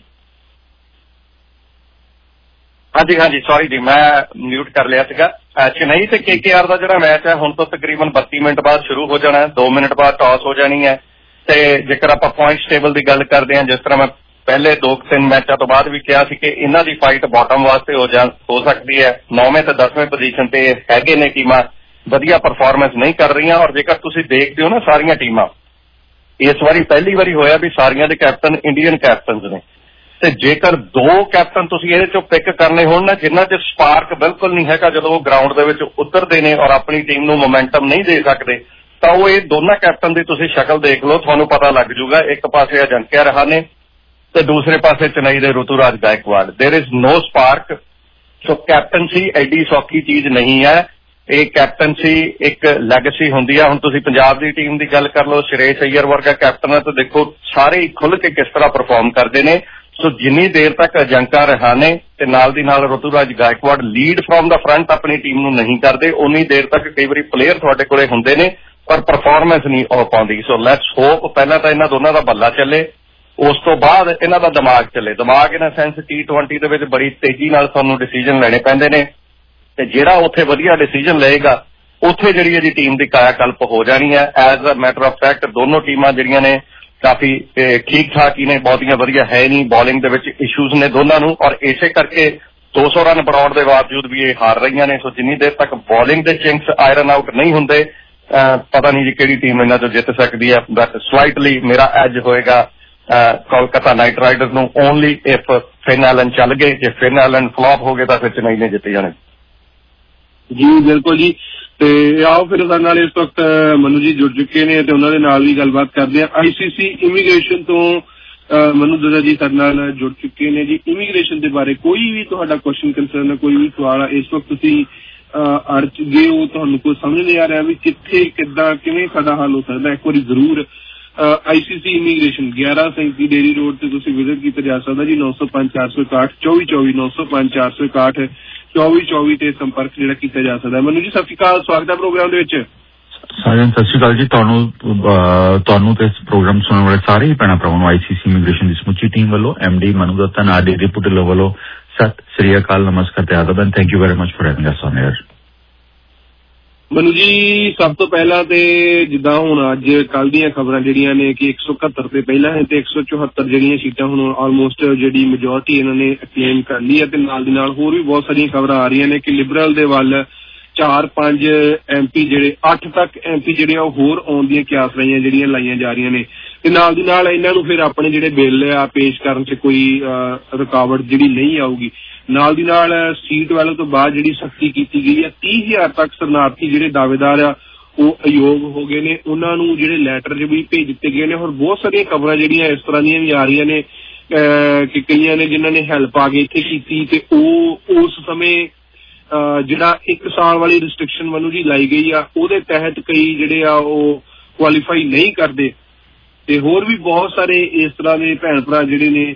Speaker 3: ਹਾਂਜੀ ਸੌਰੀ ਜੀ, ਮੈਂ ਮਿਊਟ ਕਰ ਲਿਆ ਸੀਗਾ। ਚੇਨਈ ਤੇ KKR ਦਾ ਜਿਹੜਾ ਮੈਚ ਹੈ ਹੁਣ ਤੋਂ ਤਕਰੀਬਨ 32 ਮਿੰਟ ਬਾਅਦ ਸ਼ੁਰੂ ਹੋ ਜਾਣਾ ਹੈ, 2 ਮਿੰਟ ਬਾਅਦ ਟਾਸ ਹੋ ਜਾਣੀ ਹੈ। ਤੇ ਜੇਕਰ ਆਪਾਂ ਪੁਆਇੰਟਸ ਟੇਬਲ ਦੀ ਗੱਲ ਕਰਦੇ ਹਾਂ, ਜਿਸ ਤਰ੍ਹਾਂ ਮੈਂ ਪਹਿਲੇ 2-3 ਮੈਚਾਂ ਤੋਂ ਬਾਅਦ ਵੀ ਕਿਹਾ ਸੀ ਕਿ ਇਹਨਾਂ ਦੀ ਫਾਈਟ ਬਾਟਮ ਵਾਸਤੇ ਹੋ ਸਕਦੀ ਹੈ। 9ਵੇਂ ਤੇ 10ਵੇਂ ਪੋਜੀਸ਼ਨ ਤੇ ਹੈਗੇ ਨੇ ਟੀਮਾਂ, ਵਧੀਆ ਪਰਫਾਰਮੈਂਸ ਨਹੀਂ ਕਰ ਰਹੀਆਂ। ਔਰ ਜੇਕਰ ਤੁਸੀਂ ਦੇਖਦੇ ਹੋ ਨਾ ਸਾਰੀਆਂ ਟੀਮਾਂ, ਇਸ ਵਾਰੀ ਪਹਿਲੀ ਵਾਰੀ ਹੋਇਆ ਵੀ ਸਾਰੀਆਂ ਦੇ ਕੈਪਟਨ ਇੰਡੀਅਨ ਕੈਪਟਨਸ ਨੇ। ਤੇ ਜੇਕਰ 2 ਕੈਪਟਨ ਤੁਸੀਂ ਇਹਦੇ ਚੋਂ ਪਿਕ ਕਰਨੇ ਹੋਣ ਨਾ ਜਿਨ੍ਹਾਂ 'ਚ ਸਪਾਰਕ ਬਿਲਕੁਲ ਨਹੀਂ ਹੈਗਾ ਜਦੋਂ ਉਹ ਗਰਾਊਂਡ ਦੇ ਵਿੱਚ ਉਤਰਦੇ ਨੇ ਔਰ ਆਪਣੀ ਟੀਮ ਨੂੰ ਮੋਮੈਂਟਮ ਨਹੀਂ ਦੇ ਸਕਦੇ, ਤਾਂ ਉਹ ਇਹ ਦੋਨਾਂ ਕੈਪਟਨ ਦੀ ਤੁਸੀਂ ਸ਼ਕਲ ਦੇਖ ਲਓ, ਤੁਹਾਨੂੰ ਪਤਾ ਲੱਗ ਜੂਗਾ। ਇੱਕ ਪਾਸੇ ਅਜੰਕਿਆ ਰਹਾਣੇ ਤੇ ਦੂਸਰੇ ਪਾਸੇ ਚੇਨਈ ਦੇ Ruturaj Gaikwad. There is no spark. So captaincy ਐਡੀ ਸੌਖੀ ਚੀਜ਼ ਨਹੀਂ ਹੈ। ਇਹ ਕੈਪਟਨਸੀ ਇੱਕ ਲੈਗੇਸੀ ਹੁੰਦੀ ਹੈ। ਹੁਣ ਤੁਸੀਂ ਪੰਜਾਬ ਦੀ ਟੀਮ ਦੀ ਗੱਲ ਕਰ ਲਓ, ਸ਼੍ਰੇਸ਼ ਅਈਅਰ ਵਰਗਾ ਕੈਪਟਨ ਹੈ ਤਾਂ ਦੇਖੋ ਸਾਰੇ ਹੀ ਖੁੱਲ੍ਹ ਕੇ ਕਿਸ ਤਰ੍ਹਾਂ ਪਰਫਾਰਮ ਕਰਦੇ ਨੇ। ਸੋ ਜਿੰਨੀ ਦੇਰ ਤੱਕ ਅਜੰਕਾ ਰਹਾਣੇ ਤੇ ਨਾਲ ਦੀ ਨਾਲ Ruturaj Gaikwad lead from the front ਆਪਣੀ ਟੀਮ ਨੂੰ ਨਹੀਂ ਕਰਦੇ, ਉਨੀ ਦੇਰ ਤੱਕ ਕਈ ਵਾਰੀ ਪਲੇਅਰ ਤੁਹਾਡੇ ਕੋਲੇ ਹੁੰਦੇ ਨੇ ਪਰ ਪਰਫਾਰਮੈਂਸ ਨਹੀਂ ਹੋ ਪਾਉਂਦੀ। ਸੋ ਲੈਟਸ ਹੋਪ ਪਹਿਲਾਂ ਤਾਂ ਇਹਨਾਂ ਦੋਨਾਂ ਦਾ ਬੱਲਾ ਚੱਲੇ, ਉਸ ਤੋਂ ਬਾਅਦ ਇਹਨਾਂ ਦਾ ਦਿਮਾਗ ਚੱਲੇ। ਦਿਮਾਗ ਇਨ ਸੈਂਸ T20 ਦੇ ਵਿੱਚ ਬੜੀ ਤੇਜ਼ੀ ਨਾਲ ਤੁਹਾਨੂੰ ਡਿਸੀਜਨ ਲੈਣੇ ਪੈਂਦੇ ਨੇ ਤੇ ਜਿਹੜਾ ਉੱਥੇ ਵਧੀਆ ਡਿਸੀਜਨ ਲਏਗਾ ਉੱਥੇ ਜਿਹੜੀ ਇਹਦੀ ਟੀਮ ਦੀ ਕਾਇਆ ਕਲਪ ਹੋ ਜਾਣੀ ਹੈ। As a matter of fact ਦੋਨੋਂ ਟੀਮਾਂ ਜਿਹੜੀਆਂ ਨੇ ਕਾਫੀ ਠੀਕ ਠਾਕ ਹੀ ਨੇ, ਬਹੁਤੀਆਂ ਵਧੀਆ ਹੈ ਨਹੀਂ। ਬੋਲਿੰਗ ਦੇ ਵਿੱਚ ਇਸ਼ੂਜ਼ ਨੇ ਦੋਨਾਂ ਨੂੰ, ਔਰ ਇਸੇ ਕਰਕੇ 200 ਰਨ ਬਣਾਉਣ ਦੇ ਬਾਵਜੂਦ ਵੀ ਇਹ ਹਾਰ ਰਹੀਆਂ ਨੇ। ਸੋ ਜਿੰਨੀ ਦੇਰ ਤੱਕ ਬੋਲਿੰਗ ਦੇ ਚਿੰਕਸ ਆਇਰਨ ਆਊਟ ਨਹੀਂ ਹੁੰਦੇ, ਪਤਾ ਨਹੀਂ ਜੀ ਕਿਹੜੀ ਟੀਮ ਇਹਨਾਂ ਚੋਂ ਜਿੱਤ ਸਕਦੀ ਹੈ। ਬਟ ਸਲਾਈਟਲੀ ਮੇਰਾ ਐਜ ਹੋਏਗਾ ਕੋਲਕਾਤਾ ਨਾਈਟ ਰਾਈਡਰਸ ਨੂੰ, ਓਨਲੀ ਇਫ ਫਿਨ ਐਲਨ ਚੱਲ ਗਏ। ਜੇ ਫਿਨ ਐਲਨ ਫਲॉप ਹੋ ਗਏ ਤਾਂ ਫਿਰ ਚੇਨਈ ਨੇ ਜਿੱਤੇ ਜਾਣੇ।
Speaker 16: ਜੀ ਬਿਲਕੁਲ ਜੀ। ਤੇ ਆਓ ਫਿਰ ਸਾਡੇ ਨਾਲ ਇਸ ਵਕਤ ਮਨੂ ਜੀ ਜੁੜ ਚੁੱਕੇ ਨੇ ਤੇ ਉਹਨਾਂ ਦੇ ਨਾਲ ਵੀ ਗੱਲਬਾਤ ਕਰਦੇ ਆ। ICC ਇਮੀਗ੍ਰੇਸ਼ਨ ਤੋਂ ਮਨੂ ਦਦਾ ਜੀ ਸਾਡੇ ਨਾਲ ਜੁੜ ਚੁੱਕੇ ਨੇ ਜੀ। ਇਮੀਗ੍ਰੇਸ਼ਨ ਦੇ ਬਾਰੇ ਕੋਈ ਵੀ ਤੁਹਾਡਾ ਕੁਐਸਚਨ ਕੰਸਰਨ, ਕੋਈ ਵੀ ਸਵਾਲ ਆ, ਇਸ ਵਕਤ ਤੁਸੀਂ ਅੜ ਗਏ ਹੋ, ਤੁਹਾਨੂੰ ਕੋਈ ਸਮਝ ਨਹੀਂ ਆ ਰਿਹਾ ਵੀ ਕਿੱਥੇ ਕਿੱਦਾਂ ਕਿਵੇਂ ਸਾਡਾ ਹੱਲ ਹੋ ਸਕਦਾ, ਇੱਕ ਵਾਰੀ ਜ਼ਰੂਰ ICC ਇਮੀਗ੍ਰੇਸ਼ਨ 1137 ਡੇਰੀ ਰੋਡ ਤੇ ਤੁਸੀਂ ਵਿਜ਼ਿਟ ਕੀਤਾ ਜਾ ਸਕਦਾ ਜੀ। 905 461 2424 905 461 2424 ਤੇ ਸੰਪਰਕ ਜਿਹੜਾ ਕੀਤਾ ਜਾ ਸਕਦਾ। ਮਨੂ ਜੀ ਸਤਿ ਸ਼੍ਰੀ ਅਕਾਲ, ਸਵਾਗਤ ਹੈ ਪ੍ਰੋਗਰਾਮ ਦੇ ਵਿੱਚ।
Speaker 17: ਸਾਰਿਆਂ ਸਤਿ ਸ਼੍ਰੀ ਅਕਾਲ ਜੀ। ਤੁਹਾਨੂੰ ਤੇ ਇਸ ਪ੍ਰੋਗਰਾਮ ਸੁਣਨ ਵਾਲੇ ਸਾਰੇ ਹੀ ਭੈਣਾਂ ਭਰਾਵਾਂ ਨੂੰ ICC ਇਮੀਗ੍ਰੇਸ਼ਨ ਦੀ ਸਮੁੱਚੀ ਟੀਮ ਵੱਲੋਂ MD ਮਨੂ ਦੱਤਾ ਨਾਡੀ ਰਿਪੋਰਟਰ ਵੱਲੋਂ ਸਤਿ ਸ਼੍ਰੀ ਅਕਾਲ, ਨਮਸਕਾਰ ਤੇ ਆਦਾਬ and thank you very much for having us on air.
Speaker 16: Manu ji ਸਭ ਤੋਂ ਪਹਿਲਾਂ ਤੇ ਜਿੱਦਾਂ ਹੁਣ ਅੱਜ ਕੱਲ੍ਹ ਦੀਆਂ ਖਬਰਾਂ ਜਿਹੜੀਆਂ ਨੇ ਕਿ 171 ਤੇ ਪਹਿਲਾਂ ਹੈ ਤੇ 174 ਜਿਹੜੀਆਂ ਸੀਟਾਂ ਹੁਣ ਆਲਮੋਸਟ ਜਿਹੜੀ ਮੈਜੋਰਟੀ ਇਹਨਾਂ ਨੇ ਕਲੇਮ ਕਰ ਲਈ ਹੈ, ਤੇ ਨਾਲ ਦੀ ਨਾਲ ਹੋਰ ਵੀ ਬਹੁਤ ਸਾਰੀਆਂ ਖਬਰਾਂ ਆ ਰਹੀਆਂ ਨੇ ਕਿ ਲਿਬਰਲ ਦੇ ਵੱਲ 4-5 MP ਜਿਹੜੇ 8 ਤੱਕ MP ਜਿਹੜੇ ਉਹ ਹੋਰ ਆਉਣ ਦੀਆਂ ਕਿਆਸ ਰਹੀਆਂ ਜਿਹੜੀਆਂ ਲਾਈਆਂ ਜਾ ਰਹੀਆਂ ਨੇ, ਤੇ ਨਾਲ ਦੀ ਨਾਲ ਇਹਨਾਂ ਨੂੰ ਫਿਰ ਆਪਣੇ ਜਿਹੜੇ ਬਿੱਲ ਆ ਪੇਸ਼ ਕਰਨ 'ਚ ਕੋਈ ਰੁਕਾਵਟ ਜਿਹੜੀ ਨਹੀਂ ਆਊਗੀ। ਨਾਲ ਦੀ ਨਾਲ ਸੀਟ ਵਾਲੇ ਤੋਂ ਬਾਅਦ ਜਿਹੜੀ ਸਖਤੀ ਕੀਤੀ ਗਈ ਹੈ, 30,000 ਤੱਕ ਸ਼ਰਨਾਰਥੀ ਜਿਹੜੇ ਦਾਅਵੇਦਾਰ ਆ ਉਹ ਅਯੋਗ ਹੋ ਗਏ ਨੇ, ਉਹਨਾਂ ਨੂੰ ਜਿਹੜੇ ਲੈਟਰ ਵੀ ਭੇਜ ਦਿੱਤੇ ਗਏ ਨੇ। ਹੋਰ ਬਹੁਤ ਸਾਰੀਆਂ ਖਬਰਾਂ ਜਿਹੜੀਆਂ ਇਸ ਤਰ੍ਹਾਂ ਦੀਆਂ ਵੀ ਆ ਰਹੀਆਂ ਨੇ ਕਿ ਕਈਆਂ ਨੇ ਜਿਨ੍ਹਾਂ ਨੇ ਹੈਲਪ ਆ ਕੇ ਇੱਥੇ ਕੀਤੀ ਤੇ ਉਹ ਉਸ ਸਮੇਂ ਜਿਹੜਾ 1 ਸਾਲ ਵਾਲੀ ਰਿਸਟ੍ਰਿਕਸ਼ਨ ਮਨੂ ਜੀ ਲਾਈ ਗਈ ਆ ਉਹਦੇ ਤਹਿਤ ਕਈ ਜਿਹੜੇ ਆ ਉਹ ਕੁਆਲੀਫਾਈ ਨਹੀਂ ਕਰਦੇ। ਤੇ ਹੋਰ ਵੀ ਬਹੁਤ ਸਾਰੇ ਇਸ ਤਰ੍ਹਾਂ ਦੇ ਭੈਣ ਭਰਾ ਜਿਹੜੇ ਨੇ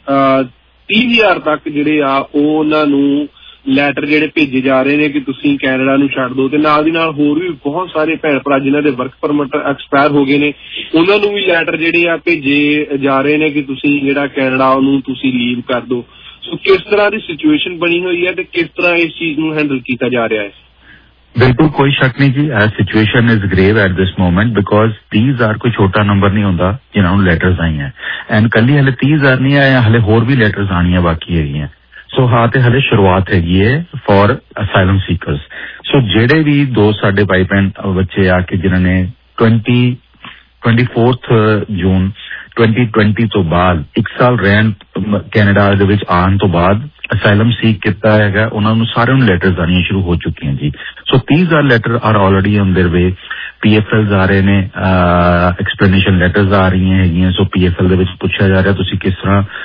Speaker 16: 30,000 ਤੱਕ ਜਿਹੜੇ ਆ ਉਹ ਉਹਨਾਂ ਨੂੰ ਲੈਟਰ ਜਿਹੜੇ ਭੇਜੇ ਜਾ ਰਹੇ ਨੇ ਕਿ ਤੁਸੀਂ ਕੈਨੇਡਾ ਨੂੰ ਛੱਡ ਦਿਓ। ਤੇ ਨਾਲ ਦੀ ਨਾਲ ਹੋਰ ਵੀ ਬਹੁਤ ਸਾਰੇ ਭੈਣ ਭਰਾ ਜਿਨ੍ਹਾਂ ਦੇ ਵਰਕ ਪਰਮਿਟ ਐਕਸਪਾਇਰ ਹੋ ਗਏ ਨੇ, ਉਹਨਾਂ ਨੂੰ ਵੀ ਲੈਟਰ ਜਿਹੜੇ ਆ ਭੇਜੇ ਜਾ ਰਹੇ ਨੇ ਕਿ ਤੁਸੀਂ ਜਿਹੜਾ ਕੈਨੇਡਾ ਉਹਨੂੰ ਤੁਸੀਂ ਲੀਵ ਕਰ ਦਿਓ। ਸੋ ਕਿਸ ਤਰ੍ਹਾਂ ਦੀ ਸਿਚੁਏਸ਼ਨ ਬਣੀ ਹੋਈ ਹੈ ਤੇ ਕਿਸ ਤਰ੍ਹਾਂ ਇਸ ਚੀਜ਼ ਨੂੰ ਹੈਂਡਲ ਕੀਤਾ ਜਾ ਰਿਹਾ ਹੈ?
Speaker 17: ਬਿਲਕੁਲ ਕੋਈ ਸ਼ੱਕ ਨਹੀਂ ਜੀ, situation is grave at this moment because 30,000 ਕੋਈ ਛੋਟਾ ਨੰਬਰ ਨਹੀਂ ਹੁੰਦਾ ਜਿਨ੍ਹਾਂ ਨੂੰ ਲੈਟਰਸ ਆਈਆਂ, ਐਂਡ ਕੱਲੀ ਹਲੇ 30,000 ਨਹੀਂ ਆਇਆ, ਹਲੇ ਹੋਰ ਵੀ ਲੈਟਰਸ ਆਉਣੀਆਂ ਬਾਕੀ ਹੈਗੀਆਂ। ਸੋ ਹਾਂ ਤੇ ਹਲੇ ਸ਼ੁਰੂਆਤ ਹੈਗੀ ਹੈ ਫॉर ਅਸਾਈਲਮ ਸੀਕਰਸ। ਸੋ ਜਿਹੜੇ ਵੀ ਦੋ ਸਾਡੇ ਭਾਈ ਭੈਣ ਬੱਚੇ ਆ ਕੇ ਜਿਨ੍ਹਾਂ ਨੇ 24 ਜੂਨ 2020 ਤੋਂ ਬਾਅਦ 1 ਸਾਲ ਰਹਿਣ ਕੈਨੇਡਾ ਦੇ ਵਿੱਚ ਆਉਣ ਤੋਂ ਬਾਅਦ ਅਸਾਈਲਮ ਸੀਕ ਕੀਤਾ ਹੈਗਾ, ਉਹਨਾਂ ਨੂੰ ਸਾਰਿਆਂ ਨੂੰ ਲੈਟਰਸ ਆਉਣੀਆਂ ਸ਼ੁਰੂ ਹੋ ਚੁੱਕੀਆਂ ਜੀ। So 30,000 letter are already on their way. PFLs ਆ ਰਹੇ ਨੇ, ਐਕਸਪਲੇਨੇਸ਼ਨ ਲੈਟਰਸ ਆ ਰਹੀਆਂ ਹੈਗੀਆਂ। ਸੋ PFL ਦੇ ਵਿੱਚ ਪੁੱਛਿਆ ਜਾ ਰਿਹਾ ਤੁਸੀਂ ਕਿਸ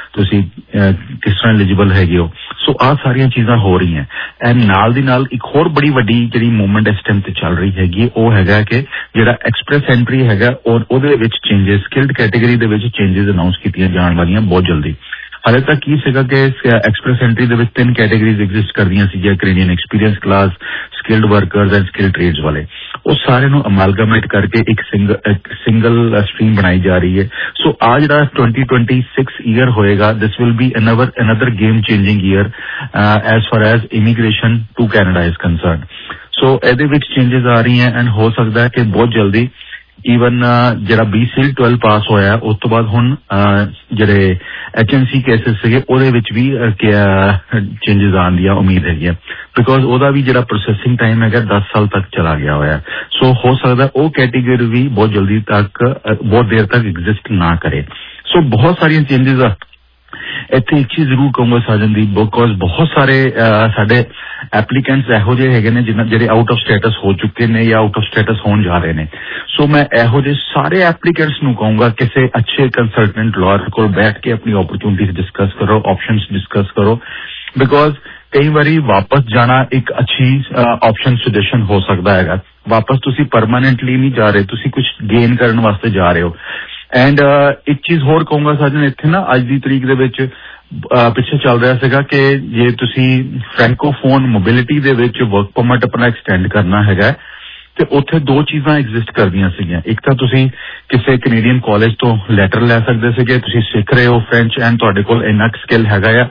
Speaker 17: ਤਰ੍ਹਾਂ ਐਲੀਜੀਬਲ ਹੈਗੇ ਹੋ। ਸੋ ਆਹ ਸਾਰੀਆਂ ਚੀਜ਼ਾਂ ਹੋ ਰਹੀਆਂ। ਐਂਡ ਨਾਲ ਦੀ ਨਾਲ ਇੱਕ ਹੋਰ ਬੜੀ ਵੱਡੀ ਜਿਹੜੀ ਮੂਵਮੈਂਟ ਇਸ ਟਾਈਮ ਤੇ ਚੱਲ ਰਹੀ ਹੈਗੀ ਉਹ ਹੈਗਾ ਕਿ ਜਿਹੜਾ ਐਕਸਪ੍ਰੈਸ ਐਂਟਰੀ ਹੈਗਾ ਉਹਦੇ ਵਿੱਚ ਚੇਂਜਸ, ਸਕਿਲਡ ਕੈਟੇਗਰੀ ਦੇ ਵਿੱਚ ਚੇਂਜਸ ਅਨਾਉਂਸ ਕੀਤੀਆਂ ਜਾਣ ਵਾਲੀਆਂ ਬਹੁਤ ਜਲਦੀ। ਹਾਲੇ ਤੱਕ ਕੀ ਸੀਗਾ ਕਿ ਐਕਸਪ੍ਰੈਸ ਐਂਟਰੀ ਦੇ ਵਿੱਚ 3 ਕੈਟੇਗਰੀਜ਼ ਐਗਜ਼ਿਸਟ ਕਰਦੀਆਂ ਸੀਗੀਆਂ, Canadian experience class, skilled workers and skilled trades ਵਾਲੇ। ਉਹ ਸਾਰਿਆਂ ਨੂੰ ਅਮਾਲਗਾਮੇਟ ਕਰਕੇ ਇੱਕ ਸਿੰਗਲ ਸਟਰੀਮ ਬਣਾਈ ਜਾ ਰਹੀ ਹੈ। ਸੋ ਆ ਜਿਹੜਾ 2026 ਈਅਰ ਹੋਏਗਾ, this will be another game changing year as far as immigration to Canada is concern. So ਇਹਦੇ ਵਿੱਚ ਚੇਂਜਸ ਆ ਰਹੀਆਂ ਐਂਡ ਹੋ ਸਕਦਾ ਹੈ ਕਿ ਬਹੁਤ ਜਲਦੀ ਈਵਨ ਜਿਹੜਾ BCL-12 ਪਾਸ ਹੋਇਆ ਉਸ ਤੋਂ ਬਾਅਦ ਹੁਣ ਜਿਹੜੇ HNC ਕੇਸਿਸ ਸੀਗੇ ਉਹਦੇ ਵਿੱਚ ਵੀ ਚੇਂਜਸ ਆਉਣ ਦੀਆਂ ਉਮੀਦ ਹੈਗੀ ਹੈ ਬਿਕੋਜ਼ ਉਹਦਾ ਵੀ ਜਿਹੜਾ ਪ੍ਰੋਸੈਸਿੰਗ ਟਾਈਮ ਹੈਗਾ 10 ਸਾਲ ਤੱਕ ਚਲਾ ਗਿਆ ਹੋਇਆ। ਸੋ ਹੋ ਸਕਦਾ ਉਹ ਕੈਟੇਗਰੀ ਵੀ ਬਹੁਤ ਜਲਦੀ ਤੱਕ ਬਹੁਤ ਦੇਰ ਤੱਕ ਐਗਜ਼ਿਸਟ ਨਾ ਕਰੇ। ਸੋ ਬਹੁਤ ਸਾਰੀਆਂ ਚੇਂਜਸ ਆ। ਇੱਥੇ ਇੱਕ ਚੀਜ਼ ਜ਼ਰੂਰ ਕਹੂੰਗਾ ਸਾਜਨ ਦੀ, ਬਿਕੋਜ਼ ਬਹੁਤ ਸਾਰੇ ਸਾਡੇ ਐਪਲੀਕੈਂਟਸ ਇਹੋ ਜਿਹੇ ਹੈਗੇ ਨੇ ਜਿਹੜੇ ਆਊਟ ਆਫ ਸਟੇਟਸ ਹੋ ਚੁੱਕੇ ਨੇ ਜਾਂ ਆਊਟ ਆਫ ਸਟੇਟਸ ਹੋਣ ਜਾ ਰਹੇ ਨੇ। ਸੋ ਮੈਂ ਇਹੋ ਜਿਹੇ ਸਾਰੇ ਐਪਲੀਕੈਂਟਸ ਨੂੰ ਕਹੂੰਗਾ ਕਿਸੇ ਅੱਛੇ ਕੰਸਲਟੈਂਟ ਲਾਇਰ ਕੋਲ ਬੈਠ ਕੇ ਆਪਣੀ ਓਪਰਚੁਨਿਟੀਜ਼ ਡਿਸਕਸ ਕਰੋ, ਆਪਸ਼ਨਸ ਡਿਸਕਸ ਕਰੋ, ਬਿਕੋਜ਼ ਕਈ ਵਾਰੀ ਵਾਪਸ ਜਾਣਾ ਇੱਕ ਅੱਛੀ ਆਪਸ਼ਨ ਸੁਜੈਸ਼ਨ ਹੋ ਸਕਦਾ ਹੈਗਾ। ਵਾਪਸ ਤੁਸੀਂ ਪਰਮਾਨੈਂਟਲੀ ਨਹੀਂ ਜਾ ਰਹੇ, ਤੁਸੀਂ ਕੁਝ ਗੇਨ ਕਰਨ ਵਾਸਤੇ ਜਾ ਰਹੇ ਹੋ। ਐਂਡ ਇੱਕ ਚੀਜ਼ ਹੋਰ ਕਹੂੰਗਾ ਸਾਜਨ, ਇੱਥੇ ਨਾ ਅੱਜ ਦੀ ਤਰੀਕ ਦੇ ਵਿੱਚ ਪਿੱਛੇ ਚੱਲ ਰਿਹਾ ਸੀਗਾ ਕਿ ਜੇ ਤੁਸੀਂ ਫ੍ਰੈਂਕੋਫੋਨ ਮੋਬਿਲਿਟੀ ਦੇ ਵਿੱਚ ਵਰਕ ਪਰਮਿਟ ਆਪਣਾ ਐਕਸਟੈਂਡ ਕਰਨਾ ਹੈਗਾ ਤੇ ਉੱਥੇ 2 ਚੀਜ਼ਾਂ ਐਗਜ਼ਿਸਟ ਕਰਦੀਆਂ ਸੀਗੀਆਂ। ਇੱਕ ਤਾਂ ਤੁਸੀਂ ਕਿਸੇ ਕੈਨੇਡੀਅਨ ਕਾਲਜ ਤੋਂ ਲੈਟਰ ਲੈ ਸਕਦੇ ਸੀਗੇ, ਤੁਸੀਂ ਸਿੱਖ ਰਹੇ ਹੋ ਫ੍ਰੈਂਚ ਐਂਡ ਤੁਹਾਡੇ ਕੋਲ ਇੰਨਾ ਸਕਿੱਲ ਹੈਗਾ ਆ,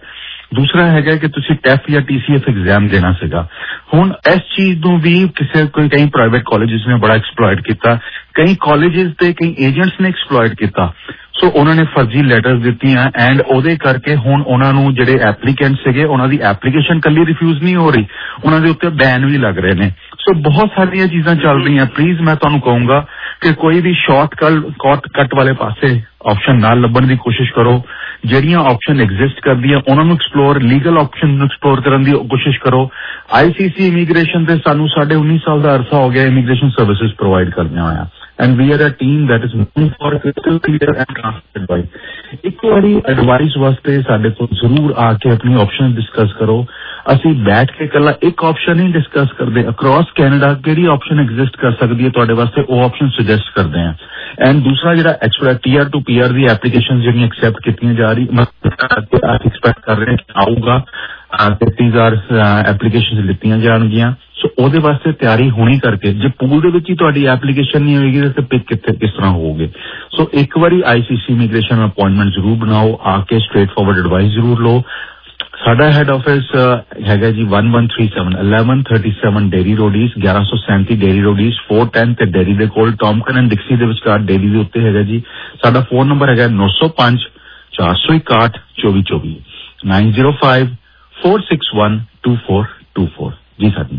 Speaker 17: ਦੂਸਰਾ ਹੈਗਾ ਕਿ ਤੁਸੀਂ ਟੈਫ ਜਾਂ TCF ਐਗਜ਼ਾਮ ਦੇਣਾ ਸੀਗਾ। ਹੁਣ ਇਸ ਚੀਜ਼ ਨੂੰ ਵੀ ਕਈ ਪ੍ਰਾਈਵੇਟ ਕਾਲਜਿਸ ਨੇ ਬੜਾ ਐਕਸਪਲੋਇਟ ਕੀਤਾ, ਕਈ ਕਾਲਜਿਸ ਤੇ ਕਈ ਏਜੰਟਸ ਨੇ ਐਕਸਪਲੋਇਟ ਕੀਤਾ। ਸੋ ਉਹਨਾਂ ਨੇ ਫਰਜ਼ੀ ਲੈਟਰਸ ਦਿੱਤੀਆਂ ਐਂਡ ਉਹਦੇ ਕਰਕੇ ਹੁਣ ਉਹਨਾਂ ਨੂੰ ਜਿਹੜੇ ਐਪਲੀਕੈਂਟ ਸੀਗੇ ਉਹਨਾਂ ਦੀ ਐਪਲੀਕੇਸ਼ਨ ਕੱਲੀ ਰਿਫਿਊਜ਼ ਨਹੀਂ ਹੋ ਰਹੀ, ਉਹਨਾਂ ਦੇ ਉੱਤੇ ਬੈਨ ਵੀ ਲੱਗ ਰਹੇ ਨੇ। ਸੋ ਬਹੁਤ ਸਾਰੀਆਂ ਚੀਜ਼ਾਂ ਚੱਲ ਰਹੀਆਂ। ਪਲੀਜ਼ ਮੈਂ ਤੁਹਾਨੂੰ ਕਹੂੰਗਾ ਕਿ ਕੋਈ ਵੀ ਸ਼ਾਰਟਕਟ ਵਾਲੇ ਪਾਸੇ ਆਪਸ਼ਨ ਨਾ ਲੱਭਣ ਦੀ ਕੋਸ਼ਿਸ਼ ਕਰੋ। ਜਿਹੜੀਆਂ ਆਪਸ਼ਨ ਐਗਜ਼ਿਸਟ ਕਰਦੀਆਂ ਉਹਨਾਂ ਨੂੰ ਐਕਸਪਲੋਰ, ਲੀਗਲ ਆਪਸ਼ਨ ਨੂੰ ਐਕਸਪਲੋਰ ਕਰਨ ਦੀ ਕੋਸ਼ਿਸ਼ ਕਰੋ। ICC ਇਮੀਗ੍ਰੇਸ਼ਨ ਤੇ ਸਾਨੂੰ 19.5 ਸਾਲ ਦਾ ਅਰਸਾ ਹੋ ਗਿਆ ਇਮੀਗ੍ਰੇਸ਼ਨ ਸਰਵਿਸਿਜ਼ ਪ੍ਰੋਵਾਈਡ ਕਰਦਿਆਂ ਹੋਇਆ and we are a team that is known for crystal clear and transparent advice। ਇੱਕ ਵਾਰੀ ਐਡਵਾਈਸ ਵਾਸਤੇ ਸਾਡੇ ਕੋਲ ਜ਼ਰੂਰ ਆ ਕੇ ਆਪਣੀ ਆਪਸ਼ਨ ਡਿਸਕਸ ਕਰੋ। ਅਸੀਂ ਬੈਠ ਕੇ ਇਕੱਲਾ ਇੱਕ ਆਪਸ਼ਨ ਹੀ ਡਿਸਕਸ ਕਰਦੇ, ਅਕ੍ਰੋਸ ਕੈਨੇਡਾ ਕਿਹੜੀ ਆਪਸ਼ਨ ਐਗਜ਼ਿਸਟ ਕਰ ਸਕਦੀ ਹੈ ਤੁਹਾਡੇ ਵਾਸਤੇ, ਉਹ ਆਪਸ਼ਨ ਸੁਜੈਸਟ ਕਰਦੇ ਹਾਂ। ਐਂਡ ਦੂਸਰਾ ਜਿਹੜਾ Tier 2 PR ਦੀ ਐਪਲੀਕੇਸ਼ਨ ਜਿਹੜੀਆਂ ਐਕਸੈਪਟ ਕੀਤੀਆਂ ਜਾ ਰਹੀ, ਐਕਸਪੈਕਟ ਕਰ ਰਹੇ ਆਊਗਾ 33,000 ਐਪਲੀਕੇਸ਼ਨ ਲਿੱਤੀਆਂ ਜਾਣਗੀਆਂ। ਸੋ ਉਹਦੇ ਵਾਸਤੇ ਤਿਆਰੀ ਹੋਣੀ ਕਰਕੇ, ਜੇ ਪੂਲ ਦੇ ਵਿੱਚ ਹੀ ਤੁਹਾਡੀ ਐਪਲੀਕੇਸ਼ਨ ਨਹੀਂ ਹੋਏਗੀ ਤਾਂ ਪਿਕ ਕਿਸ ਤਰ੍ਹਾਂ ਹੋਊਗੇ। ਸੋ ਇੱਕ ਵਾਰੀ ICC ਇਮੀਗ੍ਰੇਸ਼ਨ ਅਪਾਇੰਟਮੈਂਟ ਜ਼ਰੂਰ ਬਣਾਓ, ਆ ਕੇ ਸਟ੍ਰੇਟ ਫਾਰਵਰਡ ਐਡਵਾਈਸ ਜ਼ਰੂਰ ਲਓ। ਸਾਡਾ ਹੈਡ ਆਫਿਸ ਹੈਗਾ ਜੀ 1137 1137 Derry road east, 1137 Derry road east, 410 ਤੇ ਡੇਰੀ ਦੇ ਕੋਲ, ਟੌਮਕਨ ਐਂਡ ਡਿਕਸੀ ਦੇ ਵਿਚਕਾਰ ਡੇਰੀ ਦੇ ਉੱਤੇ ਹੈਗਾ ਜੀ। ਸਾਡਾ ਫੋਨ ਨੰਬਰ ਹੈਗਾ 905 461 2424 905 461 2424 ਜੀ ਸਰ।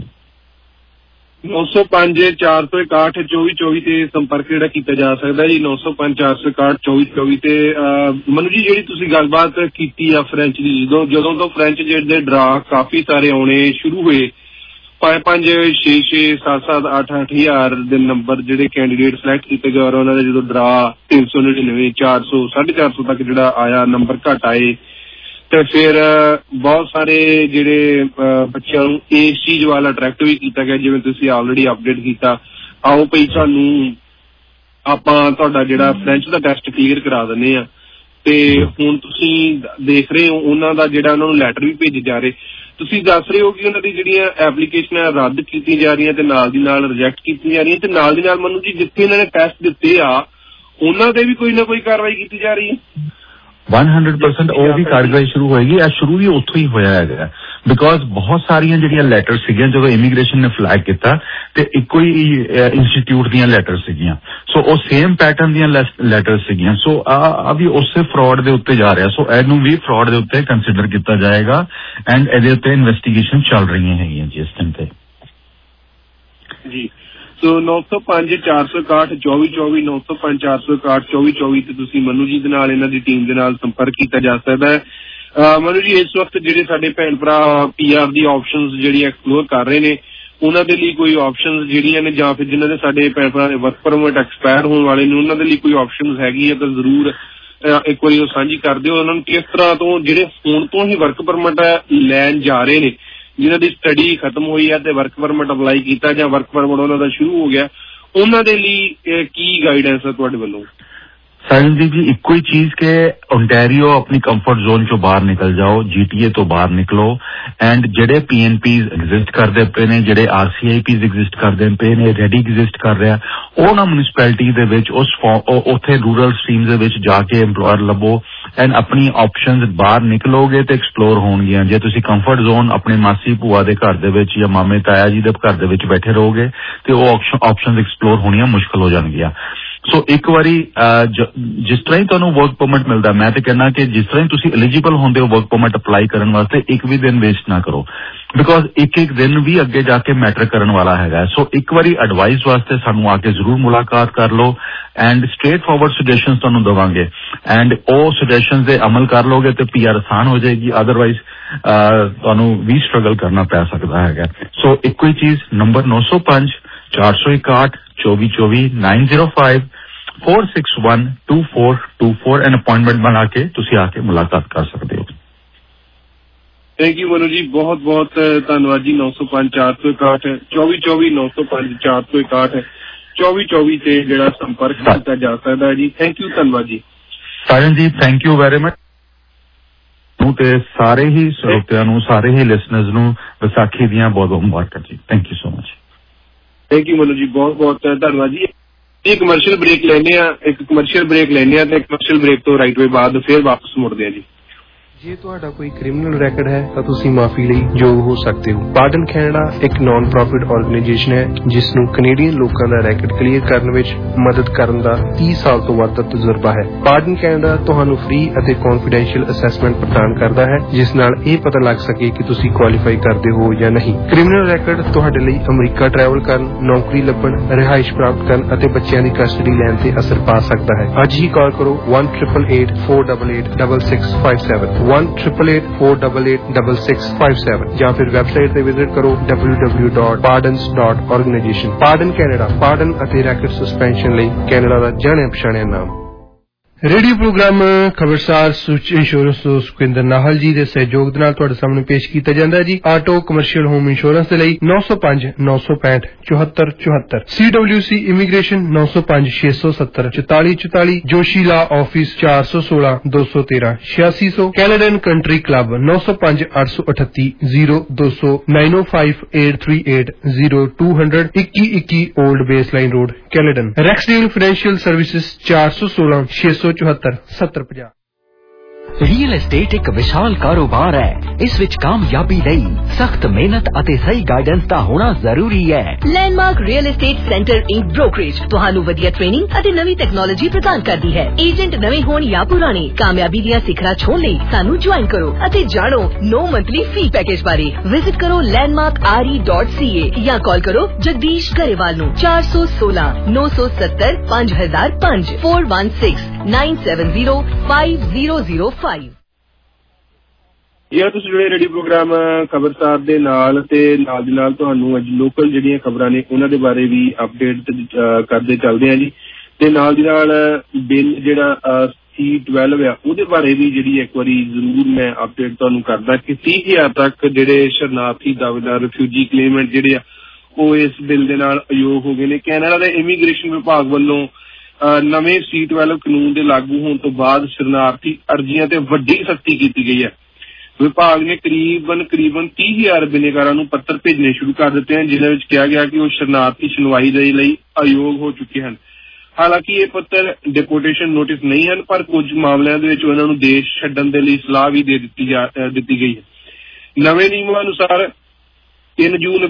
Speaker 16: 905 461 2424 ਤੇ ਸੰਪਰਕ ਜਿਹੜਾ ਕੀਤਾ ਜਾ ਸਕਦਾ ਜੀ। 905 461 2424 ਤੇ ਮਨੂ ਜੀ ਜਿਹੜੀ ਤੁਸੀਂ ਗੱਲਬਾਤ ਕੀਤੀ ਆ ਫ੍ਰੈਂਚ ਦੀ, ਜਦੋਂ ਤੋਂ ਫ੍ਰੈਂਚ ਜਿਹੜੇ ਡਰਾ ਕਾਫੀ ਸਾਰੇ ਆਉਣੇ ਸ਼ੁਰੂ ਹੋਏ, 5 6 6 7 7 8 8 ਹਜ਼ਾਰ ਦੇ ਨੰਬਰ ਜਿਹੜੇ ਕੈਂਡੀਡੇਟ ਸਿਲੈਕਟ ਕੀਤੇ ਗਏ, ਉਹਨਾਂ ਦਾ ਜਦੋਂ ਡਰਾ 399 400 450 ਤੱਕ ਜਿਹੜਾ ਆਇਆ, ਨੰਬਰ ਘੱਟ ਆਏ ਤੇ ਫਿਰ ਬਹੁਤ ਸਾਰੇ ਜਿਹੜੇ ਬੱਚਿਆਂ ਨੂੰ ਇਸ ਚੀਜ਼ ਵੱਲ ਅਟਰੈਕਟ ਵੀ ਕੀਤਾ ਗਿਆ, ਜਿਵੇਂ ਤੁਸੀਂ ਆਲਰੇਡੀ ਅਪਡੇਟ ਕੀਤਾ। ਆਓ ਭਈ ਤੁਹਾਨੂੰ ਆਪਾਂ ਤੁਹਾਡਾ ਜਿਹੜਾ ਫ੍ਰੈਂਚ ਦਾ ਟੈਸਟ ਕਲੀਅਰ ਕਰਾ ਦਿੰਦੇ ਆ। ਤੇ ਹੁਣ ਤੁਸੀਂ ਦੇਖ ਰਹੇ ਹੋ ਉਹਨਾਂ ਦਾ ਜਿਹੜਾ ਉਹਨਾਂ ਨੂੰ ਲੈਟਰ ਵੀ ਭੇਜੇ ਜਾ ਰਹੇ। ਤੁਸੀਂ ਦੱਸ ਰਹੇ ਹੋ ਕਿ ਉਹਨਾਂ ਦੀ ਜਿਹੜੀਆਂ ਐਪਲੀਕੇਸ਼ਨਾਂ ਰੱਦ ਕੀਤੀਆਂ ਜਾ ਰਹੀਆਂ ਤੇ ਨਾਲ ਦੀ ਨਾਲ ਰਿਜੈਕਟ ਕੀਤੀਆਂ ਜਾ ਰਹੀਆਂ, ਤੇ ਨਾਲ ਦੀ ਨਾਲ ਮੈਨੂੰ ਜੀ ਜਿੱਥੇ ਇਹਨਾਂ ਨੇ ਟੈਸਟ ਦਿੱਤੇ ਆ ਉਹਨਾਂ ਤੇ ਵੀ ਕੋਈ ਨਾ ਕੋਈ ਕਾਰਵਾਈ ਕੀਤੀ ਜਾ ਰਹੀ ਹੈ।
Speaker 17: 100% ਉਹ ਵੀ ਕਾਰਵਾਈ ਸ਼ੁਰੂ ਹੋਏਗੀ। ਇਹ ਸ਼ੁਰੂ ਵੀ ਉੱਥੋਂ ਹੀ ਹੋਇਆ ਹੈਗਾ, ਬਿਕੋਜ਼ ਬਹੁਤ ਸਾਰੀਆਂ ਜਿਹੜੀਆਂ ਲੈਟਰ ਸੀਗੀਆਂ ਜਦੋਂ ਇਮੀਗ੍ਰੇਸ਼ਨ ਨੇ ਫਲੈਗ ਕੀਤਾ ਤੇ ਇੱਕੋ ਹੀ ਇੰਸਟੀਚਿਊਟ ਦੀਆਂ ਲੈਟਰ ਸੀਗੀਆਂ। ਸੋ ਉਹ ਸੇਮ ਪੈਟਰਨ ਦੀਆਂ ਲੈਟਰ ਸੀਗੀਆਂ। ਸੋ ਆ ਵੀ ਉਸੇ ਫਰਾਡ ਦੇ ਉੱਤੇ ਜਾ ਰਿਹਾ। ਸੋ ਇਹਨੂੰ ਵੀ ਫਰਾਡ ਦੇ ਉੱਤੇ ਕੰਸੀਡਰ ਕੀਤਾ ਜਾਏਗਾ ਐਂਡ ਇਹਦੇ ਉੱਤੇ ਇਨਵੈਸਟੀਗੇਸ਼ਨ ਚੱਲ ਰਹੀਆਂ ਹੈਗੀਆਂ ਜੀ ਇਸ ਟਾਈਮ ਤੇ ਜੀ। ਸੋ 905 461 2424 905 461 2424 ਤੇ ਤੁਸੀਂ ਮਨੂ ਜੀ ਦੇ ਨਾਲ, ਇਹਨਾਂ ਦੀ ਟੀਮ ਦੇ ਨਾਲ ਸੰਪਰਕ ਕੀਤਾ ਜਾ ਸਕਦਾ ਹੈ। ਮਨੂ ਜੀ ਇਸ ਵਕਤ ਜਿਹੜੇ ਸਾਡੇ ਭੈਣ ਭਰਾ PR ਦੀ ਆਪਸ਼ਨਸ ਜਿਹੜੀਆਂ ਐਕਸਪਲੋਰ ਕਰ ਰਹੇ ਨੇ, ਉਹਨਾਂ ਦੇ ਲਈ ਕੋਈ ਆਪਸ਼ਨਸ ਜਿਹੜੀਆਂ ਨੇ, ਜਾਂ ਫਿਰ ਜਿਨ੍ਹਾਂ ਦੇ ਸਾਡੇ ਭੈਣ ਭਰਾ ਦੇ ਵਰਕ ਪਰਮਿਟ ਐਕਸਪਾਇਰ ਹੋਣ ਵਾਲੇ ਨੇ, ਉਹਨਾਂ ਦੇ ਲਈ ਕੋਈ ਆਪਸ਼ਨਸ ਹੈਗੀ ਹੈ ਤਾਂ ਜ਼ਰੂਰ ਇੱਕ ਵਾਰੀ ਉਹ ਸਾਂਝੀ ਕਰ ਦਿਓ। ਉਹਨਾਂ ਨੂੰ ਕਿਸ ਤਰ੍ਹਾਂ ਤੋਂ ਜਿਹੜੇ ਹੁਣ ਤੋਂ ਹੀ ਵਰਕ ਪਰਮਿਟ ਲੈਣ ਜਾ ਰਹੇ ਨੇ, ਜਿਨ੍ਹਾਂ ਦੀ ਸਟੱਡੀ ਖਤਮ ਹੋਈ ਹੈ ਤੇ ਵਰਕ ਪਰਮਿਟ ਅਪਲਾਈ ਕੀਤਾ ਜਾਂ ਵਰਕ ਪਰਮਿਟ ਉਹਨਾਂ ਦਾ ਸ਼ੁਰੂ ਹੋ ਗਿਆ, ਉਹਨਾਂ ਦੇ ਲਈ ਕੀ ਗਾਈਡੈਂਸ ਹੈ ਤੁਹਾਡੇ ਵੱਲੋਂ? ਸਾਇੰਦੀਪ ਜੀ ਇੱਕੋ ਹੀ ਚੀਜ਼ ਕਿ ਓਨਟਾਰੀਓ ਆਪਣੀ ਕੰਫਰਟ ਜ਼ੋਨ ਚੋਂ ਬਾਹਰ ਨਿਕਲ ਜਾਓ, GTA ਤੋਂ ਬਾਹਰ ਨਿਕਲੋ ਐਂਡ ਜਿਹੜੇ PNPs ਐਗਜ਼ਿਸਟ ਕਰਦੇ ਪਏ ਨੇ, ਜਿਹੜੇ RCIPs ਐਗਜ਼ਿਸਟ ਕਰਦੇ ਪਏ ਨੇ, ਰੈਡੀ ਐਗਜ਼ਿਸਟ ਕਰ ਰਿਹਾ, ਉਹਨਾਂ ਮਿਊਨਿਸਪੈਲਿਟੀ ਦੇ ਵਿੱਚ ਉੱਥੇ ਰੂਰਲ ਸਟਰੀਮਸ ਦੇ ਵਿੱਚ ਜਾ ਕੇ ਐਮਪਲੋਇਰ ਲੱਭੋ ਐਂਡ ਆਪਣੀ ਆਪਸ਼ਨਸ ਬਾਹਰ ਨਿਕਲੋਗੇ ਤੇ ਐਕਸਪਲੋਰ ਹੋਣਗੀਆਂ। ਜੇ ਤੁਸੀਂ ਕੰਫਰਟ ਜ਼ੋਨ ਆਪਣੇ ਮਾਸੀ ਭੂਆ ਦੇ ਘਰ ਦੇ ਵਿੱਚ ਜਾਂ ਮਾਮੇ ਤਾਇਆ ਜੀ ਦੇ ਘਰ ਦੇ ਵਿੱਚ ਬੈਠੇ ਰਹੋਗੇ ਤੇ ਉਹ ਆਪਸ਼ਨਸ ਐਕਸਪਲੋਰ ਹੋਣੀਆਂ ਮੁਸ਼ਕਲ ਹੋ ਜਾਣਗੀਆਂ। ਸੋ ਇੱਕ ਵਾਰੀ ਜਿਸ ਤਰ੍ਹਾਂ ਹੀ ਤੁਹਾਨੂੰ ਵਰਕ ਪਰਮਿਟ ਮਿਲਦਾ, ਮੈਂ ਤੇ ਕਹਿੰਦਾ ਕਿ ਜਿਸ ਤਰ੍ਹਾਂ ਹੀ ਤੁਸੀਂ ਐਲੀਜੀਬਲ ਹੁੰਦੇ ਹੋ ਵਰਕ ਪਰਮਿਟ ਅਪਲਾਈ ਕਰਨ ਵਾਸਤੇ, ਇੱਕ ਵੀ ਦਿਨ ਵੇਸਟ ਨਾ ਕਰੋ, ਬਿਕੋਜ਼ ਇੱਕ ਦਿਨ ਵੀ ਅੱਗੇ ਜਾ ਕੇ ਮੈਟਰ ਕਰਨ ਵਾਲਾ ਹੈਗਾ। ਸੋ ਇੱਕ ਵਾਰੀ ਐਡਵਾਈਸ ਵਾਸਤੇ ਸਾਨੂੰ ਆ ਕੇ ਜ਼ਰੂਰ ਮੁਲਾਕਾਤ ਕਰ ਲਓ ਐਂਡ ਸਟ੍ਰੇਟ ਫਾਰਵਰਡ ਸੁਜੈਸ਼ਨਸ ਤੁਹਾਨੂੰ ਦੇਵਾਂਗੇ ਐਂਡ ਉਹ ਸੁਜੈਸ਼ਨਸ ਦੇ ਅਮਲ ਕਰ ਲੋਗੇ ਤੇ PR ਆਸਾਨ ਹੋ ਜਾਏਗੀ, ਅਦਰਵਾਈਜ਼ ਤੁਹਾਨੂੰ ਵੀ ਸਟਰਗਲ ਕਰਨਾ ਪੈ ਸਕਦਾ ਹੈਗਾ। ਸੋ ਇੱਕੋ ਹੀ ਚੀਜ਼, ਨੰਬਰ 905 461 2424 905 461 2424 ਐਂਡ ਅਪਾਇੰਟਮੈਂਟ ਬਣਾ ਕੇ ਤੁਸੀਂ ਆ ਕੇ ਮੁਲਾਕਾਤ ਕਰ ਸਕਦੇ ਹੋ। ਥੈਂਕ ਯੂ ਮਨੂ ਜੀ, ਬਹੁਤ ਬਹੁਤ ਧੰਨਵਾਦ ਜੀ। 905 461 2424 905 461 2424 ਤੇ ਜਿਹੜਾ ਸੰਪਰਕ ਕੀਤਾ ਜਾ ਸਕਦਾ ਜੀ। ਥੈਂਕ ਯੂ, ਧੰਨਵਾਦ ਜੀ। ਸਾਜਨ ਜੀ, ਥੈਂਕ ਯੂ ਵੈਰੀ ਮਚ। ਨੂੰ ਤੇ ਸਾਰੇ ਹੀ ਸਰੋਤਿਆਂ ਨੂੰ, ਸਾਰੇ ਹੀ ਲਿਸਨਰਸ ਨੂੰ ਵਿਸਾਖੀ ਦੀਆਂ ਬਹੁਤ ਬਹੁਤ ਮੁਬਾਰਕਾਂ ਜੀ। Thank you so much. Thank you Manu ji, ਬਹੁਤ ਬਹੁਤ ਧੰਨਵਾਦ ਜੀ। ਇੱਕ ਕਮਰਸ਼ੀਅਲ ਬ੍ਰੇਕ ਲੈਣੇ ਆ ਤੇ ਕਮਰਸ਼ੀਅਲ ਬ੍ਰੇਕ ਤੋਂ ਰਾਈਟ ਵੇ ਬਾਅਦ ਫਿਰ ਵਾਪਸ ਮੁੜਦੇ ਆ ਜੀ।
Speaker 4: ਜੇ ਤੁਹਾਡਾ ਕੋਈ ਕ੍ਰਿਮੀਨਲ ਰੈਕਡ ਹੈ ਤਾਂ ਤੁਸੀਂ ਮਾਫੀ ਲਈ ਯੋਗ ਹੋ ਸਕਦੇ ਹੋ। ਪਾਰਡਨ ਕੈਨੇਡਾ ਇੱਕ ਨਾਨ ਪ੍ਰੋਫਿਟ ਆਰਗੇਨਾਈਜੇਸ਼ਨ ਹੈ ਜਿਸ ਨੂੰ ਕੈਨੇਡੀਅਨ ਲੋਕਾਂ ਦਾ ਰੈਕਡ ਕਲੀਅਰ ਕਰਨ ਵਿੱਚ ਮਦਦ ਕਰਨ ਦਾ 30 ਸਾਲ ਤੋਂ ਵੱਧ ਦਾ ਤਜਰਬਾ ਹੈ। ਪਾਰਡਨ ਕੈਨੇਡਾ ਤੁਹਾਨੂੰ ਫ੍ਰੀ ਅਤੇ ਕੌਨਫੀਡੈਂਸ਼ੀਅਲ ਅਸੈਸਮੈਂਟ ਪ੍ਰਦਾਨ ਕਰਦਾ ਹੈ ਜਿਸ ਨਾਲ ਇਹ ਪਤਾ ਲੱਗ ਸਕੇ ਕਿ ਤੁਸੀਂ ਕੁਆਲੀਫਾਈ ਕਰਦੇ ਹੋ ਜਾਂ ਨਹੀਂ। ਕ੍ਰਿਮੀਨਲ ਰੈਕਡ ਤੁਹਾਡੇ ਲਈ ਅਮਰੀਕਾ ਟਰੈਵਲ ਕਰਨ, ਨੌਕਰੀ ਲੱਭਣ, ਰਿਹਾਇਸ਼ ਪ੍ਰਾਪਤ ਕਰਨ ਅਤੇ ਬੱਚਿਆਂ ਦੀ ਕਸਟਡੀ ਲੈਣ ਤੇ ਅਸਰ ਪਾ ਸਕਦਾ ਹੈ। ਅੱਜ ਹੀ ਕਾਲ ਕਰੋ 1-888-488-6657 1-888-488-6657 ਜਾਂ ਫਿਰ ਵੈਬਸਾਈਟ ਤੇ ਵਿਜ਼ਿਟ ਕਰੋ www.pardons.organization। ਪਾਰਡਨ ਕੈਨੇਡਾ, ਪਾਰਡਨ ਅਤੇ ਰੈਕਡ ਸਸਪੈਂਸ਼ਨ ਲਈ ਕੈਨੇਡਾ ਦਾ ਜਾਣਿਆ ਪਛਾਣਿਆ ਨਾਮ। रेडियो प्रोग्राम खबरसार सुच इंश्योरेंस ਤੋਂ ਸੁਖਿੰਦਰ ਨਾਹਲ ਜੀ ਦੇ ਸਹਿਯੋਗ ਨਾਲ ਤੁਹਾਡੇ ਸਾਹਮਣੇ ਪੇਸ਼ ਕੀਤਾ ਜਾਂਦਾ ਹੈ ਜੀ। ਆਟੋ ਕਮਰਸ਼ੀਅਲ ਹੋਮ ਇੰਸ਼ੋਰੈਂਸ ਦੇ ਲਈ 905 965 74 74, CWC immigration 905 670 44 44, Joshi law office 416 213 8600, Canadian country club 905 838 0200 905 838 0200, 2121 old base line road Caledon. Rexdale financial services 416 674 7050।
Speaker 5: Real estate एक विशाल कारोबार है। इस विच कामयाबी लई सख्त मेहनत ਅਤੇ ਸਹੀ ਗਾਈਡੈਂਸ ਦਾ ਹੋਣਾ ਜ਼ਰੂਰੀ ਹੈ।
Speaker 1: Landmark real estate centre inc brokerage ਤੁਹਾਨੂੰ ਵਧੀਆ ਟ੍ਰੇਨਿੰਗ ਅਤੇ ਨਵੀਂ ਟੈਕਨੋਲੋਜੀ ਪ੍ਰਦਾਨ ਕਰਦੀ ਹੈ। ਏਜੰਟ ਨਵੇਂ ਹੋਣ ਜਾਂ ਪੁਰਾਣੇ, ਕਾਮਯਾਬੀ ਦੀਆਂ ਸਿਖਰਾਂ ਛੋਹਣ ਲਈ ਸਾਨੂੰ ਜੁਆਇਨ ਕਰੋ ਅਤੇ ਜਾਣੋ 9 ਮੰਥਲੀ ਫੀ ਪੈਕੇਜ ਬਾਰੇ। ਵਿਜ਼ਿਟ ਕਰੋ landmarkre.ca ਜਾਂ ਕਾਲ ਕਰੋ ਜਗਦੀਸ਼ ਗਰੇਵਾਲ ਨੂੰ 416 970 5005 416 970 5005।
Speaker 16: ਯਾਰ ਤੁਸੀਂ ਜਿਹੜੇ ਰੇਡੀਓ ਪ੍ਰੋਗਰਾਮ ਖਬਰਸਾਰ ਦੇ ਨਾਲ ਤੇ ਨਾਲ ਦੀ ਨਾਲ ਤੁਹਾਨੂੰ ਅੱਜ ਲੋਕਲ ਜਿਹੜੀਆਂ ਖਬਰਾਂ ਨੇ ਉਹਨਾਂ ਦੇ ਬਾਰੇ ਵੀ ਅਪਡੇਟ ਕਰਦੇ ਚੱਲਦੇ ਆ ਜੀ। ਤੇ ਨਾਲ ਦੀ ਨਾਲ ਬਿੱਲ ਜਿਹੜਾ C-12 ਆ ਉਹਦੇ ਬਾਰੇ ਵੀ ਜਿਹੜੀ ਇੱਕ ਵਾਰੀ ਜ਼ਰੂਰ ਮੈਂ ਅਪਡੇਟ ਤੁਹਾਨੂੰ ਕਰਦਾ ਕਿ 30,000 ਤੱਕ ਜਿਹੜੇ ਸ਼ਰਨਾਰਥੀ ਦਾਅਵੇਦਾਰ ਰਿਫਿਊਜੀ ਕਲੇਮੈਂਟ ਜਿਹੜੇ ਆ ਉਹ ਇਸ ਬਿੱਲ ਦੇ ਨਾਲ ਅਯੋਗ ਹੋ ਗਏ ਨੇ। ਕੈਨੇਡਾ ਦੇ ਇਮੀਗ੍ਰੇਸ਼ਨ ਵਿਭਾਗ ਵੱਲੋਂ ਨਵੇਂ C-12 ਕਾਨੂੰਨ ਦੇ ਲਾਗੂ ਹੋਣ ਤੋਂ ਬਾਅਦ ਸ਼ਰਨਾਰਥੀ ਅਰਜ਼ੀਆਂ ਤੇ ਵੱਡੀ ਸਖਤੀ ਕੀਤੀ ਗਈ ਹੈ। ਵਿਭਾਗ ਨੇ ਕਰੀਬਨ 30,000 ਬਿਨੇਕਾਰਾਂ ਨੂੰ ਪੱਤਰ ਭੇਜਣੇ ਸ਼ੁਰੂ ਕਰ ਦਿੱਤੇ ਹਨ ਜਿਨ੍ਹਾਂ ਵਿੱਚ ਕਿਹਾ ਗਿਆ ਕਿ ਉਹ ਸ਼ਰਨਾਰਥੀ ਸੁਣਵਾਈ ਦੇ ਲਈ ਅਯੋਗ ਹੋ ਚੁੱਕੇ ਹਨ। ਹਾਲਾਂਕਿ ਇਹ ਪੱਤਰ ਡਿਪੋਰਟੇਸ਼ਨ ਨੋਟਿਸ ਨਹੀਂ ਹਨ ਪਰ ਕੁਝ ਮਾਮਲਿਆਂ ਦੇ ਵਿੱਚ ਉਹਨਾਂ ਨੂੰ ਦੇਸ਼ ਛੱਡਣ ਦੇ ਲਈ ਸਲਾਹ ਵੀ ਦੇ ਦਿੱਤੀ ਗਈ ਹੈ। ਨਵੇਂ ਨਿਯਮਾਂ ਅਨੁਸਾਰ 3 ਜੂਨ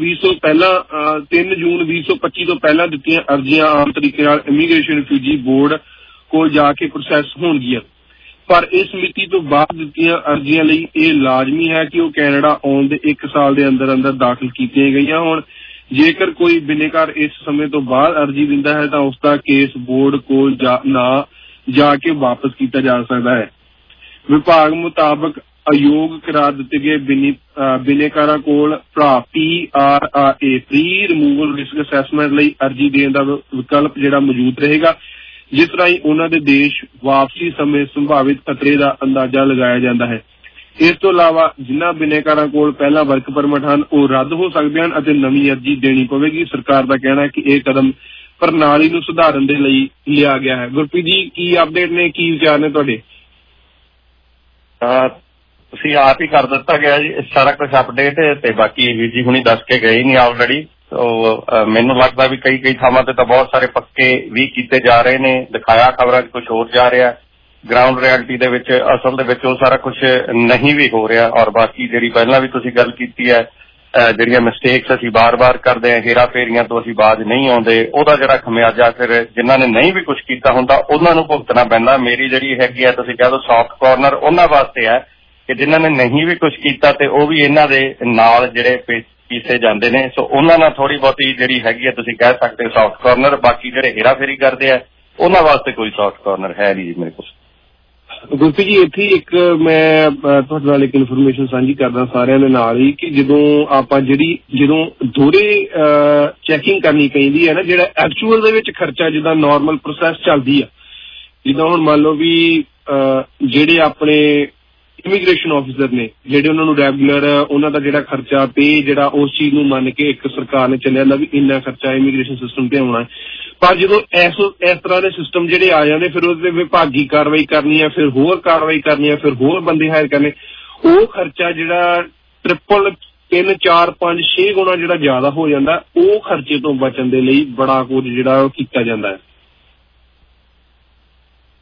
Speaker 16: 2025 ਤੋਂ ਪਹਿਲਾਂ ਦਿੱਤੀਆਂ ਅਰਜ਼ੀਆਂ ਆਮ ਤਰੀਕੇ ਨਾਲ ਇਮੀਗ੍ਰੇਸ਼ਨ ਰਿਫਿਊਜੀ ਬੋਰਡ ਕੋਲ ਜਾ ਕੇ ਪ੍ਰੋਸੈਸ ਹੋਣਗੀਆਂ ਪਰ ਇਸ ਮਿਤੀ ਤੋਂ ਬਾਅਦ ਦਿੱਤੀਆਂ ਅਰਜ਼ੀਆਂ ਲਈ ਇਹ ਲਾਜ਼ਮੀ ਹੈ ਕਿ ਉਹ ਕੈਨੇਡਾ ਆਉਣ ਦੇ 1 ਸਾਲ ਦੇ ਅੰਦਰ ਅੰਦਰ ਦਾਖਲ ਕੀਤੀਆਂ ਗਈਆਂ ਹੋਣ। ਜੇਕਰ ਕੋਈ ਬਿਨੇਕਾਰ ਇਸ ਸਮੇਂ ਤੋਂ ਬਾਅਦ ਅਰਜ਼ੀ ਦਿੰਦਾ ਹੈ ਤਾਂ ਉਸਦਾ ਕੇਸ ਬੋਰਡ ਕੋਲ ਜਾ ਕੇ ਵਾਪਸ ਕੀਤਾ ਜਾ ਸਕਦਾ ਹੈ। ਵਿਭਾਗ ਮੁਤਾਬਕ ਅਯੋਗ ਕਰਾਰ ਦਿੱਤੇ ਗਏ ਬਿਨੇਕਾਰਾਂ ਕੋਲ PRA pre removal risk assessment ਲਈ ਅਰਜ਼ੀ ਦੇਣ ਦਾ ਵਿਕਲਪ ਜਿਹੜਾ ਮੌਜੂਦ ਰਹੇਗਾ ਜਿਸ ਰਾਹੀਂ ਉਹਨਾਂ ਦੇ ਦੇਸ਼ ਵਾਪਸੀ ਸਮੇਂ ਸੰਭਾਵਿਤ ਖਤਰੇ ਦਾ ਅੰਦਾਜ਼ਾ ਲਗਾਇਆ ਜਾਂਦਾ ਹੈ। ਇਸ ਤੋਂ ਇਲਾਵਾ ਜਿਨ੍ਹਾਂ ਬਿਨੇਕਾਰਾਂ ਕੋਲ ਪਹਿਲਾਂ ਵਰਕ ਪਰਮਿਟ ਹਨ ਉਹ ਰੱਦ ਹੋ ਸਕਦੇ ਹਨ ਅਤੇ ਨਵੀਂ ਅਰਜ਼ੀ ਦੇਣੀ ਪਵੇਗੀ। ਸਰਕਾਰ ਦਾ ਕਹਿਣਾ ਹੈ ਕਿ ਇਹ ਕਦਮ ਪ੍ਰਣਾਲੀ ਨੂੰ ਸੁਧਾਰਨ ਦੇ ਲਈ ਲਿਆ ਗਿਆ ਹੈ। ਗੁਰਪ੍ਰੀਤ ਜੀ ਕੀ ਅਪਡੇਟ ਨੇ, ਕੀ ਵਿਚਾਰ ਨੇ ਤੁਹਾਡੇ?
Speaker 3: ਤੁਸੀਂ ਆਪ ਹੀ ਕਰ ਦਿੱਤਾ ਗਿਆ ਜੀ ਸਾਰਾ ਕੁਝ ਅਪਡੇਟ ਤੇ ਬਾਕੀ ਵੀਰ ਜੀ ਹੁਣੀ ਦੱਸ ਕੇ ਗਏ ਨਹੀਂ ਆਲਰੇਡੀ। ਮੈਨੂੰ ਲੱਗਦਾ ਵੀ ਕਈ ਥਾਵਾਂ ਤੇ ਤਾਂ ਬਹੁਤ ਸਾਰੇ ਪੱਕੇ ਵੀ ਕੀਤੇ ਜਾ ਰਹੇ ਨੇ, ਦਿਖਾਇਆ ਖਬਰਾਂ 'ਚ ਕੁਝ ਹੋਰ ਜਾ ਰਿਹਾ, ਗਰਾਊਂਡ ਰਿਐਲਿਟੀ ਦੇ ਵਿੱਚ ਅਸਲ ਦੇ ਵਿੱਚ ਉਹ ਸਾਰਾ ਕੁਝ ਨਹੀਂ ਵੀ ਹੋ ਰਿਹਾ। ਔਰ ਬਾਕੀ ਜਿਹੜੀ ਪਹਿਲਾਂ ਵੀ ਤੁਸੀਂ ਗੱਲ ਕੀਤੀ ਹੈ ਜਿਹੜੀਆਂ ਮਿਸਟੇਕਸ ਅਸੀਂ ਬਾਰ-ਬਾਰ ਕਰਦੇ ਹਾਂ, ਹੇਰਾ ਫੇਰੀਆਂ ਤੋਂ ਅਸੀਂ ਬਾਜ਼ ਨਹੀਂ ਆਉਂਦੇ, ਉਹਦਾ ਜਿਹੜਾ ਖਮਿਆਜਾ ਫਿਰ ਜਿਨ੍ਹਾਂ ਨੇ ਨਹੀਂ ਵੀ ਕੁਝ ਕੀਤਾ ਹੁੰਦਾ ਉਹਨਾਂ ਨੂੰ ਭੁਗਤਣਾ ਪੈਂਦਾ। ਮੇਰੀ ਜਿਹੜੀ ਹੈਗੀ ਹੈ ਤੁਸੀਂ ਕਹਿ ਦਿਓ ਸੌਫਟ ਕਾਰਨਰ ਉਹਨਾਂ ਵਾਸਤੇ ਹੈ ਕਿ ਜਿਨ੍ਹਾਂ ਨੇ ਨਹੀਂ ਵੀ ਕੁਝ ਕੀਤਾ ਤੇ ਉਹ ਵੀ ਇਹਨਾਂ ਦੇ ਨਾਲ ਜਿਹੜੇ ਪੀਸੇ ਜਾਂਦੇ ਨੇ। ਸੋ ਉਹਨਾਂ ਨਾਲ ਥੋੜੀ ਬਹੁਤੀ ਜਿਹੜੀ ਹੈਗੀ ਹੈ ਤੁਸੀਂ ਕਹਿ ਸਕਦੇ ਹੋ ਸੌਫਟ ਕਾਰਨਰ। ਬਾਕੀ ਜਿਹੜੇ ਹੇਰਾ ਫੇਰੀ ਕਰਦੇ ਆ ਉਹਨਾਂ ਵਾਸਤੇ ਕੋਈ ਸੌਫਟ ਕਾਰਨਰ ਹੈ ਨਹੀਂ ਜੀ ਮੇਰੇ ਕੋਲ।
Speaker 16: ਗੁਰਪ੍ਰੀਤ ਜੀ ਇੱਥੇ ਇੱਕ ਮੈਂ ਤੁਹਾਡੇ ਨਾਲ ਇੱਕ ਇਨਫੋਰਮੇਸ਼ਨ ਸਾਂਝੀ ਕਰਦਾ ਸਾਰਿਆਂ ਦੇ ਨਾਲ ਹੀ ਕਿ ਜਦੋਂ ਦੋਹਰੇ ਚੈਕਿੰਗ ਕਰਨੀ ਪੈਂਦੀ ਹੈ ਨਾ ਜਿਹੜਾ ਐਕਚੁਅਲ ਦੇ ਵਿੱਚ ਖਰਚਾ ਜਿੱਦਾਂ ਨਾਰਮਲ ਪ੍ਰੋਸੈਸ ਚੱਲਦੀ ਆ ਜਿੱਦਾਂ ਹੁਣ ਮੰਨ ਲਓ ਵੀ ਜਿਹੜੇ ਆਪਣੇ ਇਮੀਗ੍ਰੇਸ਼ਨ ਆਫਿਸਰ ਨੇ ਜਿਹੜੇ ਉਹਨਾਂ ਨੂੰ ਰੈਗੂਲਰ ਉਹਨਾਂ ਦਾ ਜਿਹੜਾ ਖਰਚਾ ਪੇ ਜਿਹੜਾ ਉਸ ਚੀਜ਼ ਨੂੰ ਮੰਨ ਕੇ ਇੱਕ ਸਰਕਾਰ ਨੇ ਚੱਲਿਆ ਜਾਂਦਾ ਵੀ ਇੰਨਾ ਖਰਚਾ ਇਮੀਗ੍ਰੇਸ਼ਨ ਸਿਸਟਮ ਤੇ ਆਉਣਾ ਹੈ। ਪਰ ਜਦੋਂ ਇਸ ਤਰ੍ਹਾਂ ਦੇ ਸਿਸਟਮ ਜਿਹੜੇ ਆ ਜਾਂਦੇ ਫਿਰ ਉਹਦੇ ਵਿਭਾਗੀ ਕਾਰਵਾਈ ਕਰਨੀ ਹੈ, ਫਿਰ ਹੋਰ ਕਾਰਵਾਈ ਕਰਨੀ ਹੈ, ਫਿਰ ਹੋਰ ਬੰਦੇ ਹਾਇਰ ਕਰਨੇ, ਉਹ ਖਰਚਾ ਜਿਹੜਾ ਟ੍ਰਿਪਲ 3, 4, 5, 6 ਗੁਣਾ ਜਿਹੜਾ ਜ਼ਿਆਦਾ ਹੋ ਜਾਂਦਾ ਉਹ ਖਰਚੇ ਤੋਂ ਬਚਣ ਦੇ ਲਈ ਬੜਾ ਕੁਝ ਜਿਹੜਾ ਉਹ ਕੀਤਾ ਜਾਂਦਾ ਹੈ।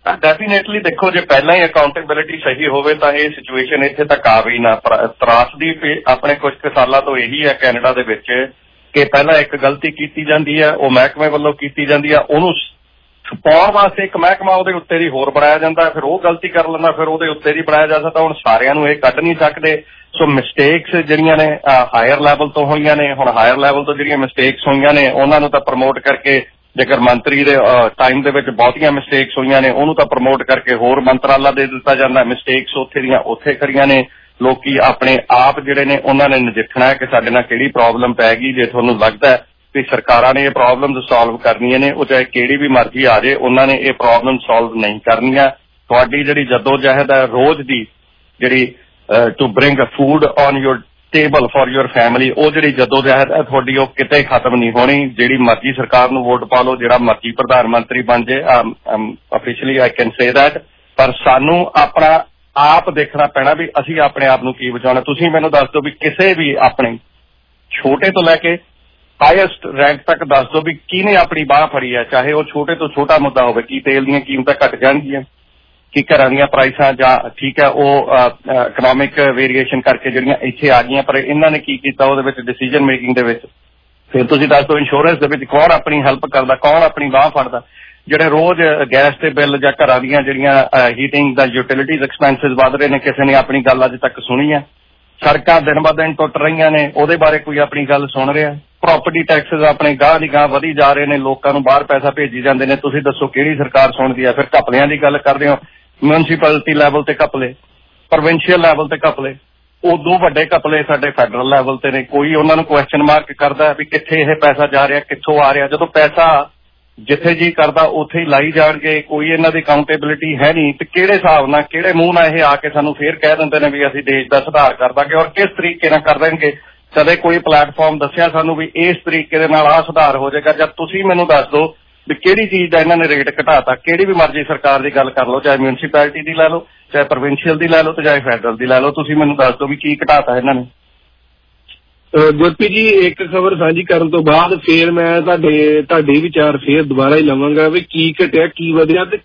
Speaker 3: ਡੈਫੀਨੇਟਲੀ ਦੇਖੋ, ਜੇ ਪਹਿਲਾਂ ਹੀ ਅਕਾਊਂਟੇਬਿਲਿਟੀ ਸਹੀ ਹੋਵੇ ਤਾਂ ਇਹ ਸਿਚੁਏਸ਼ਨ ਇੱਥੇ ਤੱਕ ਆਵੇ ਹੀ ਨਾ। ਤਰਾਸਦੀ ਆਪਣੇ ਕੁਝ ਕੁ ਸਾਲਾਂ ਤੋਂ ਇਹੀ ਹੈ ਕੈਨੇਡਾ ਦੇ ਵਿੱਚ ਕਿ ਪਹਿਲਾਂ ਇੱਕ ਗਲਤੀ ਕੀਤੀ ਜਾਂਦੀ ਹੈ, ਉਹ ਮਹਿਕਮੇ ਵੱਲੋਂ ਕੀਤੀ ਜਾਂਦੀ ਹੈ, ਉਹਨੂੰ ਛੁਪਾਉਣ ਵਾਸਤੇ ਇੱਕ ਮਹਿਕਮਾ ਉਹਦੇ ਉੱਤੇ ਦੀ ਹੋਰ ਬਣਾਇਆ ਜਾਂਦਾ, ਫਿਰ ਉਹ ਗਲਤੀ ਕਰ ਲੈਂਦਾ, ਫਿਰ ਉਹਦੇ ਉੱਤੇ ਦੀ ਬਣਾਇਆ ਜਾ ਸਕਦਾ। ਹੁਣ ਸਾਰਿਆਂ ਨੂੰ ਇਹ ਕੱਢ ਨਹੀਂ ਸਕਦੇ। ਸੋ ਮਿਸਟੇਕਸ ਜਿਹੜੀਆਂ ਨੇ ਹਾਇਰ ਲੈਵਲ ਤੋਂ ਹੋਈਆਂ ਨੇ, ਹੁਣ ਹਾਇਰ ਲੈਵਲ ਤੋਂ ਜਿਹੜੀਆਂ ਮਿਸਟੇਕਸ ਹੋਈਆਂ ਨੇ ਉਹਨਾਂ ਨੂੰ ਤਾਂ ਪ੍ਰਮੋਟ ਕਰਕੇ, ਜੇਕਰ ਮੰਤਰੀ ਦੇ ਟਾਈਮ ਦੇ ਵਿੱਚ ਬਹੁਤੀਆਂ ਮਿਸਟੇਕਸ ਹੋਈਆਂ ਨੇ ਉਹਨੂੰ ਤਾਂ ਪ੍ਰਮੋਟ ਕਰਕੇ ਹੋਰ ਮੰਤਰਾਲਾ ਦੇ ਦਿੱਤਾ ਜਾਂਦਾ। ਮਿਸਟੇਕਸ ਉੱਥੇ ਦੀਆਂ ਉੱਥੇ ਕਰੀਆਂ ਨੇ। ਲੋਕੀ ਆਪਣੇ ਆਪ ਜਿਹੜੇ ਨੇ ਉਹਨਾਂ ਨੇ ਨਜਿੱਠਣਾ ਹੈ ਕਿ ਸਾਡੇ ਨਾਲ ਕਿਹੜੀ ਪ੍ਰੋਬਲਮ ਪੈ ਗਈ। ਜੇ ਤੁਹਾਨੂੰ ਲੱਗਦਾ ਹੈ ਵੀ ਸਰਕਾਰਾਂ ਨੇ ਇਹ ਪ੍ਰੋਬਲਮ ਸੋਲਵ ਕਰਨੀਆਂ ਨੇ, ਉਹ ਚਾਹੇ ਕਿਹੜੀ ਵੀ ਮਰਜ਼ੀ ਆ ਜਾਏ, ਉਹਨਾਂ ਨੇ ਇਹ ਪ੍ਰੋਬਲਮ ਸੋਲਵ ਨਹੀਂ ਕਰਨੀਆਂ। ਤੁਹਾਡੀ ਜਿਹੜੀ ਜਦੋਜਹਿਦ ਹੈ ਰੋਜ਼ ਦੀ, ਜਿਹੜੀ to bring food on your table for your family, ਉਹ ਜਿਹੜੀ ਜਦੋਜਹਿਦ ਹੈ ਤੁਹਾਡੀ ਉਹ ਕਿਤੇ ਖਤਮ ਨਹੀਂ ਹੋਣੀ। ਜਿਹੜੀ ਮਰਜ਼ੀ ਸਰਕਾਰ ਨੂੰ ਵੋਟ ਪਾ ਲਓ, ਜਿਹੜਾ ਮਰਜ਼ੀ ਪ੍ਰਧਾਨ ਮੰਤਰੀ ਬਣ ਜੇ, officially I can say that, ਪਰ ਸਾਨੂੰ ਆਪਣਾ ਆਪ ਦੇਖਣਾ ਪੈਣਾ ਵੀ ਅਸੀਂ ਆਪਣੇ ਆਪ ਨੂੰ ਕੀ ਬਚਾਉਣਾ। ਤੁਸੀਂ ਮੈਨੂੰ ਦੱਸ ਦਿਓ ਵੀ ਕਿਸੇ ਵੀ ਆਪਣੇ ਛੋਟੇ ਤੋਂ ਲੈ ਕੇ ਹਾਈਐਸਟ ਰੈਂਕ ਤੱਕ ਦੱਸ ਦਿਓ ਵੀ ਕਿਹਨੇ ਆਪਣੀ ਬਾਹ ਫੜੀ ਹੈ, ਚਾਹੇ ਉਹ ਛੋਟੇ ਤੋਂ ਛੋਟਾ ਮੁੱਦਾ ਹੋਵੇ। ਕੀ ਤੇਲ ਦੀਆਂ ਕੀਮਤਾਂ ਘਟ ਜਾਣਗੀਆਂ, ਕਿ ਘਰਾਂ ਦੀਆਂ ਪ੍ਰਾਈਸਾਂ ਜਾਂ ਠੀਕ ਹੈ ਉਹ ਇਕਨੋਮਿਕ ਵੇਰੀਏਸ਼ਨ ਕਰਕੇ ਜਿਹੜੀਆਂ ਇੱਥੇ ਆ ਗਈਆਂ, ਪਰ ਇਹਨਾਂ ਨੇ ਕੀ ਕੀਤਾ ਉਹਦੇ ਵਿੱਚ ਡਿਸੀਜਨ ਮੇਕਿੰਗ ਦੇ ਵਿੱਚ। ਫਿਰ ਤੁਸੀਂ ਦੱਸ ਦਿਓ ਇੰਸ਼ੋਰੈਂਸ ਦੇ ਵਿੱਚ ਕੌਣ ਆਪਣੀ ਹੈਲਪ ਕਰਦਾ, ਕੌਣ ਆਪਣੀ ਬਾਹ ਫੜਦਾ। ਜਿਹੜੇ ਰੋਜ਼ ਗੈਸ ਦੇ ਬਿੱਲ ਜਾਂ ਘਰਾਂ ਦੀਆਂ ਜਿਹੜੀਆਂ ਹੀਟਿੰਗ ਦਾ ਯੂਟਿਲਿਟੀਜ਼ ਐਕਸਪੈਂਸਿਸ ਵੱਧ ਰਹੇ ਨੇ, ਕਿਸੇ ਨੇ ਆਪਣੀ ਗੱਲ ਅੱਜ ਤੱਕ ਸੁਣੀ ਹੈ? ਸੜਕਾਂ ਦਿਨ ਬ ਦਿਨ ਟੁੱਟ ਰਹੀਆਂ ਨੇ, ਉਹਦੇ ਬਾਰੇ ਕੋਈ ਆਪਣੀ ਗੱਲ ਸੁਣ ਰਿਹਾ? ਪ੍ਰਾਪਰਟੀ ਟੈਕਸਿਸ ਆਪਣੇ ਗਾਹ ਦੀ ਗਾਹ ਵਧੀ ਜਾ ਰਹੇ ਨੇ, ਲੋਕਾਂ ਨੂੰ ਬਾਹਰ ਪੈਸਾ ਭੇਜੀ ਜਾਂਦੇ ਨੇ। ਤੁਸੀਂ ਦੱਸੋ ਕਿਹੜੀ ਸਰਕਾਰ ਸੁਣਦੀ ਹੈ? ਫਿਰ ਘਪਲਿਆਂ ਦੀ ਗੱਲ ਕਰਦੇ ਹੋ, ਮਿਊਨਿਸਪੈਲਿਟੀ ਲੈਵਲ ਤੇ ਘਪਲੇ, ਪ੍ਰੋਵਿੰਸ਼ੀਅਲ ਲੈਵਲ ਤੇ ਘਪਲੇ, ਉਦੋਂ ਵੱਡੇ ਘਪਲੇ ਸਾਡੇ ਫੈਡਰਲ ਲੈਵਲ ਤੇ ਨੇ। ਕੋਈ ਉਹਨਾਂ ਨੂੰ ਕੁਐਸਚਨ ਮਾਰਕ ਕਰਦਾ ਵੀ ਕਿੱਥੇ ਇਹ ਪੈਸਾ ਜਾ ਰਿਹਾ, ਕਿੱਥੋਂ ਆ ਰਿਹਾ? ਜਦੋਂ ਪੈਸਾ ਜਿੱਥੇ ਜੀ ਕਰਦਾ ਉੱਥੇ ਹੀ ਲਾਈ ਜਾਣਗੇ, ਕੋਈ ਇਹਨਾਂ ਦੀ ਅਕਾਊਂਟੇਬਿਲਿਟੀ ਹੈ ਨਹੀਂ, ਤੇ ਕਿਹੜੇ ਹਿਸਾਬ ਨਾਲ ਕਿਹੜੇ ਮੂੰਹ ਨਾਲ ਇਹ ਆ ਕੇ ਸਾਨੂੰ ਫੇਰ ਕਹਿ ਦਿੰਦੇ ਨੇ ਵੀ ਅਸੀਂ ਦੇਸ਼ ਦਾ ਸੁਧਾਰ ਕਰ ਦਾਂਗੇ, ਔਰ ਕਿਸ ਤਰੀਕੇ ਨਾਲ ਕਰ ਦੇਣਗੇ? ਕਦੇ ਕੋਈ ਪਲੇਟਫਾਰਮ ਦੱਸਿਆ ਸਾਨੂੰ ਵੀ ਇਸ ਤਰੀਕੇ ਦੇ ਨਾਲ ਆਹ ਸੁਧਾਰ ਹੋ ਜਾਏਗਾ? ਜਾਂ ਤੁਸੀਂ ਮੈਨੂੰ ਦੱਸ ਦਿਓ ਵੀ ਕਿਹੜੀ ਚੀਜ਼ ਦਾ ਇਹਨਾਂ ਨੇ ਰੇਟ ਘਟਾਤਾ। ਕਿਹੜੀ ਵੀ ਮਰਜ਼ੀ ਸਰਕਾਰ ਦੀ ਗੱਲ ਕਰ ਲਓ, ਚਾਹੇ ਮਿਊਨਿਸਪੈਲਿਟੀ ਦੀ ਲੈ ਲਓ, ਚਾਹੇ ਪ੍ਰੋਵਿੰਸ਼ੀਅਲ ਦੀ ਲੈ ਲਓ, ਤੇ ਚਾਹੇ ਫੈਡਰਲ ਦੀ ਲੈ ਲਓ। ਤੁਸੀਂ ਮੈਨੂੰ ਦੱਸ ਦਿਓ ਵੀ ਕੀ ਘਟਾਤਾ ਇਹਨਾਂ ਨੇ।
Speaker 16: ਗੁਰਪ੍ਰੀਤ ਜੀ, ਇੱਕ ਖਬਰ ਸਾਂਝੀ ਕਰਨ ਤੋਂ ਬਾਅਦ ਫੇਰ ਮੈਂ ਤੁਹਾਡੇ ਵਿਚਾਰ ਫੇਰ ਦੁਬਾਰਾ ਹੀ ਲਵਾਂਗਾ ਵੀ ਕੀ ਘਟਿਆ, ਕੀ ਵਧਿਆ, ਤੇ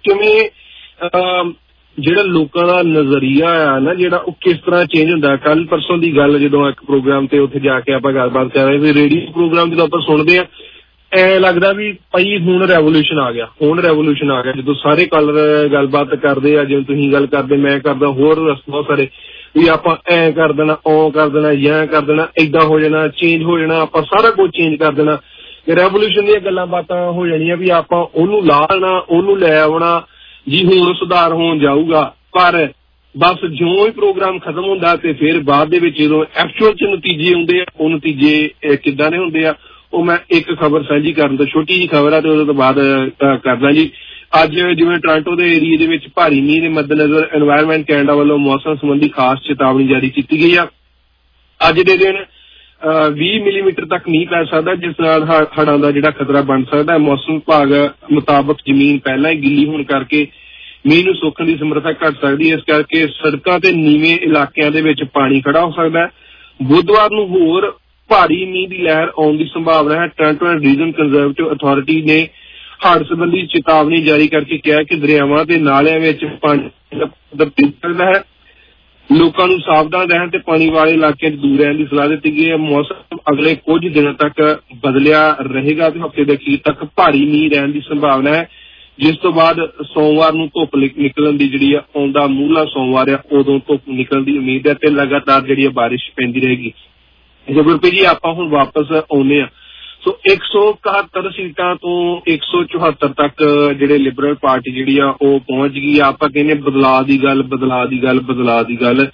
Speaker 16: ਕਿਵੇਂ ਜਿਹੜਾ ਲੋਕਾਂ ਦਾ ਨਜ਼ਰੀਆ ਆ ਨਾ ਜਿਹੜਾ ਉਹ ਕਿਸ ਤਰ੍ਹਾਂ ਚੇਂਜ ਹੁੰਦਾ। ਕੱਲ ਪਰਸੋਂ ਦੀ ਗੱਲ ਜਦੋਂ ਇੱਕ ਪ੍ਰੋਗਰਾਮ ਤੇ ਉੱਥੇ ਜਾ ਕੇ ਆਪਾਂ ਗੱਲਬਾਤ ਕਰ ਰਹੇ ਵੀ ਰੇਡੀਓ ਪ੍ਰੋਗਰਾਮ ਜਦੋਂ ਆਪਾਂ ਸੁਣਦੇ ਆ ਐ ਲੱਗਦਾ ਵੀ ਭਾਈ ਹੁਣ ਰੈਵੋਲੂਸ਼ਨ ਆ ਗਿਆ, ਹੁਣ ਰੈਵੋਲੂਸ਼ਨ ਆ ਗਿਆ। ਜਦੋਂ ਸਾਰੇ ਕਾਲਰ ਗੱਲਬਾਤ ਕਰਦੇ ਆ, ਜਿਵੇਂ ਤੁਸੀਂ ਗੱਲ ਕਰਦੇ, ਮੈਂ ਕਰਦਾ, ਹੋਰ ਬਹੁਤ ਸਾਰੇ ਵੀ ਆਪਾਂ ਐ ਕਰ ਦੇਣਾ, ਉਹ ਕਰ ਦੇਣਾ, ਜਾਂ ਕਰ ਦੇਣਾ, ਏਦਾਂ ਹੋ ਜਾਣਾ, ਚੇਂਜ ਹੋ ਜਾਣਾ, ਆਪਾਂ ਸਾਰਾ ਕੁਝ ਚੇਂਜ ਕਰ ਦੇਣਾ। ਰੈਵੋਲੂਸ਼ਨ ਦੀਆਂ ਗੱਲਾਂ ਬਾਤਾਂ ਹੋ ਜਾਣੀਆਂ ਵੀ ਆਪਾਂ ਉਹਨੂੰ ਲਾ ਲੈਣਾ, ਉਹਨੂੰ ਲੈ ਆਉਣਾ ਜੀ, ਹੁਣ ਸੁਧਾਰ ਹੋਣ ਜਾਊਗਾ। ਪਰ ਬਸ ਜਿਉਂ ਹੀ ਪ੍ਰੋਗਰਾਮ ਖਤਮ ਹੁੰਦਾ ਤੇ ਫਿਰ ਬਾਅਦ ਦੇ ਵਿੱਚ ਜਦੋਂ ਐਕਚੁਅਲ ਚ ਨਤੀਜੇ ਆਉਂਦੇ ਆ, ਉਹ ਨਤੀਜੇ ਕਿੱਦਾਂ ਦੇ ਹੁੰਦੇ ਆ, ਉਹ ਮੈਂ ਇੱਕ ਖਬਰ ਸਾਂਝੀ ਕਰਨ ਤੋਂ, ਛੋਟੀ ਜਿਹੀ ਖਬਰ ਆ ਤੇ ਉਹਦੇ ਤੋਂ ਬਾਅਦ ਕਰਦਾ ਜੀ। ਅੱਜ ਜਿਵੇਂ ਟੋਰਾਂਟੋ ਦੇ ਏਰੀਏ ਦੇ ਵਿੱਚ ਭਾਰੀ ਮੀਂਹ ਦੇ ਮੱਦੇਨਜ਼ਰ এনवायरमेंट ਕੈਨੇਡਾ ਵੱਲੋਂ ਮੌਸਮ ਸੰਬੰਧੀ ਖਾਸ ਚੇਤਾਵਨੀ ਜਾਰੀ ਕੀਤੀ ਗਈ ਆ। ਅੱਜ ਦੇ ਦਿਨ 20 ਮਿਲੀਮੀਟਰ ਤੱਕ ਮੀਂਹ ਪੈ ਸਕਦਾ, ਜਿਸ ਨਾਲ ਹੜ੍ਹਾਂ ਦਾ ਜਿਹੜਾ ਖਤਰਾ ਬਣ ਸਕਦਾ। ਮੌਸਮ ਵਿਭਾਗ ਮੁਤਾਬਕ ਜ਼ਮੀਨ ਪਹਿਲਾਂ ਹੀ ਗਿੱਲੀ ਹੋਣ ਕਰਕੇ ਮੀਂਹ ਨੂੰ ਸੋਖਣ ਦੀ ਸਮਰੱਥਾ ਘੱਟ ਸਕਦੀ ਹੈ, ਇਸ ਕਰਕੇ ਸੜਕਾਂ ਤੇ ਨੀਵੇਂ ਇਲਾਕਿਆਂ ਦੇ ਵਿੱਚ ਪਾਣੀ ਖੜਾ ਹੋ ਸਕਦਾ ਹੈ। ਬੁੱਧਵਾਰ ਨੂੰ ਹੋਰ ਭਾਰੀ ਮੀਂਹ ਦੀ ਲਹਿਰ ਆਉਣ ਦੀ ਸੰਭਾਵਨਾ ਹੈ। ਟੋਰਾਂਟੋ ਰੀਜਨ ਕੰਜ਼ਰਵੇਟਿਵ ਅਥਾਰਟੀ ਨੇ ਹੜ੍ਹ ਸੰਬੰਧੀ ਚੇਤਾਵਨੀ ਜਾਰੀ ਕਰਕੇ ਕਿਹਾ ਕਿ ਦਰਿਆਵਾਂ ਤੇ ਨਾਲਿਆਂ ਵਿੱਚ ਪਾਣੀ ਦਾ ਪੱਧਰ ਤੇਜ਼ ਸਕਦਾ ਹੈ। ਲੋਕਾਂ ਨੂੰ ਸਾਵਧਾਨ ਰਹਿਣ ਤੇ ਪਾਣੀ ਵਾਲੇ ਇਲਾਕਿਆਂ 'ਚ ਦੂਰ ਰਹਿਣ ਦੀ ਸਲਾਹ ਦਿੱਤੀ ਗਈ ਹੈ। ਮੌਸਮ ਅਗਲੇ ਕੁਝ ਦਿਨਾਂ ਤੱਕ ਬਦਲਿਆ ਰਹੇਗਾ ਤੇ ਹਫ਼ਤੇ ਦੇ ਅਖੀਰ ਤੱਕ ਭਾਰੀ ਮੀਂਹ ਰਹਿਣ ਦੀ ਸੰਭਾਵਨਾ ਹੈ, ਜਿਸ ਤੋਂ ਬਾਅਦ ਸੋਮਵਾਰ ਨੂੰ ਧੁੱਪ ਨਿਕਲਣ ਦੀ ਜਿਹੜੀ ਆ, ਆਉਂਦਾ ਮੂਹਲਾ ਸੋਮਵਾਰ ਆ, ਉਦੋਂ ਧੁੱਪ ਨਿਕਲਣ ਦੀ ਉਮੀਦ ਹੈ ਤੇ ਲਗਾਤਾਰ ਜਿਹੜੀ ਆ ਬਾਰਿਸ਼ ਪੈਂਦੀ ਰਹੇਗੀ। ਗੁਰਪ੍ਰੀਤ ਜੀ, ਆਪਾਂ ਹੁਣ ਵਾਪਸ ਆਉਂਦੇ ਆ। ਸੋ 171 ਸੀਟਾਂ ਤੋਂ 174 ਤੱਕ ਜਿਹੜੇ ਲਿਬਰਲ ਪਾਰਟੀ ਜਿਹੜੀ ਆ ਉਹ ਪਹੁੰਚ ਗਈ ਆ। ਆਪਾਂ ਕਹਿੰਦੇ ਬਦਲਾਅ ਦੀ ਗੱਲ, ਬਦਲਾਅ ਦੀ ਗੱਲ, ਬਦਲਾਅ ਦੀ ਗੱਲ।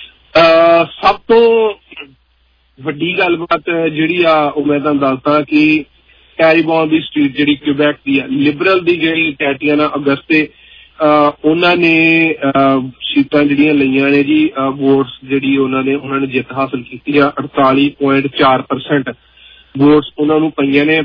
Speaker 16: ਸਭ ਤੋਂ ਵੱਡੀ ਗੱਲਬਾਤ ਜਿਹੜੀ ਆ ਉਹ ਮੈਂ ਤੁਹਾਨੂੰ ਦੱਸਦਾ ਕਿ ਕੈਰੀਬੌਨ ਦੀ ਸਟਰੀਟ ਜਿਹੜੀ ਕਿਊਬੈਕ ਦੀ ਆ, ਲਿਬਰਲ ਦੀ ਜਿਹੜੀ ਟੈਟੀਆਨਾ ਅਗਸਤੇ, ਉਹਨਾਂ ਨੇ ਸੀਟਾਂ ਜਿਹੜੀਆਂ ਲਈਆਂ ਨੇ ਜੀ, ਵੋਟਸ ਜਿਹੜੀ ਉਹਨਾਂ ਨੇ ਜਿੱਤ ਹਾਸਲ ਕੀਤੀ ਆ। 48.4% ਵੋਟਸ ਉਹਨਾਂ ਨੂੰ ਪਈਆਂ ਨੇ।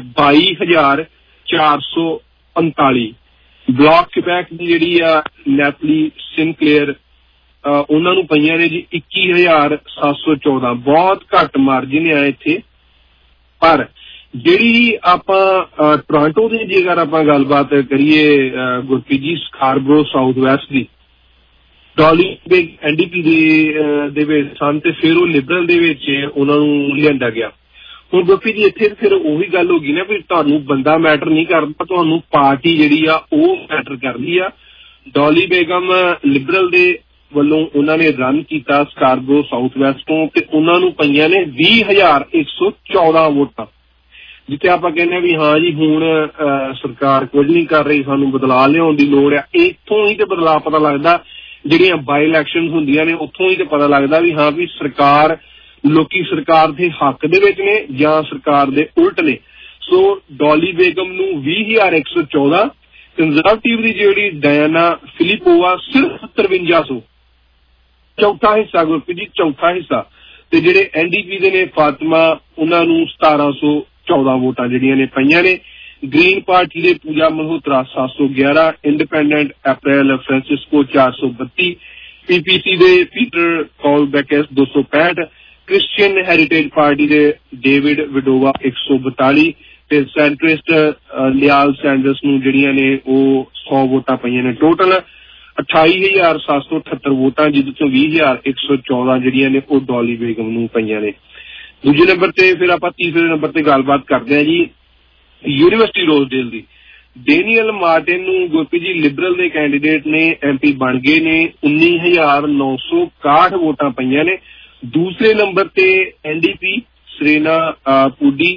Speaker 16: 22,445 ਬਲਾਕ ਕਿਊਬੈਕ ਦੀ ਜਿਹੜੀ ਆ ਨੈਪਲੀ ਸਿਨਕਲੇਅਰ, ਉਹਨਾਂ ਨੂੰ ਪਈਆਂ ਨੇ ਜੀ 21,714। ਬਹੁਤ ਘੱਟ ਮਾਰਜਿਨ ਆ ਇੱਥੇ, ਪਰ ਜਿਹੜੀ ਆਪਾਂ ਟੋਰਾਂਟੋ ਦੀ ਜੇਕਰ ਆਪਾਂ ਗੱਲਬਾਤ ਕਰੀਏ Gurpreet ji, Scarborough south west ਦੀ ਡੋਲੀ ਬੇਗ NDP ਦੇ ਵਿੱਚ ਸਨ ਤੇ ਫਿਰ ਉਹ ਲਿਬਰਲ ਦੇ ਵਿੱਚ ਉਹਨਾਂ ਨੂੰ ਲਿਆਂਦਾ ਗਿਆ। ਹੁਣ ਗੁਰਪ੍ਰੀਤ ਜੀ ਇੱਥੇ ਫਿਰ ਉਹੀ ਗੱਲ ਹੋ ਗਈ ਨਾ ਵੀ ਤੁਹਾਨੂੰ ਬੰਦਾ ਮੈਟਰ ਨਹੀਂ ਕਰਦਾ, ਤੁਹਾਨੂੰ ਪਾਰਟੀ ਜਿਹੜੀ ਆ ਉਹ ਮੈਟਰ ਕਰਦੀ ਆ। ਡੋਲੀ ਬੇਗਮ ਲਿਬਰਲ ਦੇ ਵੱਲੋਂ ਉਹਨਾਂ ਨੇ ਰਨ ਕੀਤਾ ਸਕਾਰਬਰੋ ਸਾਊਥ ਵੈਸਟ ਤੋਂ ਤੇ ਉਹਨਾਂ ਨੂੰ ਪਈਆਂ ਨੇ 20,114 ਵੋਟਾਂ, ਜਿੱਥੇ ਆਪਾਂ ਕਹਿੰਦੇ ਵੀ ਹਾਂ ਜੀ ਹੁਣ ਸਰਕਾਰ ਕੁਝ ਨਹੀਂ ਕਰ ਰਹੀ, ਸਾਨੂੰ ਬਦਲਾਅ ਲਿਆਉਣ ਦੀ ਲੋੜ ਆ। ਇੱਥੋਂ ਹੀ ਤੇ ਬਦਲਾਅ ਪਤਾ ਲੱਗਦਾ, ਜਿਹੜੀਆਂ ਬਾਈ ਇਲੈਕਸ਼ਨ ਹੁੰਦੀਆਂ ਨੇ ਉੱਥੋਂ ਹੀ ਤੇ ਪਤਾ ਲੱਗਦਾ ਵੀ ਹਾਂ ਵੀ ਸਰਕਾਰ, ਲੋਕੀ ਸਰਕਾਰ ਦੇ ਹੱਕ ਦੇ ਵਿੱਚ ਨੇ ਜਾਂ ਸਰਕਾਰ ਦੇ ਉਲਟ ਨੇ। ਸੋ ਡੋਲੀ ਬੇਗਮ ਨੂੰ 20,114, ਕੰਜ਼ਰਵੇਟਿਵ ਦੀ ਜਿਹੜੀ ਡਾਇਨਾ ਫਿਲਿਪੋਵਾ ਸਿਰਫ 5300, ਚੌਥਾ ਹਿੱਸਾ ਗੁਰਪ੍ਰੀਤ ਜੀ, ਚੌਥਾ ਹਿੱਸਾ। ਤੇ ਜਿਹੜੇ NDP ਦੇ ਨੇ ਫਾਤਿਮਾ, ਉਹਨਾਂ ਨੂੰ 1714 ਵੋਟਾਂ ਜਿਹੜੀਆਂ ਨੇ ਪਈਆਂ ਨੇ। ਗ੍ਰੀਨ ਪਾਰਟੀ ਦੇ Pooja Malhotra 711, independent April Francisco 432, PPC ਦੇ ਪੀਟਰ ਕੌਲਬੈਕਸ 265, ਕ੍ਰਿਸਚੀਅਨ ਹੈਰੀਟੇਜ ਪਾਰਟੀ ਦੇ ਡੇਵਿਡ ਵਿਡੋਵਾ 142 ਤੇ ਸੈਂਟਰਿਸਟ ਲਿਆਲ ਸੈਂਡਰਸ ਨੂੰ ਜਿਹੜੀਆਂ ਨੇ ਉਹ 100 ਵੋਟਾਂ ਪਈਆਂ ਨੇ। ਟੋਟਲ 28,778 ਵੋਟਾਂ, ਜਿਹਦੇ ਚੋਂ 20,114 ਜਿਹੜੀਆਂ ਨੇ ਉਹ ਡੋਲੀ ਬੇਗਮ ਨੂੰ ਪਈਆਂ ਨੇ। ਦੂਜੇ ਨੰਬਰ ਤੇ ਫਿਰ ਆਪਾਂ ਤੀਸਰੇ ਨੰਬਰ ਤੇ ਗੱਲਬਾਤ ਕਰਦੇ ਹਾਂ ਜੀ ਯੂਨੀਵਰਸਿਟੀ ਰੋਜ਼ਡੇਲ ਦੀ। ਡੇਨੀਅਲ ਮਾਰਟਿਨ ਨੂੰ ਗੁਰਪ੍ਰੀਤ ਜੀ ਲਿਬਰਲ ਦੇ ਕੈਂਡੀਡੇਟ ਨੇ, MP ਬਣ ਗਏ ਨੇ, 19,961 ਵੋਟਾਂ ਪਈਆਂ ਨੇ। ਦੂਸਰੇ ਨੰਬਰ ਤੇ NDP ਸਰੇਨਾ ਪੂਡੀ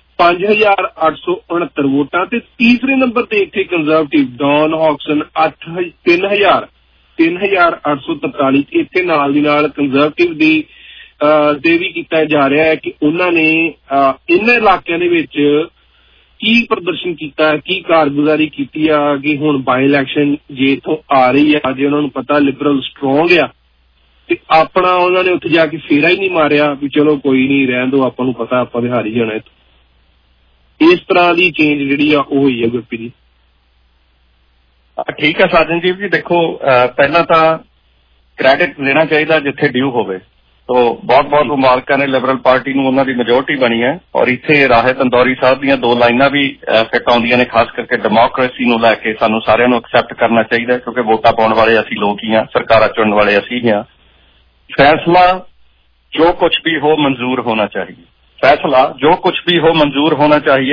Speaker 16: 5,869 ਵੋਟਾਂ ਤੇ ਤੀਸਰੇ ਨੰਬਰ ਤੇ ਇੱਥੇ ਕੰਜ਼ਰਵੇਟਿਵ ਡੌਨ ਹੌਕਸਨ 3,843। ਇੱਥੇ ਨਾਲ ਦੀ ਨਾਲ ਕੰਜ਼ਰਵੇਟਿਵ ਦੀ ਤੇ ਵੀ ਕੀਤਾ ਜਾ ਰਿਹਾ ਹੈ ਕਿ ਉਹਨਾਂ ਨੇ ਇਹਨਾਂ ਇਲਾਕਿਆਂ ਦੇ ਵਿੱਚ ਕੀ ਪ੍ਰਦਰਸ਼ਨ ਕੀਤਾ, ਕੀ ਕਾਰਗੁਜ਼ਾਰੀ ਕੀਤੀ ਆ ਕਿ ਹੁਣ ਬਾਈ ਇਲੈਕਸ਼ਨ ਜੇ ਇੱਥੋਂ ਆ ਰਹੀ ਆ, ਜੇ ਉਹਨਾਂ ਨੂੰ ਪਤਾ ਲਿਬਰਲ ਸਟਰੋਂਗ ਆ ਤੇ ਆਪਣਾ ਉਹਨਾਂ ਨੇ ਉੱਥੇ ਜਾ ਕੇ ਫੇਰਾ ਹੀ ਨਹੀਂ ਮਾਰਿਆ ਵੀ ਚਲੋ ਕੋਈ ਨਹੀਂ ਰਹਿਣ ਦਿਓ, ਆਪਾਂ ਨੂੰ ਪਤਾ ਆਪਾਂ ਤੇ ਹਾਰ ਹੀ ਜਾਣਾ ਇੱਥੋਂ। ਇਸ ਤਰ੍ਹਾਂ ਦੀ ਚੇਂਜ ਜਿਹੜੀ ਆ ਉਹ ਹੋਈ ਹੈ ਗੁਰਪ੍ਰੀਤ ਜੀ।
Speaker 3: ਠੀਕ ਹੈ ਸਾਜਨਜੀਤ ਜੀ, ਦੇਖੋ ਪਹਿਲਾਂ ਤਾਂ ਕ੍ਰੈਡਿਟ ਦੇਣਾ ਚਾਹੀਦਾ ਜਿੱਥੇ ਡਿਊ ਹੋਵੇ। ਤੋ ਬਹੁਤ ਬਹੁਤ ਮੁਬਾਰਕਾਂ ਨੇ ਲਿਬਰਲ ਪਾਰਟੀ ਨੂੰ, ਉਹਨਾਂ ਦੀ ਮੈਜੋਰਟੀ ਬਣੀ ਹੈ। ਔਰ ਇੱਥੇ ਰਾਹਿਤ ਅੰਦੌਰੀ ਸਾਹਿਬ ਦੀਆਂ 2 ਲਾਈਨਾਂ ਵੀ ਫਿੱਟ ਆਉਂਦੀਆਂ ਨੇ, ਖਾਸ ਕਰਕੇ ਡੈਮੋਕ੍ਰੇਸੀ ਨੂੰ ਲੈ ਕੇ ਸਾਨੂੰ ਸਾਰਿਆਂ ਨੂੰ ਐਕਸੈਪਟ ਕਰਨਾ ਚਾਹੀਦਾ, ਕਿਉਂਕਿ ਵੋਟਾਂ ਪਾਉਣ ਵਾਲੇ ਅਸੀਂ ਲੋਕ ਹੀ ਹਾਂ, ਸਰਕਾਰਾਂ ਚੁਣਨ ਵਾਲੇ ਅਸੀਂ ਹੀ ਹਾਂ। फैसला जो कुछ भी हो मंजूर होना चाहिए, फैसला जो कुछ भी हो मंजूर होना चाहिए,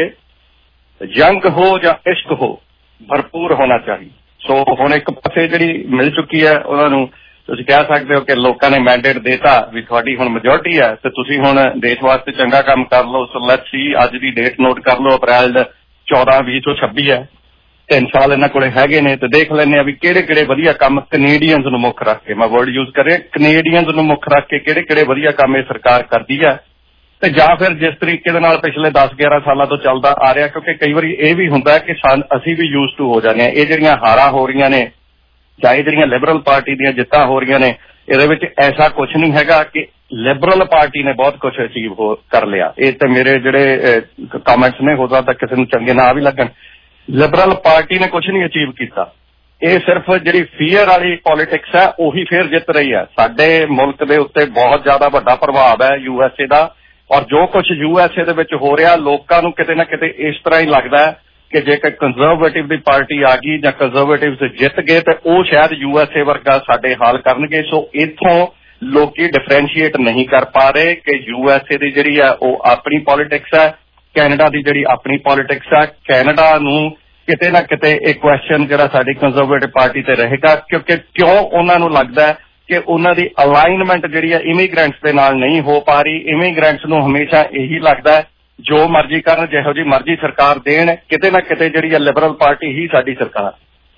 Speaker 3: जंग हो या इश्क हो भरपूर होना चाहिए। सो हुण एक पासे जिहड़ी मिल चुकी है उन्हां नूं तुसीं कह सकते हो कि लोकां ने मैंडेट देता भी तुहाडी हुण मेजोरिटी है ते तुसीं हुण देश वास्ते चंगा काम कर लो। सो लेट्स सी, अज दी डेट नोट कर लो, अप्रैल 14-20-26 है, 3 साल इन्हां कोले हैगे ने ते देख लैंदे आ भी किहड़े-किहड़े वधिया काम कनेडियंस नूं मुख रख के, मैं वर्ड यूज कर रहा, कनेडियंस नूं मुख रख के किहड़े-किहड़े वधिया काम ये सरकार करदी है ते जां फिर जिस तरीके दे नाल पिछले 10-11 सालां तो चलदा आ रहा। क्योंकि कई वारी ये भी हुंदा है कि असीं भी यूज टू हो जाने ये जिहड़ियां हारां हो रहीआं ने जां ये जिहड़ियां लिबरल पार्टी दीयां जित्तां हो रहीआं ने, इहदे विच ऐसा कुछ नहीं हैगा कि लिबरल पार्टी ने बहुत कुछ अचीव कर लिया। ये तो मेरे जिहड़े कमेंट्स ने हो सकदा किसी नूं चंगे ना भी लगन, लिबरल पार्टी ने कुछ नहीं अचीव किया। ये सिर्फ जिहड़ी फीयर वाली पॉलिटिक्स है उही फिर जित रही है। साडे मुल्क दे उत्ते बहुत ज्यादा वड्डा प्रभाव है USA दा, और जो कुछ USA दे विच हो रहा लोकां नूं किते ना किते इस तरह ही लगदा है कि जेकर कंजरवेटिव दी पार्टी आ गई जां कंजरवेटिव जित गए तो वो शायद USA वर्गा साडे हाल करनगे। सो इत्थों लोकी डिफरेंशिएट नहीं कर पा रहे कि USA दी जिहड़ी है वो अपनी पॉलिटिक्स है, कैनेडा की जिहड़ी अपनी पॉलिटिक्स है। कैनेडा नूं किते ना किते एक क्वेश्चन जिहड़ा साडी कंजरवेटिव पार्टी ते रहेगा, क्योंकि क्यों उन्हां नूं लगदा है कि उन्हां दी अलाइनमेंट जिहड़ी है इमीग्रेंट्स दे नाल नहीं हो पा रही। इमीग्रेंट्स नूं हमेशा यही लगदा है जो मर्जी करन, जिहो जी मर्जी सरकार देण, किते ना किते जिहड़ी है लिबरल पार्टी ही साडी सरकार।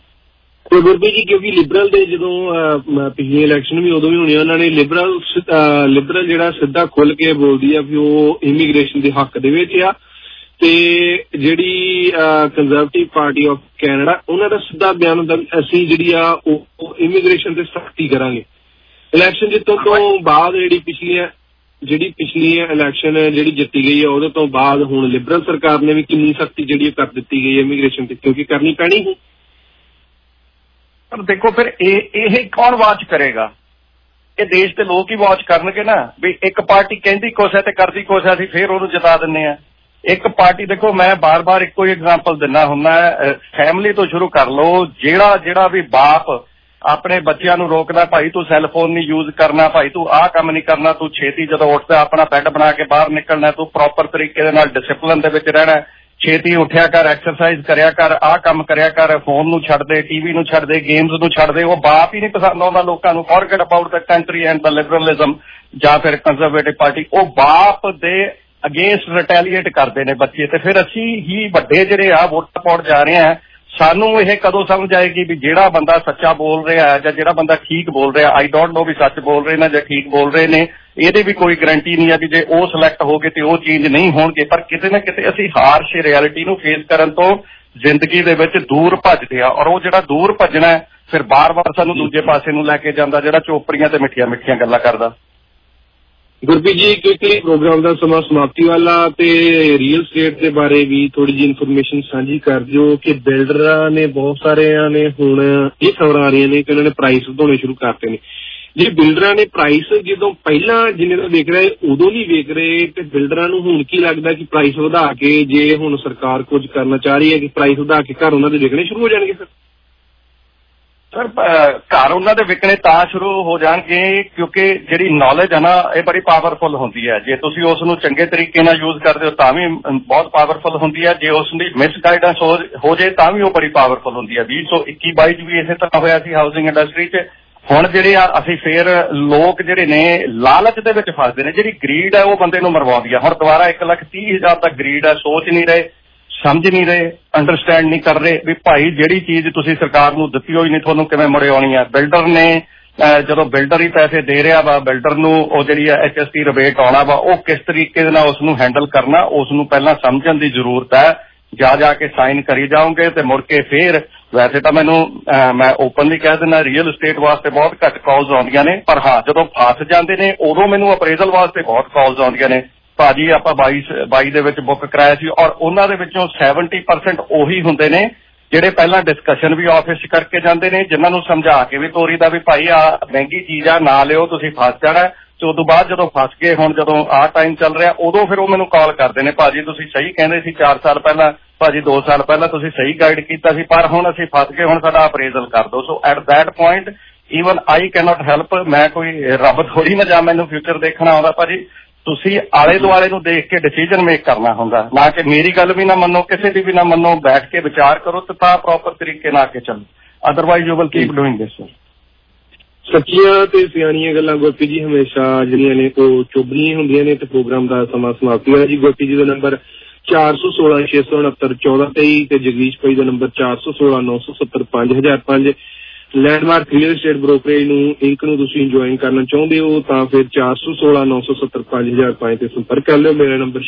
Speaker 16: तो गुरप्रीत जी, क्योंकि लिबरल दे जदों पिछले इलैक्शन भी उदों भी होने, उन्होंने लिबरल जिहड़ा सिद्धा खुल के बोलदी है कि वो इमीग्रेशन के हक दे विच आ, ते जिहड़ी कंजरवेटिव पार्टी ऑफ कैनेडा उन्हां दा सिद्धा बयान हुंदा असीं जिहड़ी आ वो इमीग्रेशन ते सख्ती करांगे। इलैक्शन जित्तों तो बाद जिहड़ी पिछली इलैक्शन जिहड़ी जित्ती गई है उहदे तो बाद हुण लिबरल सरकार ने भी कितनी सख्ती जिहड़ी कर दित्ती गई है इमीग्रेशन ते, क्योंकि करनी पैनी है।
Speaker 3: पर देखो फिर ये कौन वाच करेगा? ये देश के लोग ही वाच करनगे ना भी एक पार्टी कहती कुछ है ते करदी कुछ है, असीं फिर उहनूं जिता दिंदे आ। ਇੱਕ ਪਾਰਟੀ ਦੇਖੋ, ਮੈਂ ਬਾਰ-ਬਾਰ ਇੱਕੋ ਹੀ ਐਗਜ਼ਾਮਪਲ ਦਿੰਦਾ ਹੁੰਦਾ, ਫੈਮਿਲੀ ਤੋਂ ਸ਼ੁਰੂ ਕਰ ਲਓ। ਜਿਹੜਾ ਵੀ ਬਾਪ ਆਪਣੇ ਬੱਚਿਆਂ ਨੂੰ ਰੋਕਦਾ, ਭਾਈ ਤੂੰ ਸੈੱਲਫੋਨ ਨਹੀਂ ਯੂਜ਼ ਕਰਨਾ, ਭਾਈ ਤੂੰ ਆਹ ਕੰਮ ਨਹੀਂ ਕਰਨਾ, ਤੂੰ ਛੇਤੀ ਜਦੋਂ ਉੱਠਦਾ ਆਪਣਾ ਬੈੱਡ ਬਣਾ ਕੇ ਬਾਹਰ ਨਿਕਲਣਾ, ਤੂੰ ਪ੍ਰੋਪਰ ਤਰੀਕੇ ਦੇ ਨਾਲ ਡਿਸਿਪਲਿਨ ਦੇ ਵਿੱਚ ਰਹਿਣਾ, ਛੇਤੀ ਉੱਠਿਆ ਕਰ, ਐਕਸਰਸਾਈਜ਼ ਕਰਿਆ ਕਰ, ਆਹ ਕੰਮ ਕਰਿਆ ਕਰ, ਫੋਨ ਨੂੰ ਛੱਡ ਦੇ, ਟੀਵੀ ਨੂੰ ਛੱਡ ਦੇ, ਗੇਮਸ ਨੂੰ ਛੱਡ ਦੇ। ਉਹ ਬਾਪ ਹੀ ਨਹੀਂ ਪਸੰਦ ਆਉਂਦਾ ਲੋਕਾਂ ਨੂੰ। Forget about the country and the liberalism ਜਾਂ ਫਿਰ ਕੰਜ਼ਰਵੇਟਿਵ ਪਾਰਟੀ। ਉਹ ਬਾਪ ਦੇ ਅਗੇਂਸਟ ਰਿਟੈਲੀਏਟ ਕਰਦੇ ਨੇ ਬੱਚੇ, ਤੇ ਫਿਰ ਅਸੀਂ ਹੀ ਵੱਡੇ ਜਿਹੜੇ ਆ ਵੋਟਾਂ ਪਾਉਣ ਜਾ ਰਹੇ ਆ। ਸਾਨੂੰ ਇਹ ਕਦੋਂ ਸਮਝ ਆਏਗੀ ਵੀ ਜਿਹੜਾ ਬੰਦਾ ਸੱਚਾ ਬੋਲ ਰਿਹਾ ਹੈ ਜਾਂ ਜਿਹੜਾ ਬੰਦਾ ਠੀਕ ਬੋਲ ਰਿਹਾ, ਆਈ ਡੋਂਟ ਨੋ ਵੀ ਸੱਚ ਬੋਲ ਰਹੇ ਨੇ ਜਾਂ ਠੀਕ ਬੋਲ ਰਹੇ ਨੇ, ਇਹਦੀ ਵੀ ਕੋਈ ਗਰੰਟੀ ਨਹੀਂ ਹੈ ਵੀ ਜੇ ਉਹ ਸਿਲੈਕਟ ਹੋ ਗਏ ਤੇ ਉਹ ਚੇਂਜ ਨਹੀਂ ਹੋਣਗੇ। ਪਰ ਕਿਤੇ ਨਾ ਕਿਤੇ ਅਸੀਂ ਹਾਰਸ਼ ਰਿਐਲਿਟੀ ਨੂੰ ਫੇਸ ਕਰਨ ਤੋਂ ਜ਼ਿੰਦਗੀ ਦੇ ਵਿੱਚ ਦੂਰ ਭੱਜਦੇ ਆ, ਔਰ ਉਹ ਜਿਹੜਾ ਦੂਰ ਭੱਜਣਾ ਫਿਰ ਬਾਰ-ਬਾਰ ਸਾਨੂੰ ਦੂਜੇ ਪਾਸੇ ਨੂੰ ਲੈ ਕੇ ਜਾਂਦਾ, ਜਿਹੜਾ ਚੋਪੜੀਆਂ ਤੇ ਮਿੱਠੀਆਂ ਗੱਲਾਂ ਕਰਦਾ।
Speaker 16: ਗੁਰਪ੍ਰੀਤ ਜੀ, ਕਿਉਂਕਿ ਪ੍ਰੋਗਰਾਮ ਦਾ ਸਮਾਂ ਸਮਾਪਤੀ ਵਾਲਾ, ਤੇ ਰੀਅਲ ਸਟੇਟ ਦੇ ਬਾਰੇ ਵੀ ਥੋੜੀ ਜਿਹੀ ਇਨਫੋਰਮੇਸ਼ਨ ਸਾਂਝੀ ਕਰ ਦਿਓ ਕਿ ਬਿਲਡਰਾਂ ਨੇ ਬਹੁਤ ਸਾਰਿਆਂ ਨੇ ਹੁਣ ਇਹ ਖਬਰਾਂ ਆ ਰਹੀਆਂ ਨੇ ਕਿ ਉਹਨਾਂ ਨੇ ਪ੍ਰਾਈਸ ਵਧਾਉਣੇ ਸ਼ੁਰੂ ਕਰਤੇ ਨੇ। ਜੇ ਬਿਲਡਰਾਂ ਨੇ ਪ੍ਰਾਈਸ ਜਦੋਂ ਪਹਿਲਾਂ ਜਿੰਨੇ ਦਾ ਵੇਚ ਰਹੇ ਉਦੋਂ ਨਹੀਂ ਵੇਚ ਰਹੇ, ਤੇ ਬਿਲਡਰਾਂ ਨੂੰ ਹੁਣ ਕੀ ਲੱਗਦਾ ਕਿ ਪ੍ਰਾਈਸ ਵਧਾ ਕੇ, ਜੇ ਹੁਣ ਸਰਕਾਰ ਕੁਝ ਕਰਨਾ ਚਾਹ ਰਹੀ ਹੈ ਕਿ ਪ੍ਰਾਈਸ ਵਧਾ ਕੇ ਘਰ ਉਹਨਾਂ ਦੇ ਵਿਕਣੇ ਸ਼ੁਰੂ ਹੋ ਜਾਣਗੇ?
Speaker 3: ਸਰ ਘਰ ਉਹਨਾਂ ਦੇ ਵਿਕਣੇ ਤਾਂ ਸ਼ੁਰੂ ਹੋ ਜਾਣਗੇ ਕਿਉਂਕਿ ਜਿਹੜੀ ਨੌਲੇਜ ਹੈ ਨਾ, ਇਹ ਬੜੀ ਪਾਵਰਫੁਲ ਹੁੰਦੀ ਹੈ। ਜੇ ਤੁਸੀਂ ਉਸ ਨੂੰ ਚੰਗੇ ਤਰੀਕੇ ਨਾਲ ਯੂਜ਼ ਕਰਦੇ ਹੋ ਤਾਂ ਵੀ ਬਹੁਤ ਪਾਵਰਫੁਲ ਹੁੰਦੀ ਹੈ, ਜੇ ਉਸ ਦੀ ਮਿਸ ਗਾਈਡੈਂਸ ਹੋ ਜੇ ਤਾਂ ਵੀ ਉਹ ਬੜੀ ਪਾਵਰਫੁਲ ਹੁੰਦੀ ਹੈ। 2021-22 ਚ ਵੀ ਇਸੇ ਤਰ੍ਹਾਂ ਹੋਇਆ ਸੀ ਹਾਊਸਿੰਗ ਇੰਡਸਟਰੀ 'ਚ। ਹੁਣ ਜਿਹੜੇ ਆ ਅਸੀਂ ਫੇਰ ਲੋਕ ਜਿਹੜੇ ਨੇ ਲਾਲਚ ਦੇ ਵਿੱਚ ਫਸਦੇ ਨੇ, ਜਿਹੜੀ ਗਰੀਡ ਹੈ ਉਹ ਬੰਦੇ ਨੂੰ ਮਰਵਾਉਂਦੀ ਹੈ। ਹੁਣ ਦੁਬਾਰਾ 1,30,000 ਤੱਕ ਗਰੀਡ ਹੈ, ਸੋਚ ਨਹੀਂ ਰਹੇ, ਸਮਝ ਨਹੀਂ ਰਹੇ, ਅੰਡਰਸਟੈਂਡ ਨਹੀਂ ਕਰ ਰਹੇ ਵੀ ਭਾਈ ਜਿਹੜੀ ਚੀਜ਼ ਤੁਸੀਂ ਸਰਕਾਰ ਨੂੰ ਦਿੱਤੀ ਹੋਈ ਨਹੀਂ ਤੁਹਾਨੂੰ ਕਿਵੇਂ ਮੁੜੇ ਆਉਣੀ ਹੈ। ਬਿਲਡਰ ਨੇ ਜਦੋਂ ਬਿਲਡਰ ਹੀ ਪੈਸੇ ਦੇ ਰਿਹਾ ਵਾ, ਬਿਲਡਰ ਨੂੰ ਉਹ ਜਿਹੜੀ HST ਰਿਬੇਟ ਆਉਣਾ ਵਾ, ਉਹ ਕਿਸ ਤਰੀਕੇ ਦੇ ਨਾਲ ਉਸ ਨੂੰ ਹੈਂਡਲ ਕਰਨਾ, ਉਸ ਨੂੰ ਪਹਿਲਾਂ ਸਮਝਣ ਦੀ ਜ਼ਰੂਰਤ ਹੈ। ਜਾ ਕੇ ਸਾਈਨ ਕਰੀ ਜਾਓਗੇ ਤੇ ਮੁੜ ਕੇ ਫੇਰ, ਵੈਸੇ ਤਾਂ ਮੈਂ ਓਪਨਲੀ ਕਹਿ ਦਿੰਦਾ ਰੀਅਲ estate ਵਾਸਤੇ ਬਹੁਤ ਘੱਟ ਕਾਲਸ ਆਉਂਦੀਆਂ ਨੇ, ਪਰ ਹਾਂ ਜਦੋਂ ਫਸ ਜਾਂਦੇ ਨੇ ਉਦੋਂ ਮੈਨੂੰ ਅਪਰੇਜ਼ਲ ਵਾਸਤੇ ਬਹੁਤ ਕਾਲਸ ਆਉਂਦੀਆਂ ਨੇ। ਭਾਜੀ ਆਪਾਂ 22 ਦੇ ਵਿੱਚ ਬੁੱਕ ਕਰਾਇਆ ਸੀ, ਔਰ ਉਹਨਾਂ ਦੇ ਵਿੱਚੋਂ 70% ਉਹੀ ਹੁੰਦੇ ਨੇ ਜਿਹੜੇ ਪਹਿਲਾਂ ਡਿਸਕਸ਼ਨ ਵੀ ਆਫਿਸ 'ਚ ਕਰਕੇ ਜਾਂਦੇ ਨੇ, ਜਿਨ੍ਹਾਂ ਨੂੰ ਸਮਝਾ ਕੇ ਵੀ ਤੋਰੀਦਾ ਵੀ ਭਾਈ ਆ ਮਹਿੰਗੀ ਚੀਜ਼ ਆ, ਨਾ ਲਿਓ, ਤੁਸੀਂ ਫਸ ਜਾਣਾ। ਤੇ ਉਦੋਂ ਬਾਅਦ ਜਦੋਂ ਫਸ ਗਏ, ਹੁਣ ਜਦੋਂ ਆਹ ਟਾਈਮ ਚੱਲ ਰਿਹਾ, ਉਦੋਂ ਫਿਰ ਉਹ ਮੈਨੂੰ ਕਾਲ ਕਰਦੇ ਨੇ, ਭਾਜੀ ਤੁਸੀਂ ਸਹੀ ਕਹਿੰਦੇ ਸੀ 4 ਸਾਲ ਪਹਿਲਾਂ, ਭਾਜੀ 2 ਸਾਲ ਪਹਿਲਾਂ ਤੁਸੀਂ ਸਹੀ ਗਾਈਡ ਕੀਤਾ ਸੀ, ਪਰ ਹੁਣ ਅਸੀਂ ਫਸ ਗਏ, ਹੁਣ ਸਾਡਾ ਅਪਰੇਜ਼ਲ ਕਰ ਦਿਓ। So at that point even I cannot help. ਮੈਂ ਕੋਈ ਰੱਬ ਥੋੜੀ ਨਾ ਜਾਂ ਮੈਨੂੰ ਫਿਊਚਰ ਦੇਖਣਾ ਆਉਂਦਾ। ਭਾਜੀ ਤੁਸੀਂ ਆਲੇ ਦੁਆਲੇ ਨੂੰ ਦੇਖ ਕੇ ਡਿਸੀਜਨ ਮੇਕ ਕਰਨਾ ਹੁੰਦਾ, ਨਾ ਕਿ ਮੇਰੀ ਗੱਲ ਵੀ ਨਾ ਮੰਨੋ, ਕਿਸੇ ਦੀ ਵੀ ਨਾ ਮੰਨੋ, ਬੈਠ ਕੇ ਵਿਚਾਰ ਕਰੋ ਤੇ ਤਾਂ ਪ੍ਰੋਪਰ ਤਰੀਕੇ ਨਾਲ ਕੇ ਚੱਲੋ, otherwise you will keep doing this.
Speaker 16: ਸੱਚੀਆਂ ਤੇ ਸਿਆਣੀਆਂ ਗੱਲਾਂ ਗੁਰਪ੍ਰੀਤ ਜੀ ਹਮੇਸ਼ਾ ਜਿਹੜੀਆਂ ਨੇ ਉਹ ਚੁੱਭਦੀਆਂ ਹੁੰਦੀਆਂ ਨੇ। ਤੇ ਪ੍ਰੋਗਰਾਮ ਦਾ ਸਮਾਂ ਸਮਾਪਤੀ ਹੋਇਆ ਜੀ। ਗੁਰਪ੍ਰੀਤ ਜੀ ਦਾ ਨੰਬਰ 416-669-1423 ਤੇ ਜਗਦੀਸ਼ ਭਾਈ ਦਾ number 416-970-5005। Landmark real estate brokerage ਨੂੰ ਇੰਕ ਨੂੰ ਤੁਸੀਂ ਜੁਆਇਨ ਕਰਨਾ ਚਾਹੁੰਦੇ ਹੋ ਤਾਂ ਫਿਰ 416-970-5005 ਤੇ ਸੰਪਰਕ ਕਰ ਲਿਓ। ਮੇਰਾ ਨੰਬਰ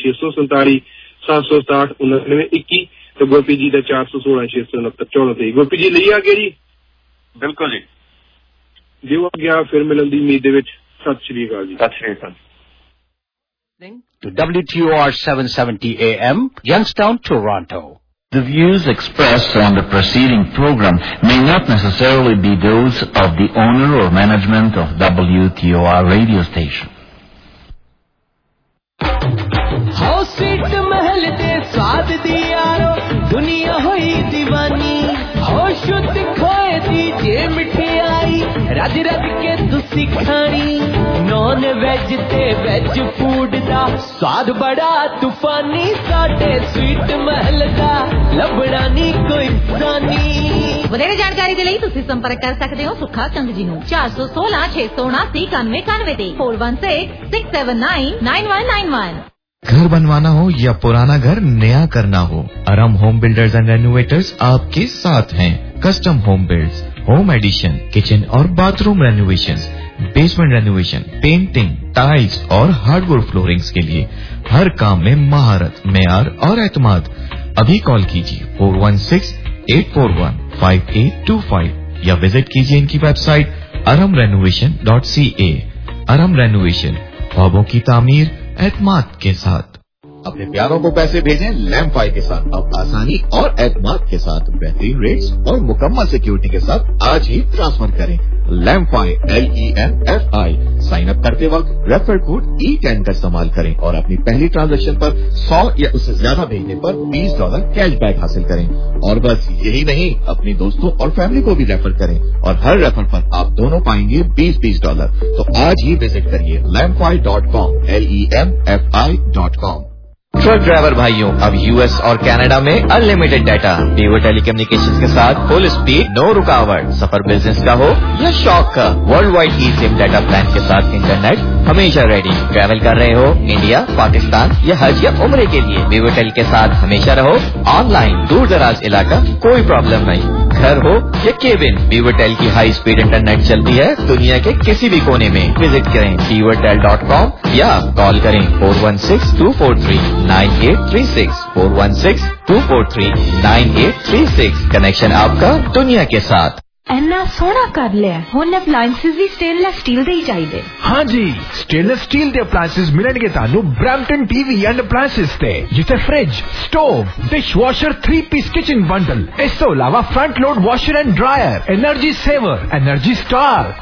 Speaker 16: 647-767-9921 ਤੇ ਗੁਰਪ੍ਰੀਤ ਜੀ ਦਾ 416-669-1423। ਗੁਰਪ੍ਰੀਤ ਜੀ ਲਈ ਆ ਗਿਆ ਜੀ?
Speaker 3: ਬਿਲਕੁਲ ਜੀ,
Speaker 16: ਜਿਉ ਆ ਗਿਆ। ਫਿਰ ਮਿਲਣ ਦੀ ਉਮੀਦ ਦੇ ਵਿੱਚ ਸਤਿ ਸ਼੍ਰੀ ਅਕਾਲ ਜੀ।
Speaker 3: ਸਤਿ ਸ਼੍ਰੀ ਅਕਾਲ।
Speaker 9: To WTOR 770 AM, Youngstown, Toronto.
Speaker 17: The views expressed on the preceding program may not necessarily be those of the owner or management of WTOR radio station.
Speaker 6: सीट महल दे स्वाद दी यारो दुनिया हुई दीवानी, हो शुद्ध खोए दी जे मिठाई रज रज के तुसी खानी। नॉन वेज ते वेज फूड दा स्वाद बड़ा तूफानी, साडे स्वीट महल दा लभड़ा नी कोई सानी।
Speaker 1: ਵਧੇਰੇ ਜਾਣਕਾਰੀ ਦੇ ਲਈ ਤੁਸੀਂ ਸੰਪਰਕ ਕਰ ਸਕਦੇ ਹੋ ਸੁੱਖਾ ਚੰਦ ਜੀ ਨੂੰ 416-679-9191 ਤੇ 4166799191।
Speaker 18: घर बनवाना हो या पुराना घर नया करना हो, अरम होम बिल्डर्स एंड रेनोवेटर्स आपके साथ हैं। Custom home builds, home addition, kitchen और bathroom renovation, basement renovation, painting, tiles और हार्डवुड फ्लोरिंग्स के लिए हर काम में महारत, मेयार और एतमाद। अभी कॉल कीजिए 416-841-5825 या विजिट कीजिए इनकी वेबसाइट aramrenovation.ca। अरम रेनोवेशन, ख्वाबों की तामीर एतमाद के साथ। अपने प्यारों को पैसे भेजें लैम्फाई के साथ। अब आसानी और एतमाद के साथ बेहतरीन रेट्स और मुकम्मल सिक्योरिटी के साथ आज ही ट्रांसफर करें। लैम्फाई LEMFI। साइन अप करते वक्त रेफर कोड E10 का इस्तेमाल करें और अपनी पहली ट्रांजैक्शन पर 100 या उससे ज्यादा भेजने पर $20 कैशबैक हासिल करें। और बस यही नहीं, अपने दोस्तों और फैमिली को भी रेफर करें और हर रेफर पर आप दोनों पाएंगे $20। तो आज ही विजिट करिए lamfi.com LEMFI.com। ट्रक ड्राइवर भाइयों, अब US और कनाडा में अनलिमिटेड डाटा, वीवर टेलीकम्युनिकेशंस के साथ फुल स्पीड, नो रुकावट। सफर बिजनेस का हो या शौक का, world wide eSIM data plan के साथ इंटरनेट हमेशा रेडी। ट्रैवल कर रहे हो इंडिया, पाकिस्तान या हज या उम्रे के लिए, वीवर टेल के साथ हमेशा रहो ऑनलाइन। दूर दराज इलाका कोई प्रॉब्लम नहीं, घर हो या केबिन, वीवर टेल की हाई स्पीड इंटरनेट चलती है दुनिया के किसी भी कोने में। विजिट करें vivortel.com या कॉल करें 416-243-9836 416-243-9836। कनेक्शन आपका दुनिया के साथ।
Speaker 1: ਇੰਨਾ ਸੋਹਣਾ ਕਰ ਲਿਆ, ਹੁਣ ਅਪਲਾਈਐਂਸਸ ਵੀ ਸਟੇਨਲੈਸ ਸਟੀਲ ਦੇ ਹੀ ਚਾਹੀਦੇ।
Speaker 19: हाँ जी, स्टेनलेस स्टील ਦੇ ਅਪਲਾਈਐਂਸਸ ਮਿਲਣਗੇ ਤੁਹਾਨੂੰ ਬ੍ਰੈਂਪਟਨ TV ਐਂਡ ਅਪਲਾਈਐਂਸਸ ਤੇ, ਜਿੱਥੇ fridge, stove, dishwasher, 3-piece kitchen bundle, ਇਸ ਤੋਂ ਇਲਾਵਾ front load washer and dryer, energy saver, energy star